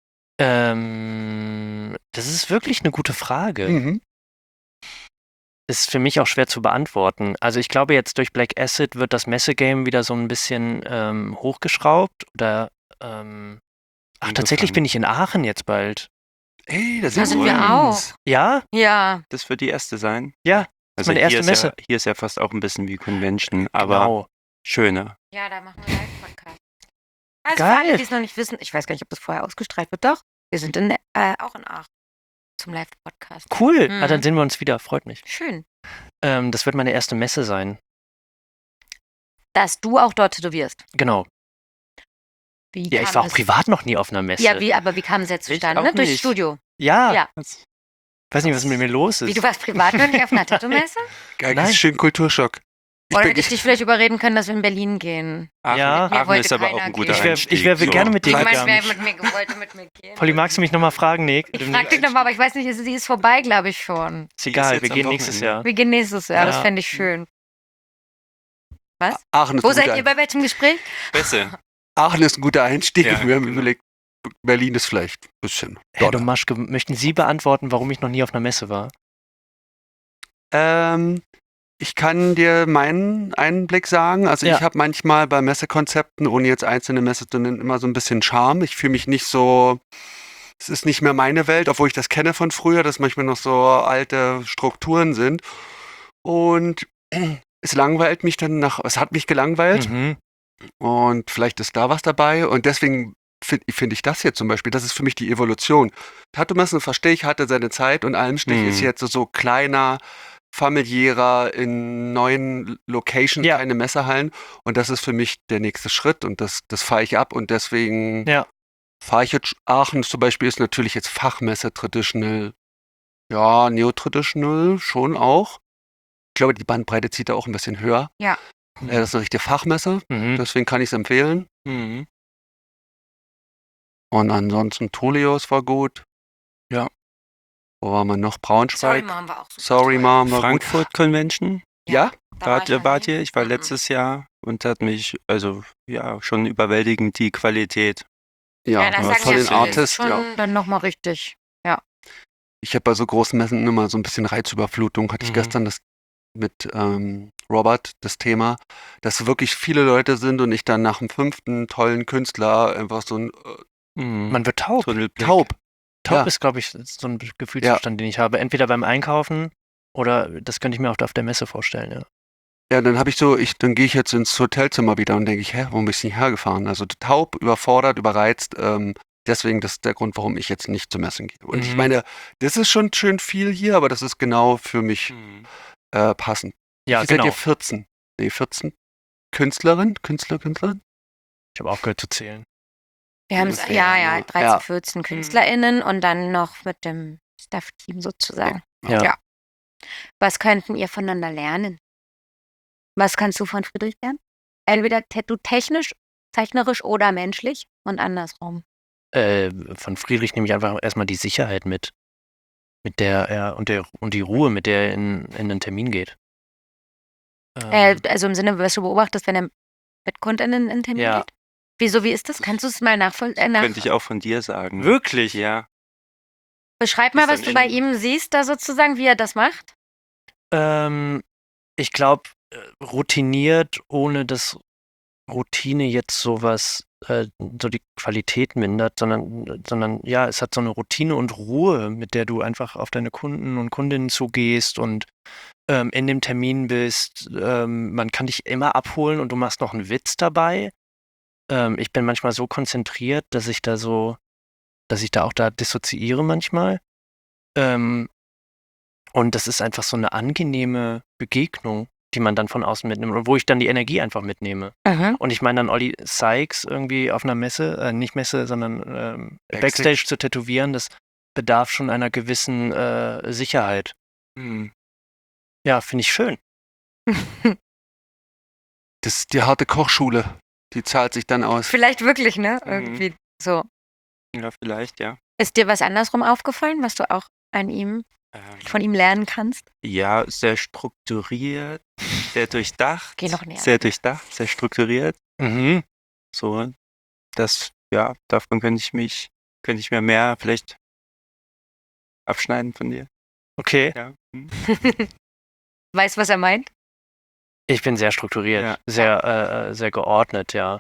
Das ist wirklich eine gute Frage. Mhm. Ist für mich auch schwer zu beantworten. Also ich glaube, jetzt durch Black Acid wird das Messegame wieder so ein bisschen hochgeschraubt. Oder tatsächlich bin ich in Aachen jetzt bald. Ey, Da sind wir auch. Ja? Ja. Das wird die erste sein. Ja. Also meine erste Messe. Hier ist ja fast auch ein bisschen wie Convention, aber Genau. schöner. Ja, da machen wir Live-Podcast. Also Geil. für alle, die es noch nicht wissen, ich weiß gar nicht, ob das vorher ausgestrahlt wird. Doch, wir sind auch in Aachen zum Live-Podcast. Cool. Mhm. Dann sehen wir uns wieder. Freut mich. Schön. Das wird meine erste Messe sein. Dass du auch dort tätowierst. Genau. Wie Ja, ich kam war auch es- privat noch nie auf einer Messe. Ja, aber wie kam es jetzt Ich zustande? auch Ne? Durchs nicht. Studio. Ja. Ja. Weiß nicht, was mit mir los ist. Wie, du warst privat noch nicht auf einer Tattoo-Messe? Geil, Nein. das ist schön Kulturschock. Oder hätte ich dich vielleicht überreden können, dass wir in Berlin gehen? Ja. Mir Aachen wollte ist aber auch keiner ein guter gehen. Einstieg. Ich wäre gerne mit dir Niemand gegangen. wollte mit mir gehen. Polly, magst du mich nochmal fragen, Nick? Ich frag dich nochmal, aber ich weiß nicht, sie ist vorbei, glaube ich schon. Ist egal, jetzt wir am gehen nächstes Wochenende. Jahr. Wir gehen nächstes Jahr, das Ja. fände ich schön. Was? Aachen ist Wo ein seid guter- ihr, bei welchem Gespräch? Besser. Aachen ist ein guter Einstieg. Ja, Wir haben genau. überlegt, Berlin ist vielleicht ein bisschen. Herr doller. Domaschke, möchten Sie beantworten, warum ich noch nie auf einer Messe war? Ich kann dir meinen Einblick sagen. Also Ja. ich habe manchmal bei Messekonzepten, ohne jetzt einzelne Messe zu nennen, immer so ein bisschen Charme. Ich fühle mich nicht so, es ist nicht mehr meine Welt, obwohl ich das kenne von früher, dass manchmal noch so alte Strukturen sind. Und es langweilt mich dann es hat mich gelangweilt. Mhm. Und vielleicht ist da was dabei. Und deswegen finde ich das hier zum Beispiel, das ist für mich die Evolution. Tattoo-Messen, verstehe ich, hatte seine Zeit und Almstich Mhm. ist jetzt so kleiner, familiärer, in neuen Locations, Ja. keine Messehallen. Und das ist für mich der nächste Schritt und das fahre ich ab. Und deswegen Ja. fahre ich jetzt, Aachen zum Beispiel ist natürlich jetzt Fachmesse, traditional, ja, neo-traditional schon auch. Ich glaube, die Bandbreite zieht da auch ein bisschen höher. Ja. Das ist eine richtige Fachmesse, Mhm. deswegen kann ich es empfehlen. Mhm. Und ansonsten Tolios war gut. Ja. Wo war man noch? Sorry, Braunschweig. Mom war auch super Sorry, toll. Mom war Frankfurt Convention. Ja? Da war ich noch Wart nie. ihr? Ich war Mhm. letztes Jahr und hat mich, also ja, schon überwältigend die Qualität. gut. Ja, Ja, das aber sagen von ja den viele, ist Artists, schon ja. dann nochmal richtig. Ich habe bei so großen Messen immer so ein bisschen Reizüberflutung. Hatte ich Mhm. gestern das mit Robert, das Thema, dass wirklich viele Leute sind und ich dann nach dem 5. tollen Künstler einfach so ein Mhm. Man wird taub. Tunnelblick. Taub. Taub Ja. ist, glaube ich, so ein Gefühlszustand, den ich habe. Entweder beim Einkaufen oder das könnte ich mir auch auf der Messe vorstellen, ja. Ja, dann habe ich dann gehe ich jetzt ins Hotelzimmer wieder und denke ich, warum bist du nicht hergefahren? Also taub, überfordert, überreizt. Deswegen, das ist der Grund, warum ich jetzt nicht zur Messe gehe. Und ich Mhm. meine, das ist schon schön viel hier, aber das ist genau für mich Mhm. passend. Ja, Wie genau. seid ihr 14? Nee, 14 Künstlerin? Künstlerin? Ich habe aufgehört zu zählen. Wir haben Ungefähr, ja ne? 13, Ja. 14 KünstlerInnen und dann noch mit dem Staff-Team sozusagen. Ja. Ja. Was könnten ihr voneinander lernen? Was kannst du von Friedrich lernen? Entweder tattoo-technisch, zeichnerisch oder menschlich und andersrum. Von Friedrich nehme ich einfach erstmal die Sicherheit mit der er und die Ruhe, mit der er in den Termin geht. Also im Sinne, was du beobachtest, wenn er mit KundInnen in den Termin Ja. geht? Wieso, wie ist das? Kannst du es mal nachvollziehen? Könnte ich auch von dir sagen. Wirklich? Ja. Beschreib mal, Ist was dann du bei in- ihm siehst, da sozusagen, wie er das macht. Ich glaube, routiniert, ohne dass Routine jetzt sowas so die Qualität mindert, sondern ja, es hat so eine Routine und Ruhe, mit der du einfach auf deine Kunden und Kundinnen zugehst und in dem Termin bist. Man kann dich immer abholen und du machst noch einen Witz dabei. Ich bin manchmal so konzentriert, dass ich da auch da dissoziiere manchmal. Und das ist einfach so eine angenehme Begegnung, die man dann von außen mitnimmt und wo ich dann die Energie einfach mitnehme. Und ich meine dann Olli Sykes irgendwie auf einer Messe, nicht Messe, sondern Backstage zu tätowieren, das bedarf schon einer gewissen Sicherheit. Ja, finde ich schön. Das ist die harte Kochschule. Die zahlt sich dann aus. Vielleicht wirklich, ne? Irgendwie so. Ja, vielleicht, ja. Ist dir was andersrum aufgefallen, was du auch von ihm lernen kannst? Ja, sehr strukturiert, sehr durchdacht. Geh noch näher. Sehr durchdacht, sehr strukturiert. So, davon könnte ich mir mehr vielleicht abschneiden von dir. Okay. Ja. Weißt du, was er meint? Ich bin sehr strukturiert, sehr geordnet, ja.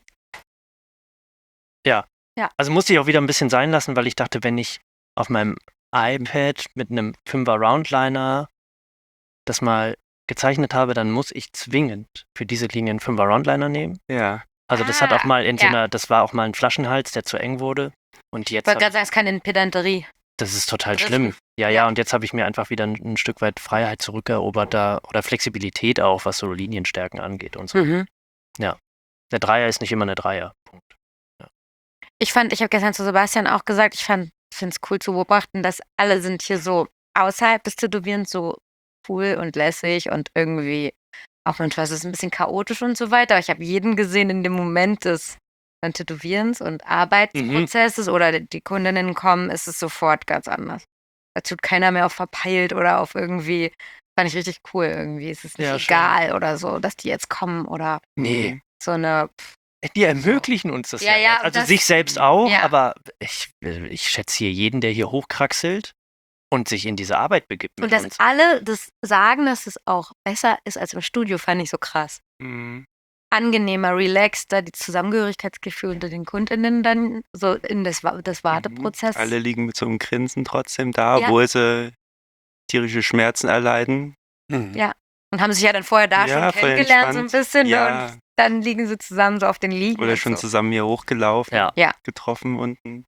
Ja. Also musste ich auch wieder ein bisschen sein lassen, weil ich dachte, wenn ich auf meinem iPad mit einem 5er Roundliner das mal gezeichnet habe, dann muss ich zwingend für diese Linie einen 5er Roundliner nehmen. Ja. Also das hat auch mal das war auch mal ein Flaschenhals, der zu eng wurde. Und jetzt Ich wollte gerade sagen, es ist keine Pedanterie. das ist total schlimm. Ja, und jetzt habe ich mir einfach wieder ein Stück weit Freiheit zurückerobert oder Flexibilität auch, was so Linienstärken angeht und so. Ja. Der Dreier ist nicht immer eine Dreier. Punkt. Ja. Ich habe gestern zu Sebastian auch gesagt, ich finde es cool zu beobachten, dass alle sind hier so außerhalb des Tätowierens so cool und lässig und irgendwie auch manchmal ist es ein bisschen chaotisch und so weiter. Aber ich habe jeden gesehen in dem Moment des Tätowierens und Arbeitsprozesses oder die Kundinnen kommen, ist es sofort ganz anders. Da tut keiner mehr auf verpeilt oder auf irgendwie, fand ich richtig cool irgendwie. Es ist nicht egal oder so, dass die jetzt kommen oder so eine. Die ermöglichen uns das ja. Ja, also sich selbst auch, ja. aber ich schätze hier jeden, der hier hochkraxelt und sich in diese Arbeit begibt. Und dass alle das sagen, dass es auch besser ist als im Studio, fand ich so krass. Angenehmer, relaxter, die Zusammengehörigkeitsgefühl unter den KundInnen dann so in das Warteprozess. Alle liegen mit so einem Grinsen trotzdem da, obwohl sie tierische Schmerzen erleiden. Ja, und haben sich ja dann vorher da schon kennengelernt so ein bisschen. Ja. Und dann liegen sie zusammen so auf den Liegen. Oder schon zusammen hier hochgelaufen, getroffen unten.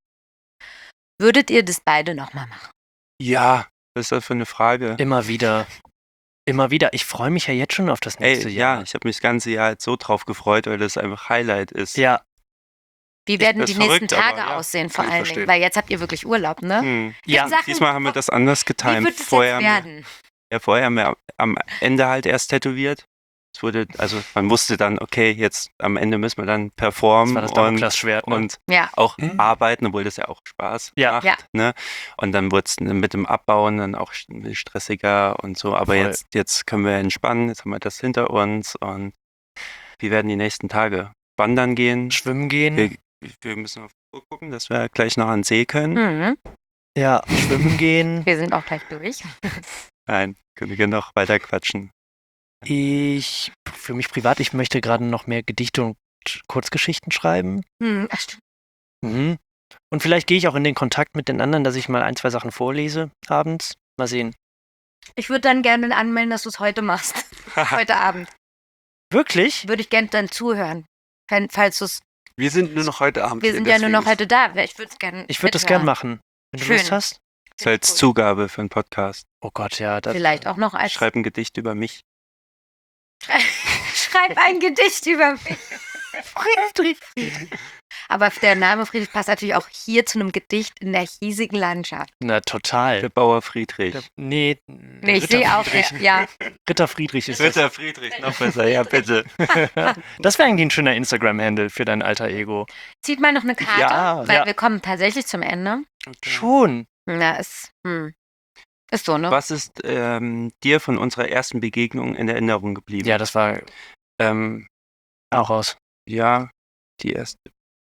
Würdet ihr das beide nochmal machen? Ja, was ist das für eine Frage? Immer wieder. Ich freue mich ja jetzt schon auf das nächste Jahr. Ja, ich habe mich das ganze Jahr halt so drauf gefreut, weil das einfach Highlight ist. Ja. Wie werden die nächsten Tage aussehen, vor allen Dingen? Weil jetzt habt ihr wirklich Urlaub, ne? Ja, diesmal haben wir das anders getimt. Wie wird es jetzt werden? Vorher haben wir am Ende halt erst tätowiert. Man wusste dann, okay, jetzt am Ende müssen wir dann performen das war das Damoklesschwert, ne? und auch arbeiten, obwohl das ja auch Spaß macht. Ja. Ne? Und dann wurde es mit dem Abbauen dann auch stressiger und so. Aber jetzt können wir entspannen, jetzt haben wir das hinter uns. Und wie werden die nächsten Tage? Wandern gehen? Schwimmen gehen? Wir müssen auf die Uhr gucken, dass wir gleich noch an den See können. Ja, schwimmen gehen. Wir sind auch gleich durch. Nein, können wir noch weiter quatschen. Für mich privat, ich möchte gerade noch mehr Gedichte und Kurzgeschichten schreiben. Ach, stimmt. Und vielleicht gehe ich auch in den Kontakt mit den anderen, dass ich mal 1, 2 Sachen vorlese abends. Mal sehen. Ich würde dann gerne anmelden, dass du es heute machst. Heute Abend. Wirklich? Würde ich gerne dann zuhören. Falls du es. Wir sind nur noch heute Abend. Wir sind ja nur noch heute da. Ich würde es gerne. Ich würde das gerne machen. Wenn du Lust hast. Das als Zugabe für einen Podcast. Oh Gott, ja. Vielleicht auch noch als. Schreib ein Gedicht über mich. Schreib ein Gedicht über mich. Friedrich. Aber der Name Friedrich passt natürlich auch hier zu einem Gedicht in der hiesigen Landschaft. Na, total. Der Bauer Friedrich. Nee, ich sehe auch, ja. Ritter Friedrich ist Ritter Friedrich, noch besser, ja bitte. Das wäre eigentlich ein schöner Instagram-Handle für dein alter Ego. Zieht mal noch eine Karte, weil wir kommen tatsächlich zum Ende. Okay. Schon? Na, ist so, ne? Was ist dir von unserer ersten Begegnung in Erinnerung geblieben? Ja, das war auch raus. Ja, die erste.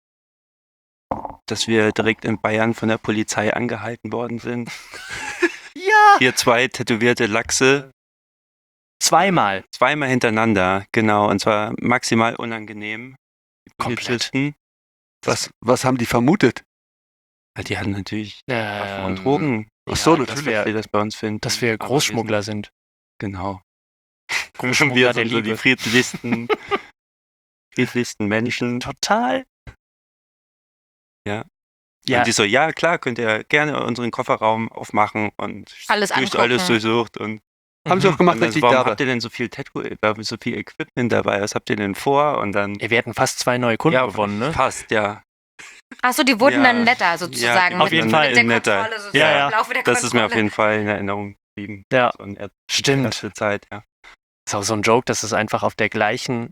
Dass wir direkt in Bayern von der Polizei angehalten worden sind. Ja! Hier 2 tätowierte Lachse. Zweimal hintereinander, genau. Und zwar maximal unangenehm. Die komplett. Polizisten. Was haben die vermutet? Die hatten natürlich Waffen und Drogen. Ach so, dass natürlich. wir das bei uns finden. Dass wir Aber Großschmuggler sind. Genau. Großschmuggler Wir der sind so die Liebe. friedlichsten Menschen. Total. Ja. Ja, Und die so, ja klar, könnt ihr gerne unseren Kofferraum aufmachen und Alles alles angucken. durchsucht. Und Haben sie auch gemacht, und wenn dann, sie warum da habt ihr denn so viel so viel Equipment dabei? Was habt ihr denn vor? Und dann wir hätten fast 2 neue Kunden gewonnen, ne? Fast, ja. Achso, die wurden Ja. dann netter sozusagen. Ja, auf jeden Fall. Mit der netter. Kontrolle sozusagen. Ja, ja. Im Laufe der Das ist mir auf Kontrolle. jeden Fall in Erinnerung geblieben. Ja, So eine stimmt. erste Zeit, ja. Ist auch so ein Joke, dass es einfach auf der gleichen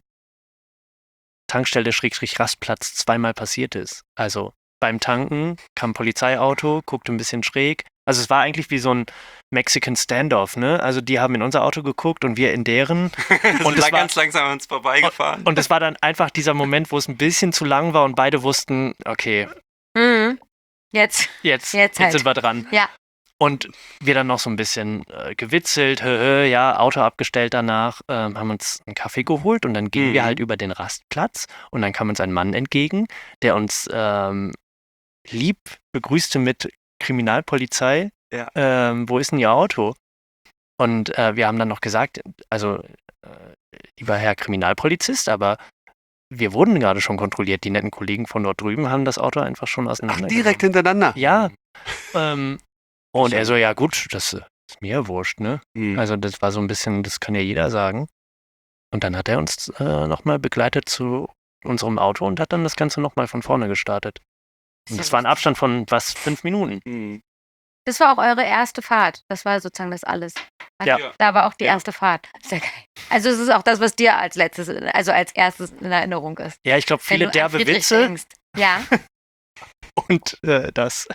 Tankstelle/Rastplatz zweimal passiert ist. Also beim Tanken kam ein Polizeiauto, guckte ein bisschen schräg. Also es war eigentlich wie so ein Mexican Standoff, ne? Also die haben in unser Auto geguckt und wir in deren. Und es es war- ganz langsam an uns vorbeigefahren. Und es war dann einfach dieser Moment, wo es ein bisschen zu lang war und beide wussten, okay, Mhm. Jetzt. jetzt Jetzt halt. sind wir dran. Ja. Und wir dann noch so ein bisschen gewitzelt, ja, Auto abgestellt danach, haben uns einen Kaffee geholt und dann gingen wir halt über den Rastplatz und dann kam uns ein Mann entgegen, der uns lieb begrüßte mit Kriminalpolizei. Ja. Wo ist denn Ihr Auto? Und wir haben dann noch gesagt, also lieber Herr Kriminalpolizist, aber wir wurden gerade schon kontrolliert. Die netten Kollegen von dort drüben haben das Auto einfach schon Ach, auseinander. direkt hintereinander. Ja. Und er so, ja gut, das ist mir ja wurscht, ne? Hm. Also das war so ein bisschen, das kann ja jeder sagen. Und dann hat er uns nochmal begleitet zu unserem Auto und hat dann das Ganze nochmal von vorne gestartet. Und das war ein Abstand von, 5 Minuten? Hm. Das war auch eure erste Fahrt. Das war sozusagen das alles. Ja. Da war auch die Ja. erste Fahrt. Sehr geil. Also es ist auch das, was dir als letztes, also als erstes in Erinnerung ist. Ja, ich glaube, Wenn viele du an derbe Friedrich Witze denkst. Ja. und das.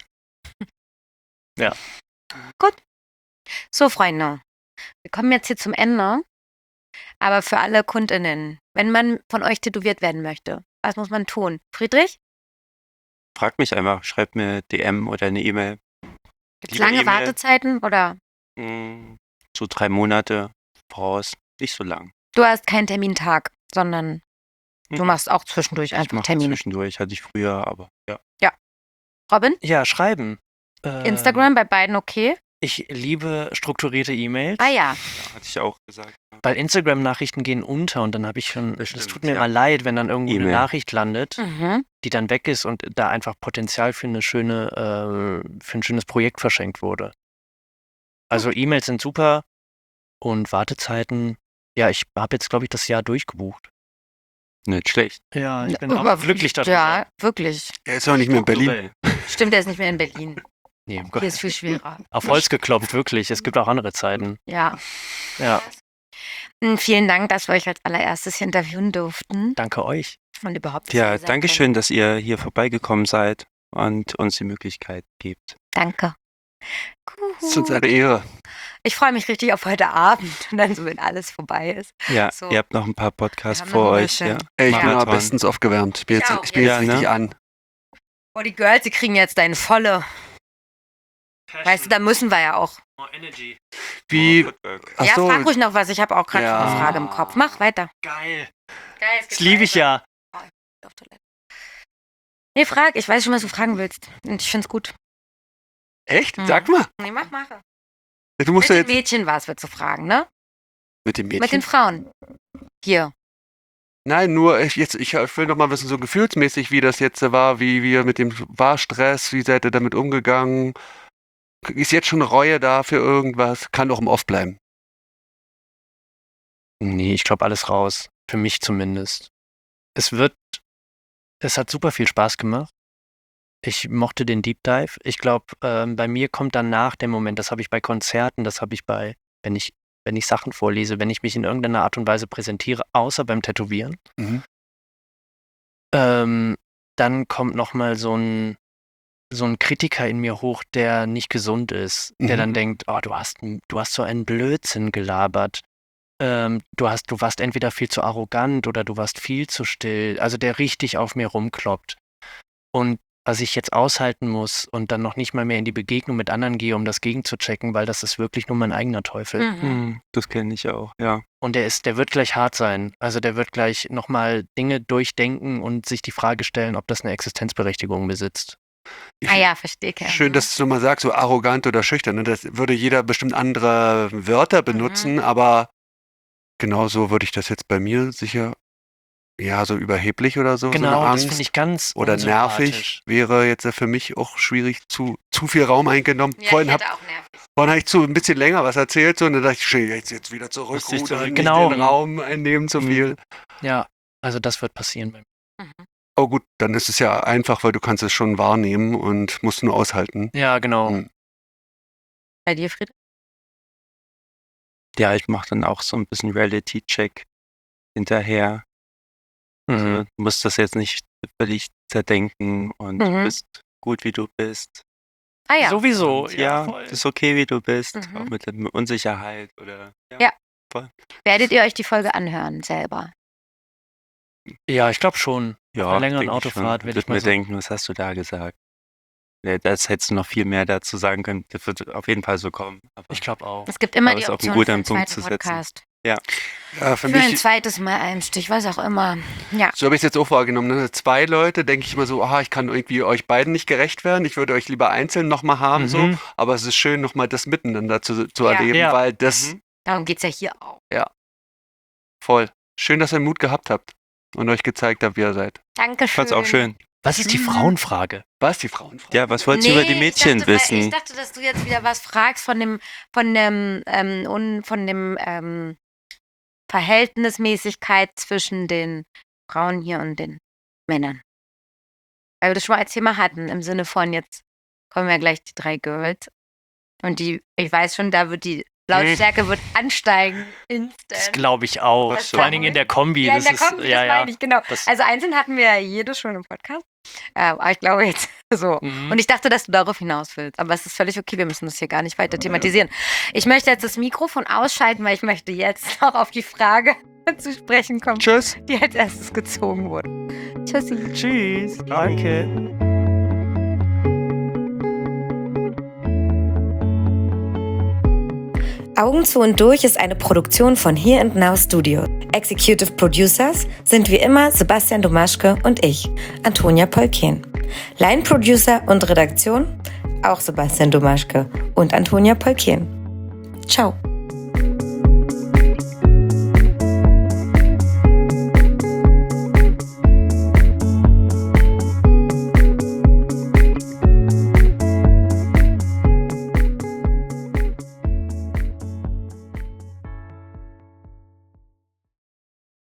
So, Freunde. Wir kommen jetzt hier zum Ende. Aber für alle KundInnen, wenn man von euch tätowiert werden möchte, was muss man tun? Friedrich? Frag mich einfach, schreib mir DM oder eine E-Mail. Gibt es Lieber lange E-Mail. Wartezeiten oder So 3 Monate voraus. Nicht so lang. du hast keinen Termintag, sondern du machst auch zwischendurch Ich einfach mache Termine. zwischendurch, hatte ich früher, aber ja. Robin? Ja, schreiben. Instagram bei beiden okay? Ich liebe strukturierte E-Mails, Ah ja. Ja, hatte ich auch gesagt. weil Instagram-Nachrichten gehen unter und dann habe ich schon, Das es stimmt, tut mir ja. immer leid, wenn dann irgendwo eine E-Mail. Nachricht landet, Mhm. die dann weg ist und da einfach Potenzial für eine schöne, für ein schönes Projekt verschenkt wurde. Also E-Mails sind super und Wartezeiten, ja, ich habe jetzt, glaube ich, das Jahr durchgebucht. Nicht schlecht. Ja, ich bin Aber auch glücklich darüber. Ja, wirklich. Er ist auch nicht mehr in Berlin. Aktuell. Stimmt, der ist nicht mehr in Berlin. Nee, Hier ist viel schwerer. auf Holz geklopft, wirklich. Es gibt auch andere Zeiten. Ja. Ja, Vielen Dank, dass wir euch als allererstes hier interviewen durften danke euch. und überhaupt. dass ihr Ja, hier seid. danke schön, dass ihr hier vorbeigekommen seid und uns die Möglichkeit gebt. Danke. Das ist uns eine Ehre. Ich freue mich richtig auf heute Abend und dann so, wenn alles vorbei ist. Ja, So. ihr habt noch ein paar Podcasts Wir haben vor noch ein euch. bisschen. Ja. Ey, ich bin aber Marathon. bestens aufgewärmt. Ich bin Ich auch, jetzt, ich bin jetzt ja. richtig Ja, an. Oh, die Girls, die kriegen jetzt deine volle. Weißt du, da müssen wir ja auch. Wie, Footwork. ach Ja, so, frag ruhig noch was. Ich habe auch gerade Ja. eine Frage im Kopf. Mach weiter. Geil. Geil, Das liebe ich ja. Auf Toilette. Nee, frag. Ich weiß schon, was du fragen willst. Und ich find's gut. echt? Mhm. Sag mal. Nee, mach. Du musst Mit ja den jetzt Mädchen war es, wird zu fragen, ne? mit dem Mädchen. Mit den Frauen. Hier. Nein, nur ich will noch mal wissen, so gefühlsmäßig, wie das jetzt war, wie wir mit dem war Stress, wie seid ihr damit umgegangen? Ist jetzt schon Reue da für irgendwas? Kann doch im Off bleiben. Nee, ich glaube alles raus. Für mich zumindest. Es hat super viel Spaß gemacht. Ich mochte den Deep Dive. Ich glaube, bei mir kommt danach der Moment, das habe ich bei Konzerten, das habe ich wenn ich Sachen vorlese, wenn ich mich in irgendeiner Art und Weise präsentiere, außer beim Tätowieren. Mhm. Dann kommt nochmal so ein Kritiker in mir hoch, der nicht gesund ist, der Mhm. dann denkt, oh, du hast so einen Blödsinn gelabert. Du warst entweder viel zu arrogant oder du warst viel zu still. Also der richtig auf mir rumkloppt. Und was ich jetzt aushalten muss und dann noch nicht mal mehr in die Begegnung mit anderen gehe, um das gegenzuchecken, weil das ist wirklich nur mein eigener Teufel. Das kenne ich auch, ja. Und der wird gleich hart sein. Also der wird gleich nochmal Dinge durchdenken und sich die Frage stellen, ob das eine Existenzberechtigung besitzt. Ja, verstehe ich. Schön, dass du nochmal sagst, so arrogant oder schüchtern. Ne? Das würde jeder bestimmt andere Wörter benutzen, aber genauso würde ich das jetzt bei mir sicher, ja, so überheblich oder so. Genau, so eine das Angst finde ich ganz oder nervig wäre jetzt für mich auch schwierig, zu viel Raum eingenommen. Ja, Vorhin ich habe hätte auch nervig. ich ein bisschen länger was erzählt so, und dann dachte ich, jetzt wieder zurückrudern, nicht Genau. den Raum einnehmen zu viel. Ja, also das wird passieren bei mir. Oh gut, dann ist es ja einfach, weil du kannst es schon wahrnehmen und musst nur aushalten. Ja, genau. Bei dir, Friedrich? Ja, ich mache dann auch so ein bisschen Reality-Check hinterher. Also, du musst das jetzt nicht völlig zerdenken und du bist gut, wie du bist. Ah ja. Sowieso, Und ja, voll. es ist okay, wie du bist, auch mit der Unsicherheit oder Ja. voll. Werdet ihr euch die Folge anhören selber? Ja, ich glaube schon. Auf Ja, einer längeren denk ich schon. Autofahrt werde Wird ich mal mir so. denken, was hast du da gesagt? Das hättest du noch viel mehr dazu sagen können. Das wird auf jeden Fall so kommen. Aber Ich glaube auch. Es gibt immer Aber die ist auch ein Option guter für einen Punkt zweiten zu setzen. Podcast. Ja, für Für ein mich, zweites Mal Einstich, was auch immer. Ja. so habe ich es jetzt auch wahrgenommen. Ne? 2 Leute, denke ich immer so, ich kann irgendwie euch beiden nicht gerecht werden. Ich würde euch lieber einzeln nochmal haben, so. Aber es ist schön, nochmal das Miteinander zu Ja. erleben, Ja. weil das Darum geht es ja hier auch. voll. Schön, dass ihr Mut gehabt habt und euch gezeigt habt, wie ihr seid. Dankeschön. ich fand's auch schön. Was ist die Frauenfrage? Was, die Frauenfrage? Ja, was wolltest du über die Mädchen wissen? Ich dachte, dass du jetzt wieder was fragst von dem Verhältnismäßigkeit zwischen den Frauen hier und den Männern. Weil wir das schon mal als Thema hatten, im Sinne von, jetzt kommen ja gleich die 3 Girls. Und ich weiß schon, da wird die Lautstärke wird ansteigen. Das Instant. glaube ich auch. Das Vor allen Dingen in der Kombi. Ja, in der das Kombi, ist, das meine ich, genau. Das- Also einzeln hatten wir ja jedes schon im Podcast. Aber ich glaube jetzt so. Mhm. Und ich dachte, dass du darauf hinaus willst. Aber es ist völlig okay, wir müssen das hier gar nicht weiter thematisieren. Ich möchte jetzt das Mikrofon ausschalten, weil ich möchte jetzt noch auf die Frage zu sprechen kommen, Tschüss. die als erstes gezogen wurde. Tschüssi. Tschüss. Danke. Augen zu und durch ist eine Produktion von Here and Now Studio. Executive Producers sind wie immer Sebastian Domaschke und ich, Antonia Polkien. Line Producer und Redaktion auch Sebastian Domaschke und Antonia Polkien. Ciao.